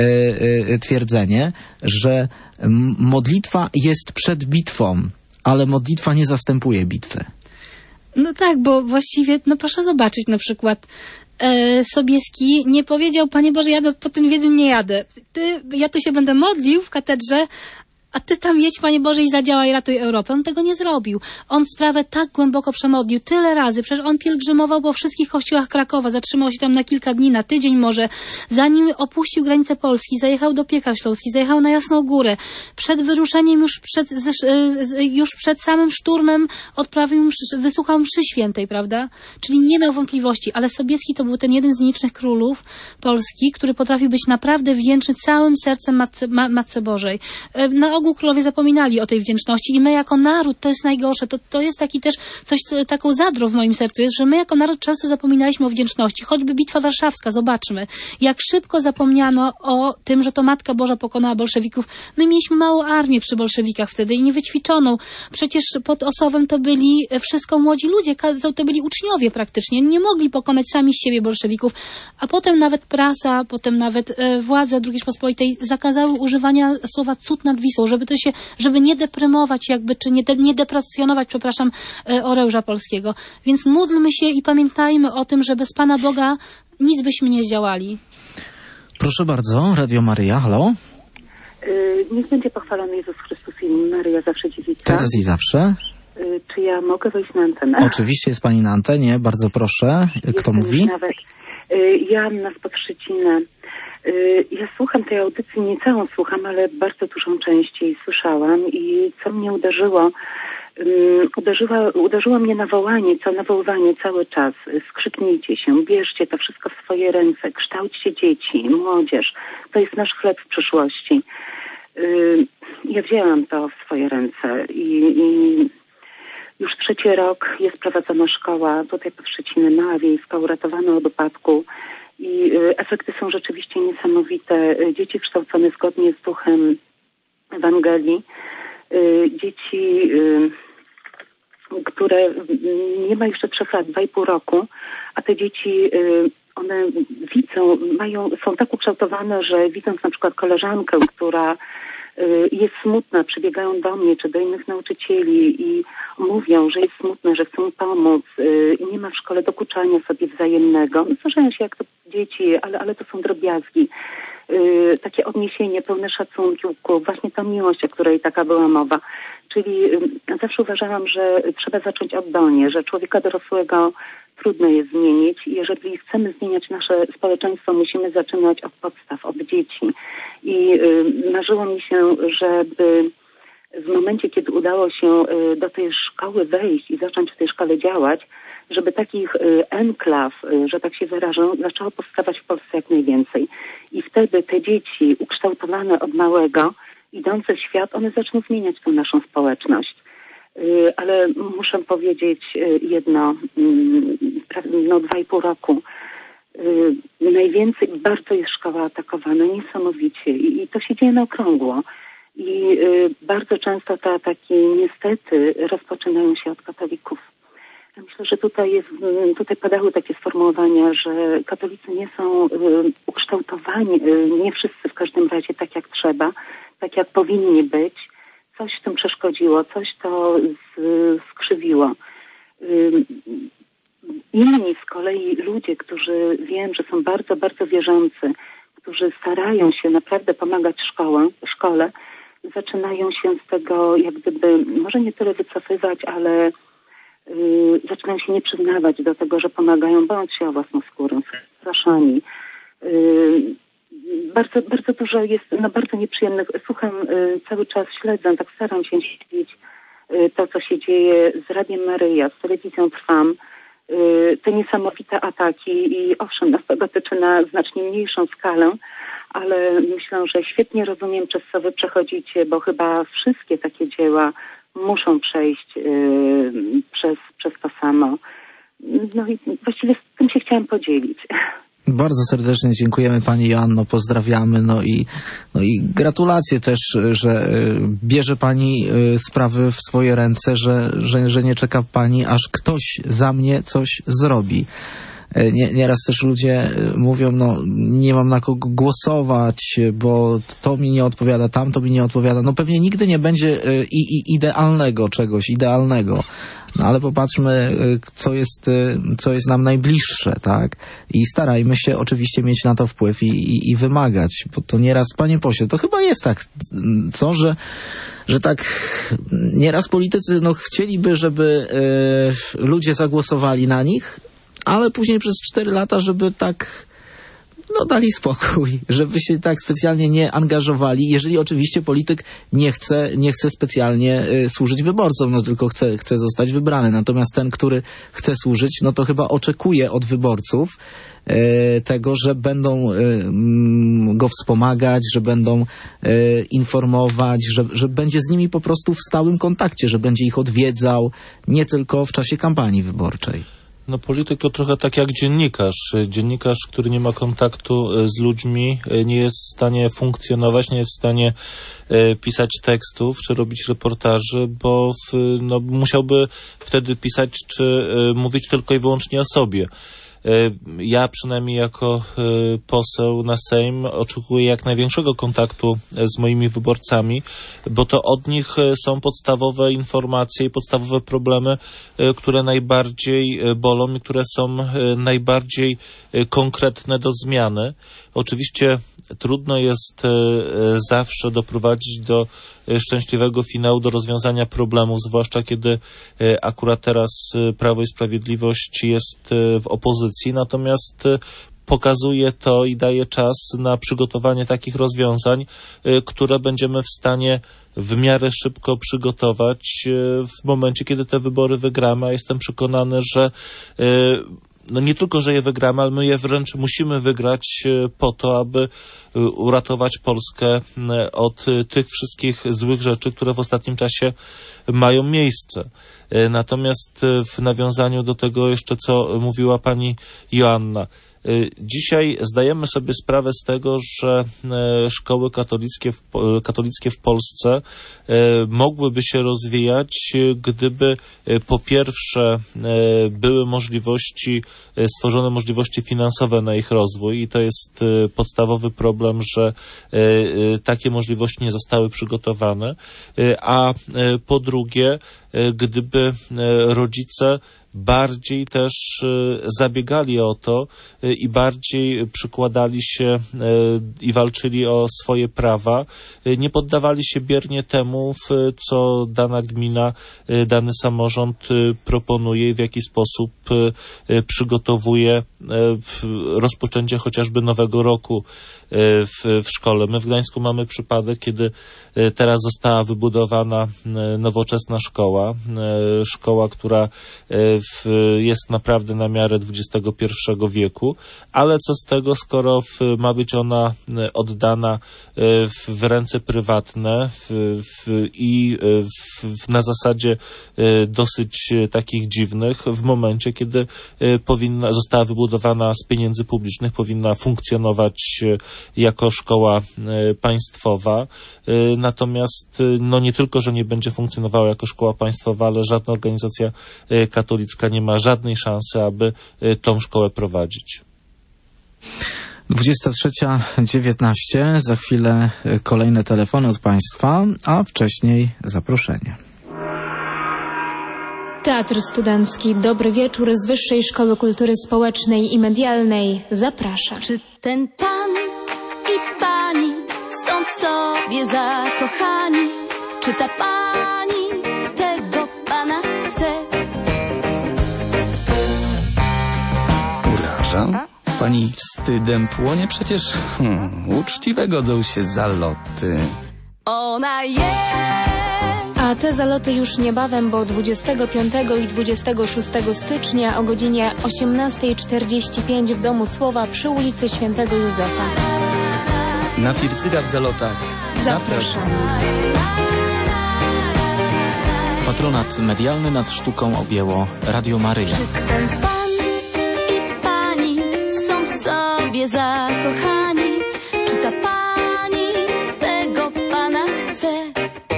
twierdzenie, że modlitwa jest przed bitwą, ale modlitwa nie zastępuje bitwy. No tak, bo właściwie, no proszę zobaczyć na przykład, e, Sobieski nie powiedział, Panie Boże, ja po tym wiedzy nie jadę. Ty, ja tu się będę modlił w katedrze, a ty tam jedź, Panie Boże, i zadziałaj, ratuj Europę. On tego nie zrobił. On sprawę tak głęboko przemodlił, tyle razy. Przecież on pielgrzymował po wszystkich kościołach Krakowa, zatrzymał się tam na kilka dni, na tydzień może. Zanim opuścił granicę Polski, zajechał do Piekar Śląskich, zajechał na Jasną Górę. Przed wyruszeniem, już przed, już przed samym szturmem odprawił, mszy, wysłuchał mszy świętej, prawda? Czyli nie miał wątpliwości, ale Sobieski to był ten jeden z nielicznych królów Polski, który potrafił być naprawdę wdzięczny całym sercem Matce, Ma, Matce Bożej. Na ogół królowie zapominali o tej wdzięczności i my jako naród, to jest najgorsze, to, to jest taki też coś, taką zadrą w moim sercu jest, że my jako naród często zapominaliśmy o wdzięczności. Choćby Bitwa Warszawska, zobaczmy, jak szybko zapomniano o tym, że to Matka Boża pokonała bolszewików. My mieliśmy małą armię przy bolszewikach wtedy i niewyćwiczoną. Przecież pod Osowem to byli wszystko młodzi ludzie, to, to byli uczniowie praktycznie. Nie mogli pokonać sami z siebie bolszewików. A potem nawet prasa, potem nawet e, władze drugiej Rzeczpospolitej zakazały używania słowa cud nad Wisłą, żeby to się, żeby nie deprymować jakby, czy nie, de, nie deprecjonować, przepraszam, e, oręża polskiego. Więc módlmy się i pamiętajmy o tym, że bez Pana Boga nic byśmy nie zdziałali. Proszę bardzo, Radio Maryja, halo? Yy, niech będzie pochwalony Jezus Chrystus i Maryja zawsze dziewica. Teraz i zawsze. Yy, czy ja mogę wejść na antenę? Oczywiście jest Pani na antenie, bardzo proszę. Kto Jestem mówi? Nawet. Yy, Joanna z Podszczycina. Yy, ja słucham tej audycji, nie całą słucham, ale bardzo dużą część jej słyszałam i co mnie uderzyło, yy, uderzyła, uderzyło mnie nawołanie, co nawoływanie cały czas. Skrzyknijcie się, bierzcie to wszystko w swoje ręce, kształćcie dzieci, młodzież. To jest nasz chleb w przyszłości. Yy, ja wzięłam to w swoje ręce i, i już trzeci rok jest prowadzona szkoła, tutaj pod Szczecinem, mała wiejska, uratowana od upadku i efekty są rzeczywiście niesamowite. Dzieci kształcone zgodnie z duchem Ewangelii, dzieci, które nie ma jeszcze trzech lat, dwa i pół roku, a te dzieci, one widzą, mają, są tak ukształtowane, że widząc na przykład koleżankę, która jest smutna, przybiegają do mnie czy do innych nauczycieli i mówią, że jest smutna, że chcą pomóc i nie ma w szkole dokuczania sobie wzajemnego. No, zdarzają się jak to dzieci, ale, ale to są drobiazgi. Yy, takie odniesienie pełne szacunku, właśnie ta miłość, o której taka była mowa. Czyli yy, zawsze uważałam, że trzeba zacząć oddolnie, że człowieka dorosłego trudno jest zmienić i jeżeli chcemy zmieniać nasze społeczeństwo, musimy zaczynać od podstaw, od dzieci. I yy, marzyło mi się, żeby w momencie, kiedy udało się yy, do tej szkoły wejść i zacząć w tej szkole działać, żeby takich y, enklaw, y, że tak się wyrażę, zaczęło powstawać w Polsce jak najwięcej. I wtedy te dzieci ukształtowane od małego, idące w świat, one zaczną zmieniać tą naszą społeczność. Y, ale muszę powiedzieć y, jedno, y, no dwa i pół roku, y, najwięcej, bardzo jest szkoła atakowana, niesamowicie i, i to się dzieje na okrągło. I y, bardzo często te ataki niestety rozpoczynają się od katolików. Ja myślę, że tutaj jest, tutaj padały takie sformułowania, że katolicy nie są y, ukształtowani, y, nie wszyscy w każdym razie tak jak trzeba, tak jak powinni być. Coś w tym przeszkodziło, coś to z, skrzywiło. Y, inni z kolei ludzie, którzy wiem, że są bardzo, bardzo wierzący, którzy starają się naprawdę pomagać szkołę, szkole, zaczynają się z tego jak gdyby, może nie tyle wycofywać, ale Yy, zaczynają się nie przyznawać do tego, że pomagają, bądź się o własną skórę, zapraszani. Yy, bardzo, bardzo dużo jest, no bardzo nieprzyjemnych. Słucham yy, cały czas, śledzę, tak staram się śledzić yy, to, co się dzieje z Radiem Maryja, z telewizją Trwam. Yy, te niesamowite ataki i owszem, nas to dotyczy na znacznie mniejszą skalę, ale myślę, że świetnie rozumiem, przez co wy przechodzicie, bo chyba wszystkie takie dzieła muszą przejść yy, przez, przez to samo. No i właściwie z tym się chciałam podzielić. Bardzo serdecznie dziękujemy pani Joanno, pozdrawiamy, no i, no i gratulacje też, że bierze pani sprawy w swoje ręce, że, że, że nie czeka pani, aż ktoś za mnie coś zrobi. Nie, nieraz też ludzie mówią, no nie mam na kogo głosować, bo to mi nie odpowiada, tamto mi nie odpowiada. No pewnie nigdy nie będzie i, i idealnego czegoś, idealnego. No ale popatrzmy, co jest, co jest nam najbliższe, tak? I starajmy się oczywiście mieć na to wpływ i, i, i wymagać, bo to nieraz, panie pośle, to chyba jest tak, co, że że tak nieraz politycy no chcieliby, żeby y, ludzie zagłosowali na nich, ale później przez cztery lata, żeby tak no dali spokój, żeby się tak specjalnie nie angażowali, jeżeli oczywiście polityk nie chce, nie chce specjalnie y, służyć wyborcom, no tylko chce, chce zostać wybrany. Natomiast ten, który chce służyć, no to chyba oczekuje od wyborców y, tego, że będą y, y, go wspomagać, że będą y, informować, że, że będzie z nimi po prostu w stałym kontakcie, że będzie ich odwiedzał nie tylko w czasie kampanii wyborczej. No polityk to trochę tak jak dziennikarz. Dziennikarz, który nie ma kontaktu z ludźmi, nie jest w stanie funkcjonować, nie jest w stanie e, pisać tekstów czy robić reportaży, bo w, no, musiałby wtedy pisać czy e, mówić tylko i wyłącznie o sobie. Ja przynajmniej jako poseł na Sejm oczekuję jak największego kontaktu z moimi wyborcami, bo to od nich są podstawowe informacje i podstawowe problemy, które najbardziej bolą i które są najbardziej konkretne do zmiany. Oczywiście trudno jest zawsze doprowadzić do szczęśliwego finału, do rozwiązania problemu, zwłaszcza kiedy akurat teraz Prawo i Sprawiedliwość jest w opozycji, natomiast pokazuje to i daje czas na przygotowanie takich rozwiązań, które będziemy w stanie w miarę szybko przygotować w momencie, kiedy te wybory wygramy, a jestem przekonany, że no nie tylko, że je wygramy, ale my je wręcz musimy wygrać po to, aby uratować Polskę od tych wszystkich złych rzeczy, które w ostatnim czasie mają miejsce. Natomiast w nawiązaniu do tego jeszcze, co mówiła pani Joanna, Dzisiaj zdajemy sobie sprawę z tego, że szkoły katolickie w, katolickie w Polsce mogłyby się rozwijać, gdyby po pierwsze były możliwości, stworzone możliwości finansowe na ich rozwój i to jest podstawowy problem, że takie możliwości nie zostały przygotowane, a po drugie, gdyby rodzice bardziej też zabiegali o to i bardziej przykładali się i walczyli o swoje prawa, nie poddawali się biernie temu, co dana gmina, dany samorząd proponuje i w jaki sposób przygotowuje rozpoczęcie chociażby nowego roku w, w szkole. My w Gdańsku mamy przypadek, kiedy teraz została wybudowana nowoczesna szkoła, szkoła, która jest naprawdę na miarę dwudziestego pierwszego wieku, ale co z tego, skoro ma być ona oddana w ręce prywatne w, w, i w, na zasadzie dosyć takich dziwnych, w momencie, kiedy powinna, została wybudowana z pieniędzy publicznych, powinna funkcjonować jako szkoła państwowa. Natomiast no nie tylko, że nie będzie funkcjonowała jako szkoła państwowa, ale żadna organizacja katolicka nie ma żadnej szansy, aby tą szkołę prowadzić. dwudziesta trzecia dziewiętnaście. Za chwilę kolejne telefony od Państwa, a wcześniej zaproszenie. Teatr Studencki. Dobry wieczór z Wyższej Szkoły Kultury Społecznej i Medialnej. Zaprasza. Czy ten pan i pani są w sobie zakochani? Czy ta pani tego pana chce? Uraża? Pani wstydem płonie? Przecież hmm, uczciwe godzą się zaloty. Ona jest. A te zaloty już niebawem, bo dwudziestego piątego i dwudziestego szóstego stycznia o godzinie osiemnasta czterdzieści pięć w Domu Słowa przy ulicy Świętego Józefa. Na Fircyga w Zalotach. Zapraszamy. Patronat medialny nad sztuką objęło Radio Maryja. Czy ten pan i pani są w sobie zakochani? Czy ta pani tego pana chce?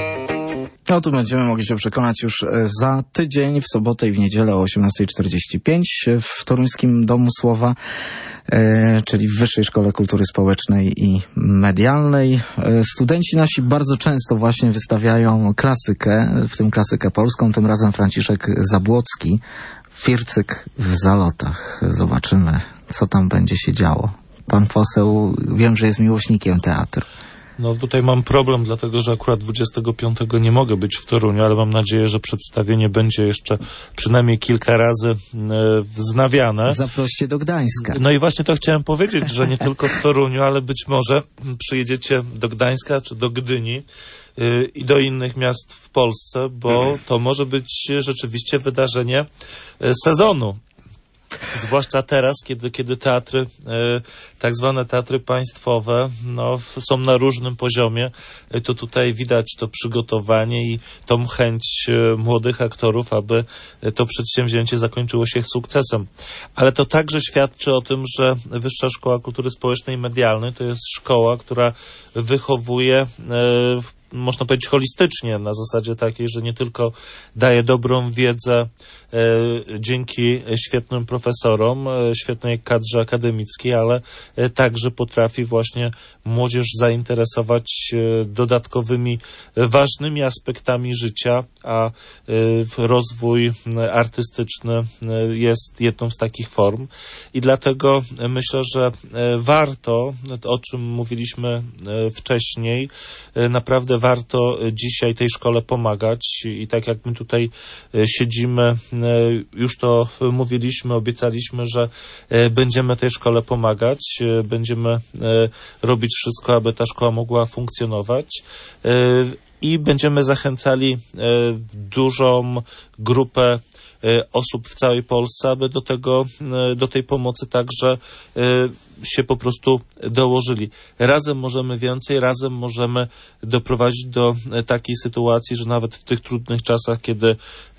O tym będziemy mogli się przekonać już za tydzień, w sobotę i w niedzielę o osiemnasta czterdzieści pięć w Toruńskim Domu Słowa, e, czyli w Wyższej Szkole Kultury Społecznej i Medialnej. E, studenci nasi bardzo często właśnie wystawiają klasykę, w tym klasykę polską, tym razem Franciszek Zabłocki, Fircyk w Zalotach. Zobaczymy, co tam będzie się działo. Pan poseł, wiem, że jest miłośnikiem teatru. No tutaj mam problem, dlatego że akurat dwudziestego piątego nie mogę być w Toruniu, ale mam nadzieję, że przedstawienie będzie jeszcze przynajmniej kilka razy e, wznawiane. Zaproście do Gdańska. No i właśnie to chciałem powiedzieć, że nie tylko w Toruniu, ale być może przyjedziecie do Gdańska czy do Gdyni e, i do innych miast w Polsce, bo to może być rzeczywiście wydarzenie e, sezonu. Zwłaszcza teraz, kiedy, kiedy teatry, e, tak zwane teatry państwowe, no, są na różnym poziomie, e, to tutaj widać to przygotowanie i tą chęć e, młodych aktorów, aby e, to przedsięwzięcie zakończyło się sukcesem. Ale to także świadczy o tym, że Wyższa Szkoła Kultury Społecznej i Medialnej to jest szkoła, która wychowuje e, można powiedzieć holistycznie, na zasadzie takiej, że nie tylko daje dobrą wiedzę e, dzięki świetnym profesorom, e, świetnej kadrze akademickiej, ale e, także potrafi właśnie młodzież zainteresować e, dodatkowymi, e, ważnymi aspektami życia, a e, rozwój artystyczny e, jest jedną z takich form. I dlatego e, myślę, że e, warto, o czym mówiliśmy e, wcześniej, e, naprawdę warto dzisiaj tej szkole pomagać i tak jak my tutaj siedzimy, już to mówiliśmy, obiecaliśmy, że będziemy tej szkole pomagać, będziemy robić wszystko, aby ta szkoła mogła funkcjonować i będziemy zachęcali dużą grupę osób w całej Polsce, aby do tego, do tej pomocy także się po prostu dołożyli. Razem możemy więcej, razem możemy doprowadzić do takiej sytuacji, że nawet w tych trudnych czasach, kiedy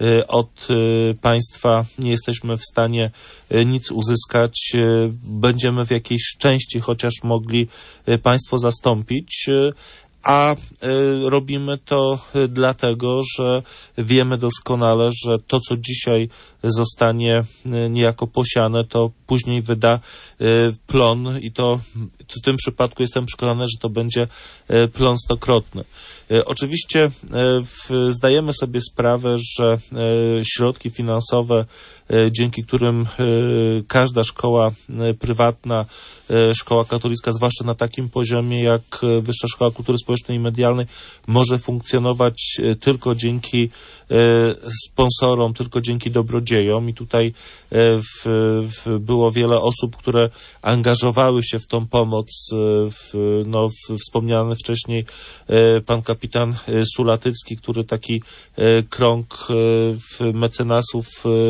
od państwa nie jesteśmy w stanie nic uzyskać, będziemy w jakiejś części chociaż mogli państwo zastąpić, a y, robimy to y, dlatego, że wiemy doskonale, że to, co dzisiaj zostanie y, niejako posiane, to później wyda y, plon i to w tym przypadku jestem przekonany, że to będzie y, plon stokrotny. Y, oczywiście y, w, zdajemy sobie sprawę, że y, środki finansowe, y, dzięki którym y, każda szkoła y, prywatna, y, szkoła katolicka, zwłaszcza na takim poziomie jak y, Wyższa Szkoła Kultury Społecznej i Medialnej, może funkcjonować y, tylko dzięki y, sponsorom, tylko dzięki dobrodziejom. I tutaj y, w, w, było wiele osób, które angażowały się w tą pomoc. Y, w, no, w, wspomniany wcześniej y, pan kapitan y, Sulatycki, który taki y, krąg y, mecenasów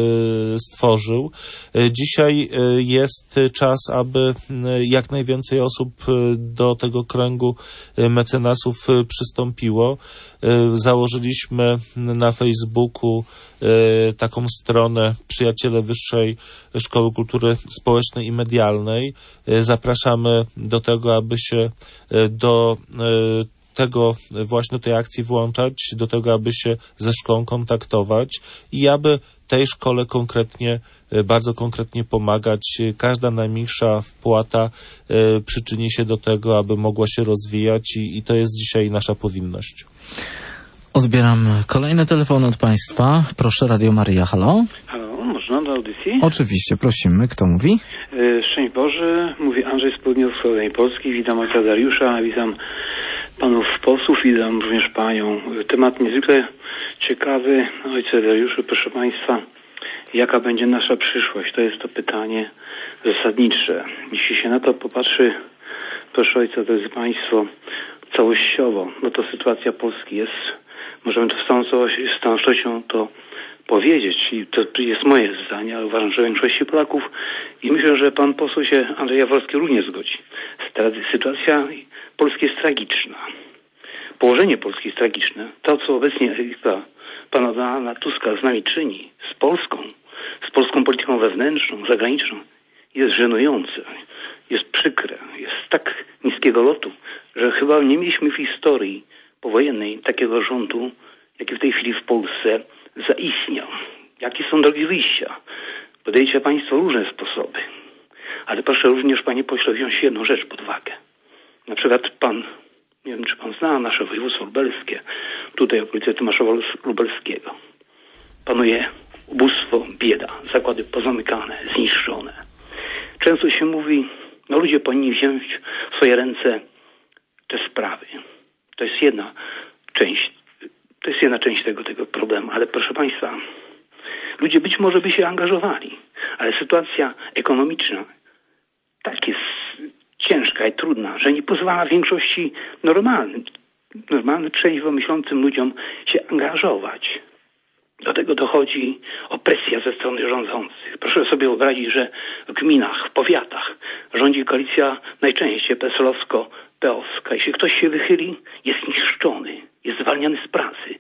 y, stworzył. Y, dzisiaj y, jest czas, aby y, jak najwięcej osób y, do tego kręgu y, mecenasów y, przystąpiło. Y, założyliśmy na Facebooku y, taką stronę Przyjaciele Wyższej Szkoły Kultury Społecznej i Medialnej. Y, zapraszamy do tego, aby się y, do y, tego właśnie tej akcji włączać, do tego, aby się ze szkołą kontaktować i aby tej szkole konkretnie, bardzo konkretnie pomagać. Każda najmniejsza wpłata y, przyczyni się do tego, aby mogła się rozwijać i, i to jest dzisiaj nasza powinność. Odbieram kolejny telefon od Państwa. Proszę, Radio Maryja, halo? Halo, można do audycji? Oczywiście, prosimy. Kto mówi? E, Szczęść Boże, mówi Andrzej z południowo-wschodniej Polski. Witam ojca Dariusza, witam panów posłów, witam również panią. Temat niezwykle ciekawy. Ojcze Dariuszu, proszę państwa, jaka będzie nasza przyszłość? To jest to pytanie zasadnicze. Jeśli się na to popatrzy, proszę ojca, drodzy państwo, całościowo, no to sytuacja Polski jest, możemy to z całą stanowczością to powiedzieć i to jest moje zdanie, ale uważam, że większości Polaków i myślę, że pan poseł się Andrzej Jaworski również zgodzi. Sytuacja Polski jest tragiczna. Położenie Polski jest tragiczne. To, co obecnie elita pana Donalda Tuska z nami czyni, z Polską, z polską polityką wewnętrzną, zagraniczną, jest żenujące, jest przykre, jest tak niskiego lotu, że chyba nie mieliśmy w historii powojennej takiego rządu, jaki w tej chwili w Polsce zaistniał. Jakie są drogi wyjścia? Podejdziecie państwo różne sposoby. Ale proszę również, panie pośle, wziąć jedną rzecz pod uwagę. Na przykład pan, nie wiem, czy pan zna nasze województwo lubelskie, tutaj okolice Tomaszowa Lubelskiego. Panuje ubóstwo, bieda, zakłady pozamykane, zniszczone. Często się mówi, no ludzie powinni wziąć w swoje ręce te sprawy. To jest jedna część, to jest jedna część tego, tego problemu, ale proszę państwa, ludzie być może by się angażowali, ale sytuacja ekonomiczna tak jest ciężka i trudna, że nie pozwala większości normalnym, normalnym, trzeźwo myślącym ludziom się angażować. Do tego dochodzi opresja ze strony rządzących. Proszę sobie wyobrazić, że w gminach, w powiatach rządzi koalicja najczęściej P S L owsko-P O wska. Jeśli ktoś się wychyli, jest niszczony, jest zwalniany z pracy,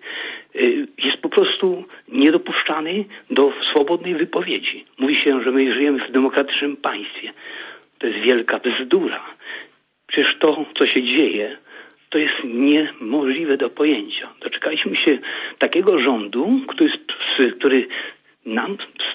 jest po prostu niedopuszczany do swobodnej wypowiedzi. Mówi się, że my żyjemy w demokratycznym państwie. To jest wielka bzdura. Przecież to, co się dzieje, to jest niemożliwe do pojęcia. Doczekaliśmy się takiego rządu, który, który nam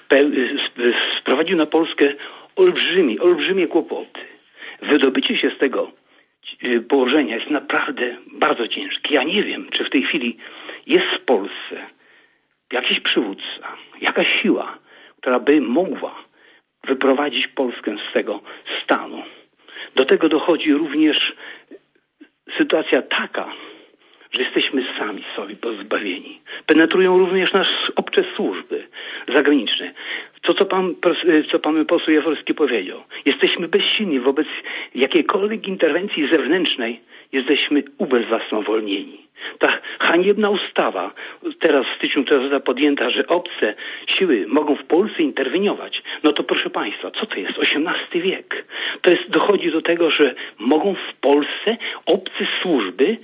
sprowadził na Polskę olbrzymie, olbrzymie kłopoty. Wydobycie się z tego położenia jest naprawdę bardzo ciężkie. Ja nie wiem, czy w tej chwili jest w Polsce jakiś przywódca, jakaś siła, która by mogła wyprowadzić Polskę z tego stanu. Do tego dochodzi również sytuacja taka, że jesteśmy sami sobie pozbawieni. Penetrują również nas obce służby zagraniczne. To, co pan, co pan poseł Jaworski powiedział. Jesteśmy bezsilni wobec jakiejkolwiek interwencji zewnętrznej. Jesteśmy ubezwłasnowolnieni. Ta haniebna ustawa, teraz w styczniu to została podjęta, że obce siły mogą w Polsce interweniować. No to proszę państwa, co to jest? osiemnasty wiek. To jest, dochodzi do tego, że mogą w Polsce obce służby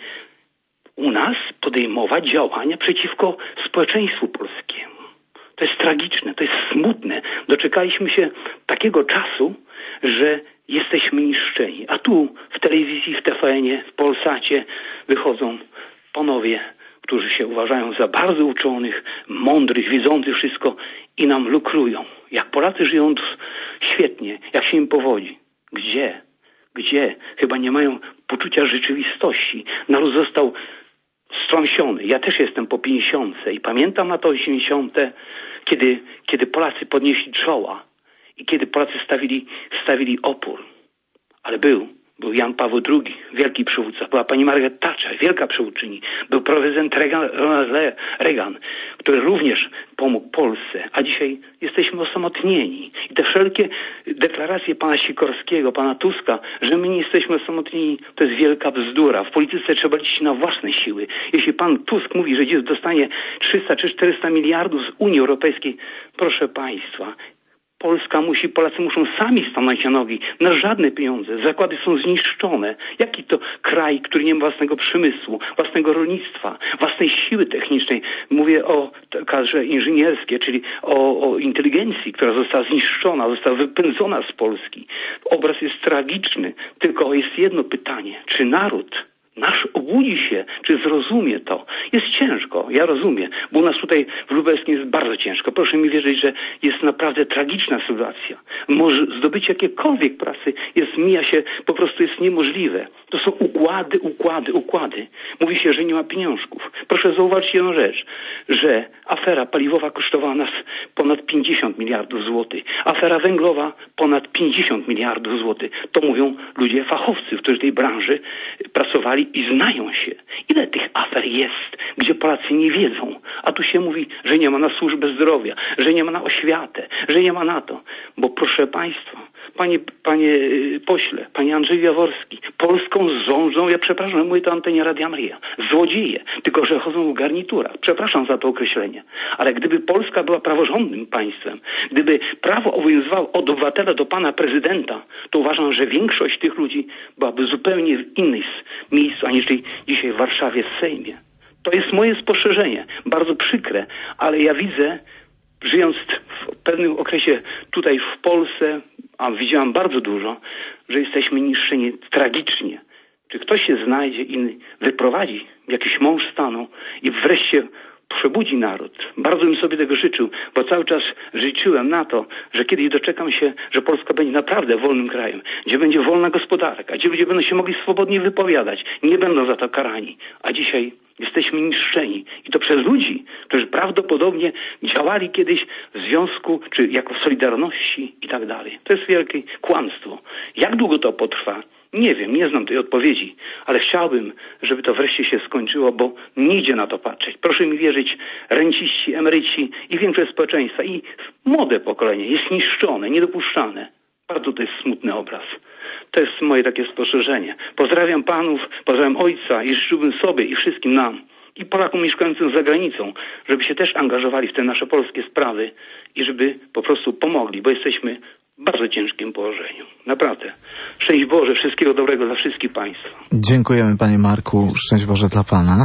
u nas podejmować działania przeciwko społeczeństwu polskiemu. To jest tragiczne, to jest smutne. Doczekaliśmy się takiego czasu, że jesteśmy niszczeni. A tu w telewizji, w T V N-ie, w Polsacie wychodzą panowie, którzy się uważają za bardzo uczonych, mądrych, wiedzących wszystko i nam lukrują. Jak Polacy żyją świetnie, jak się im powodzi. Gdzie? Gdzie? Chyba nie mają poczucia rzeczywistości. Naród został strąsiony. Ja też jestem po pięćdziesiątce i pamiętam lata osiemdziesiąte, kiedy, kiedy Polacy podnieśli czoła i kiedy Polacy stawili, stawili opór. Ale był, był Jan Paweł drugi, wielki przywódca, była pani Margaret Thatcher, wielka przywódczyni, był prezydent Reagan, Ronald Reagan, który również pomógł Polsce, a dzisiaj jesteśmy osamotnieni. I te wszelkie deklaracje pana Sikorskiego, pana Tuska, że my nie jesteśmy osamotnieni, to jest wielka bzdura. W polityce trzeba liczyć na własne siły. Jeśli pan Tusk mówi, że dziś dostanie trzysta czy czterysta miliardów z Unii Europejskiej, proszę państwa, Polska musi, Polacy muszą sami stanąć na nogi. Na żadne pieniądze. Zakłady są zniszczone. Jaki to kraj, który nie ma własnego przemysłu, własnego rolnictwa, własnej siły technicznej? Mówię o kadrze inżynierskiej, czyli o, o inteligencji, która została zniszczona, została wypędzona z Polski. Obraz jest tragiczny. Tylko jest jedno pytanie. Czy naród nasz obudzi się, czy zrozumie to? Jest ciężko, ja rozumiem, bo u nas tutaj w Lubelskim jest bardzo ciężko. Proszę mi wierzyć, że jest naprawdę tragiczna sytuacja. Może zdobycie jakiejkolwiek pracy jest, mija się, po prostu jest niemożliwe. To są układy, układy, układy. Mówi się, że nie ma pieniążków. Proszę zauważyć jedną rzecz, że afera paliwowa kosztowała nas ponad pięćdziesiąt miliardów złotych. Afera węglowa ponad pięćdziesiąt miliardów złotych. To mówią ludzie fachowcy, którzy w tej branży pracowali i znają się. Ile tych afer jest, gdzie Polacy nie wiedzą, a tu się mówi, że nie ma na służbę zdrowia, że nie ma na oświatę, że nie ma na to. Bo proszę państwa, panie, panie pośle, panie Andrzeju Jaworski, Polską rządzą, ja przepraszam, mówię to antenie Radia Maryja, złodzieje, tylko że chodzą w garniturach. Przepraszam za to określenie. Ale gdyby Polska była praworządnym państwem, gdyby prawo obowiązywało od obywatela do pana prezydenta, to uważam, że większość tych ludzi byłaby zupełnie w innej miejscu, aniżeli dzisiaj w Warszawie w Sejmie. To jest moje spostrzeżenie, bardzo przykre, ale ja widzę, żyjąc w pewnym okresie tutaj w Polsce, a widziałam bardzo dużo, że jesteśmy niszczeni tragicznie. Czy ktoś się znajdzie i wyprowadzi jakiś mąż stanu i wreszcie przebudzi naród. Bardzo bym sobie tego życzył, bo cały czas życzyłem na to, że kiedyś doczekam się, że Polska będzie naprawdę wolnym krajem, gdzie będzie wolna gospodarka, gdzie ludzie będą się mogli swobodnie wypowiadać, nie będą za to karani. A dzisiaj jesteśmy niszczeni. I to przez ludzi, którzy prawdopodobnie działali kiedyś w związku, czy jako w Solidarności i tak dalej. To jest wielkie kłamstwo. Jak długo to potrwa? Nie wiem, nie znam tej odpowiedzi, ale chciałbym, żeby to wreszcie się skończyło, bo nie idzie na to patrzeć. Proszę mi wierzyć, renciści, emeryci i większość społeczeństwa i młode pokolenie jest niszczone, niedopuszczane. Bardzo to jest smutny obraz. To jest moje takie spostrzeżenie. Pozdrawiam panów, pozdrawiam ojca i życzyłbym sobie i wszystkim nam i Polakom mieszkającym za granicą, żeby się też angażowali w te nasze polskie sprawy i żeby po prostu pomogli, bo jesteśmy w bardzo ciężkim położeniu. Naprawdę. Szczęść Boże, wszystkiego dobrego dla wszystkich państwa. Dziękujemy panie Marku, szczęść Boże dla pana.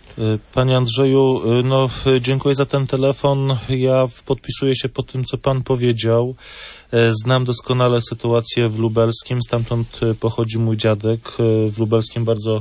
Panie Andrzeju, no dziękuję za ten telefon. Ja podpisuję się pod tym, co pan powiedział. Znam doskonale sytuację w Lubelskim, stamtąd pochodzi mój dziadek. W Lubelskim bardzo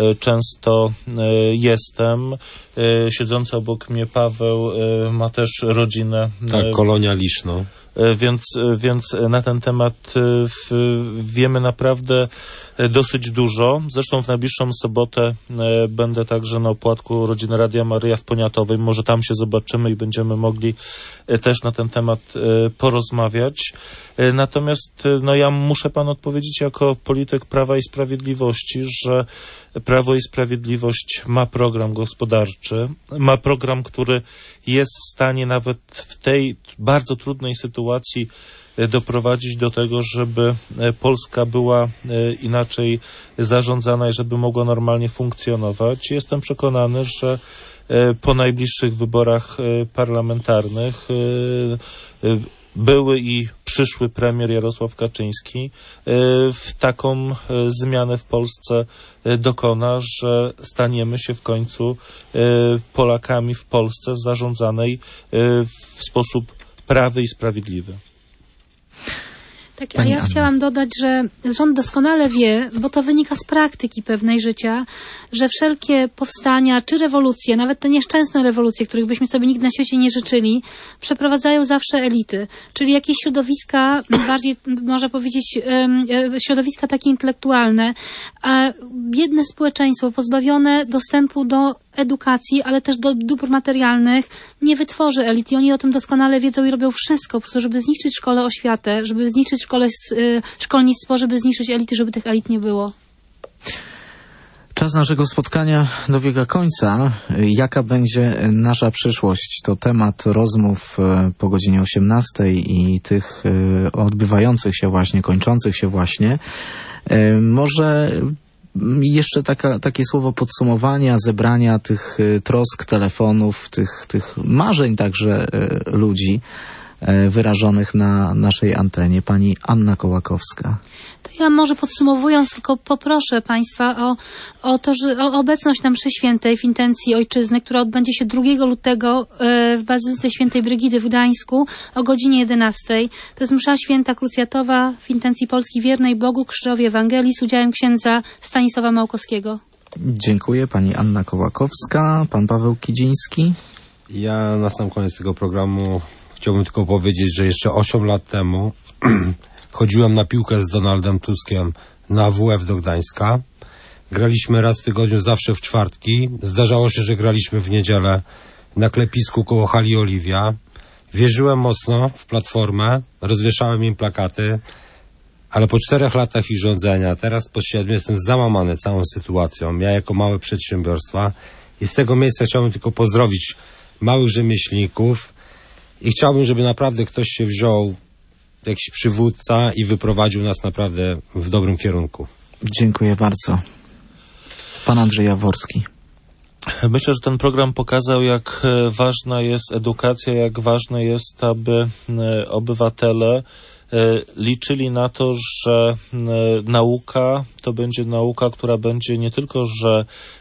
często jestem. Siedzący obok mnie Paweł ma też rodzinę. Tak, Kolonia Liszno. Więc, więc na ten temat wiemy naprawdę dosyć dużo. Zresztą w najbliższą sobotę będę także na opłatku Rodziny Radia Maryja w Poniatowej. Może tam się zobaczymy i będziemy mogli też na ten temat porozmawiać. Natomiast no ja muszę panu odpowiedzieć jako polityk Prawa i Sprawiedliwości, że Prawo i Sprawiedliwość ma program gospodarczy, ma program, który jest w stanie nawet w tej bardzo trudnej sytuacji doprowadzić do tego, żeby Polska była inaczej zarządzana i żeby mogła normalnie funkcjonować. Jestem przekonany, że po najbliższych wyborach parlamentarnych były i przyszły premier Jarosław Kaczyński w taką zmianę w Polsce dokona, że staniemy się w końcu Polakami w Polsce zarządzanej w sposób prawy i sprawiedliwy. Tak, a ja chciałam dodać, że rząd doskonale wie, bo to wynika z praktyki pewnej życia, że wszelkie powstania czy rewolucje, nawet te nieszczęsne rewolucje, których byśmy sobie nigdy na świecie nie życzyli, przeprowadzają zawsze elity, czyli jakieś środowiska, bardziej można powiedzieć środowiska takie intelektualne, a biedne społeczeństwo pozbawione dostępu do edukacji, ale też do dóbr materialnych nie wytworzy elit i oni o tym doskonale wiedzą i robią wszystko po prostu, żeby zniszczyć szkołę, oświatę, żeby zniszczyć szkole, szkolnictwo, żeby zniszczyć elity, żeby tych elit nie było. Czas naszego spotkania dobiega końca. Jaka będzie nasza przyszłość? To temat rozmów po godzinie osiemnastej i tych odbywających się właśnie, kończących się właśnie. Może jeszcze taka, takie słowo podsumowania, zebrania tych trosk, telefonów, tych, tych marzeń także ludzi wyrażonych na naszej antenie. Pani Anna Kołakowska. To ja może podsumowując tylko poproszę Państwa o, o to, że o obecność na mszy świętej w intencji Ojczyzny, która odbędzie się drugiego lutego w Bazylice Świętej Brygidy w Gdańsku o godzinie jedenastej. To jest msza święta krucjatowa w intencji Polski wiernej Bogu, Krzyżowi Ewangelii z udziałem księdza Stanisława Małkowskiego. Dziękuję. Pani Anna Kołakowska. Pan Paweł Kidziński. Ja na sam koniec tego programu chciałbym tylko powiedzieć, że jeszcze osiem lat temu chodziłem na piłkę z Donaldem Tuskiem na W F do Gdańska. Graliśmy raz w tygodniu, zawsze w czwartki. Zdarzało się, że graliśmy w niedzielę na klepisku koło hali Oliwia. Wierzyłem mocno w Platformę, rozwieszałem im plakaty, ale po czterech latach ich rządzenia, teraz po siedmiu, jestem załamany całą sytuacją. Ja jako małe przedsiębiorstwa i z tego miejsca chciałbym tylko pozdrowić małych rzemieślników i chciałbym, żeby naprawdę ktoś się wziął, jakiś przywódca i wyprowadził nas naprawdę w dobrym kierunku. Dziękuję bardzo. Pan Andrzej Jaworski. Myślę, że ten program pokazał, jak ważna jest edukacja, jak ważne jest, aby obywatele liczyli na to, że nauka to będzie nauka, która będzie nie tylko, że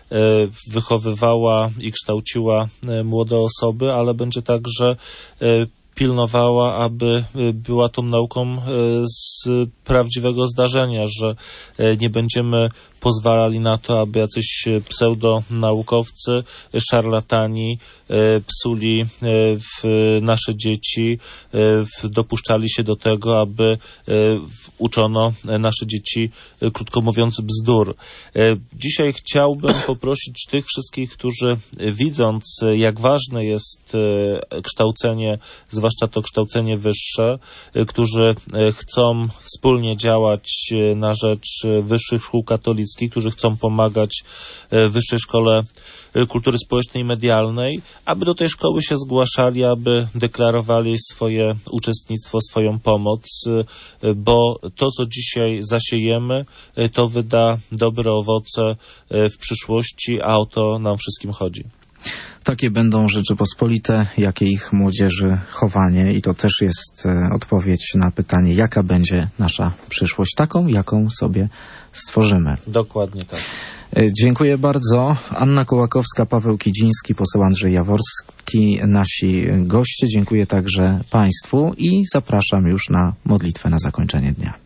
wychowywała i kształciła młode osoby, ale będzie także pilnowała, aby była tą nauką z prawdziwego zdarzenia, że nie będziemy pozwalali na to, aby jacyś pseudonaukowcy, szarlatani psuli w nasze dzieci, dopuszczali się do tego, aby uczono nasze dzieci, krótko mówiąc, bzdur. Dzisiaj chciałbym poprosić tych wszystkich, którzy widząc, jak ważne jest kształcenie, zwłaszcza to kształcenie wyższe, którzy chcą wspólnie działać na rzecz wyższych szkół katolickich, którzy chcą pomagać Wyższej Szkole Kultury Społecznej i Medialnej, aby do tej szkoły się zgłaszali, aby deklarowali swoje uczestnictwo, swoją pomoc, bo to, co dzisiaj zasiejemy, to wyda dobre owoce w przyszłości, a o to nam wszystkim chodzi. Takie będą Rzeczypospolite, jakie ich młodzieży chowanie i to też jest odpowiedź na pytanie, jaka będzie nasza przyszłość, taką, jaką sobie stworzymy. Dokładnie tak. Dziękuję bardzo. Anna Kołakowska, Paweł Kidziński, poseł Andrzej Jaworski, nasi goście. Dziękuję także Państwu i zapraszam już na modlitwę na zakończenie dnia.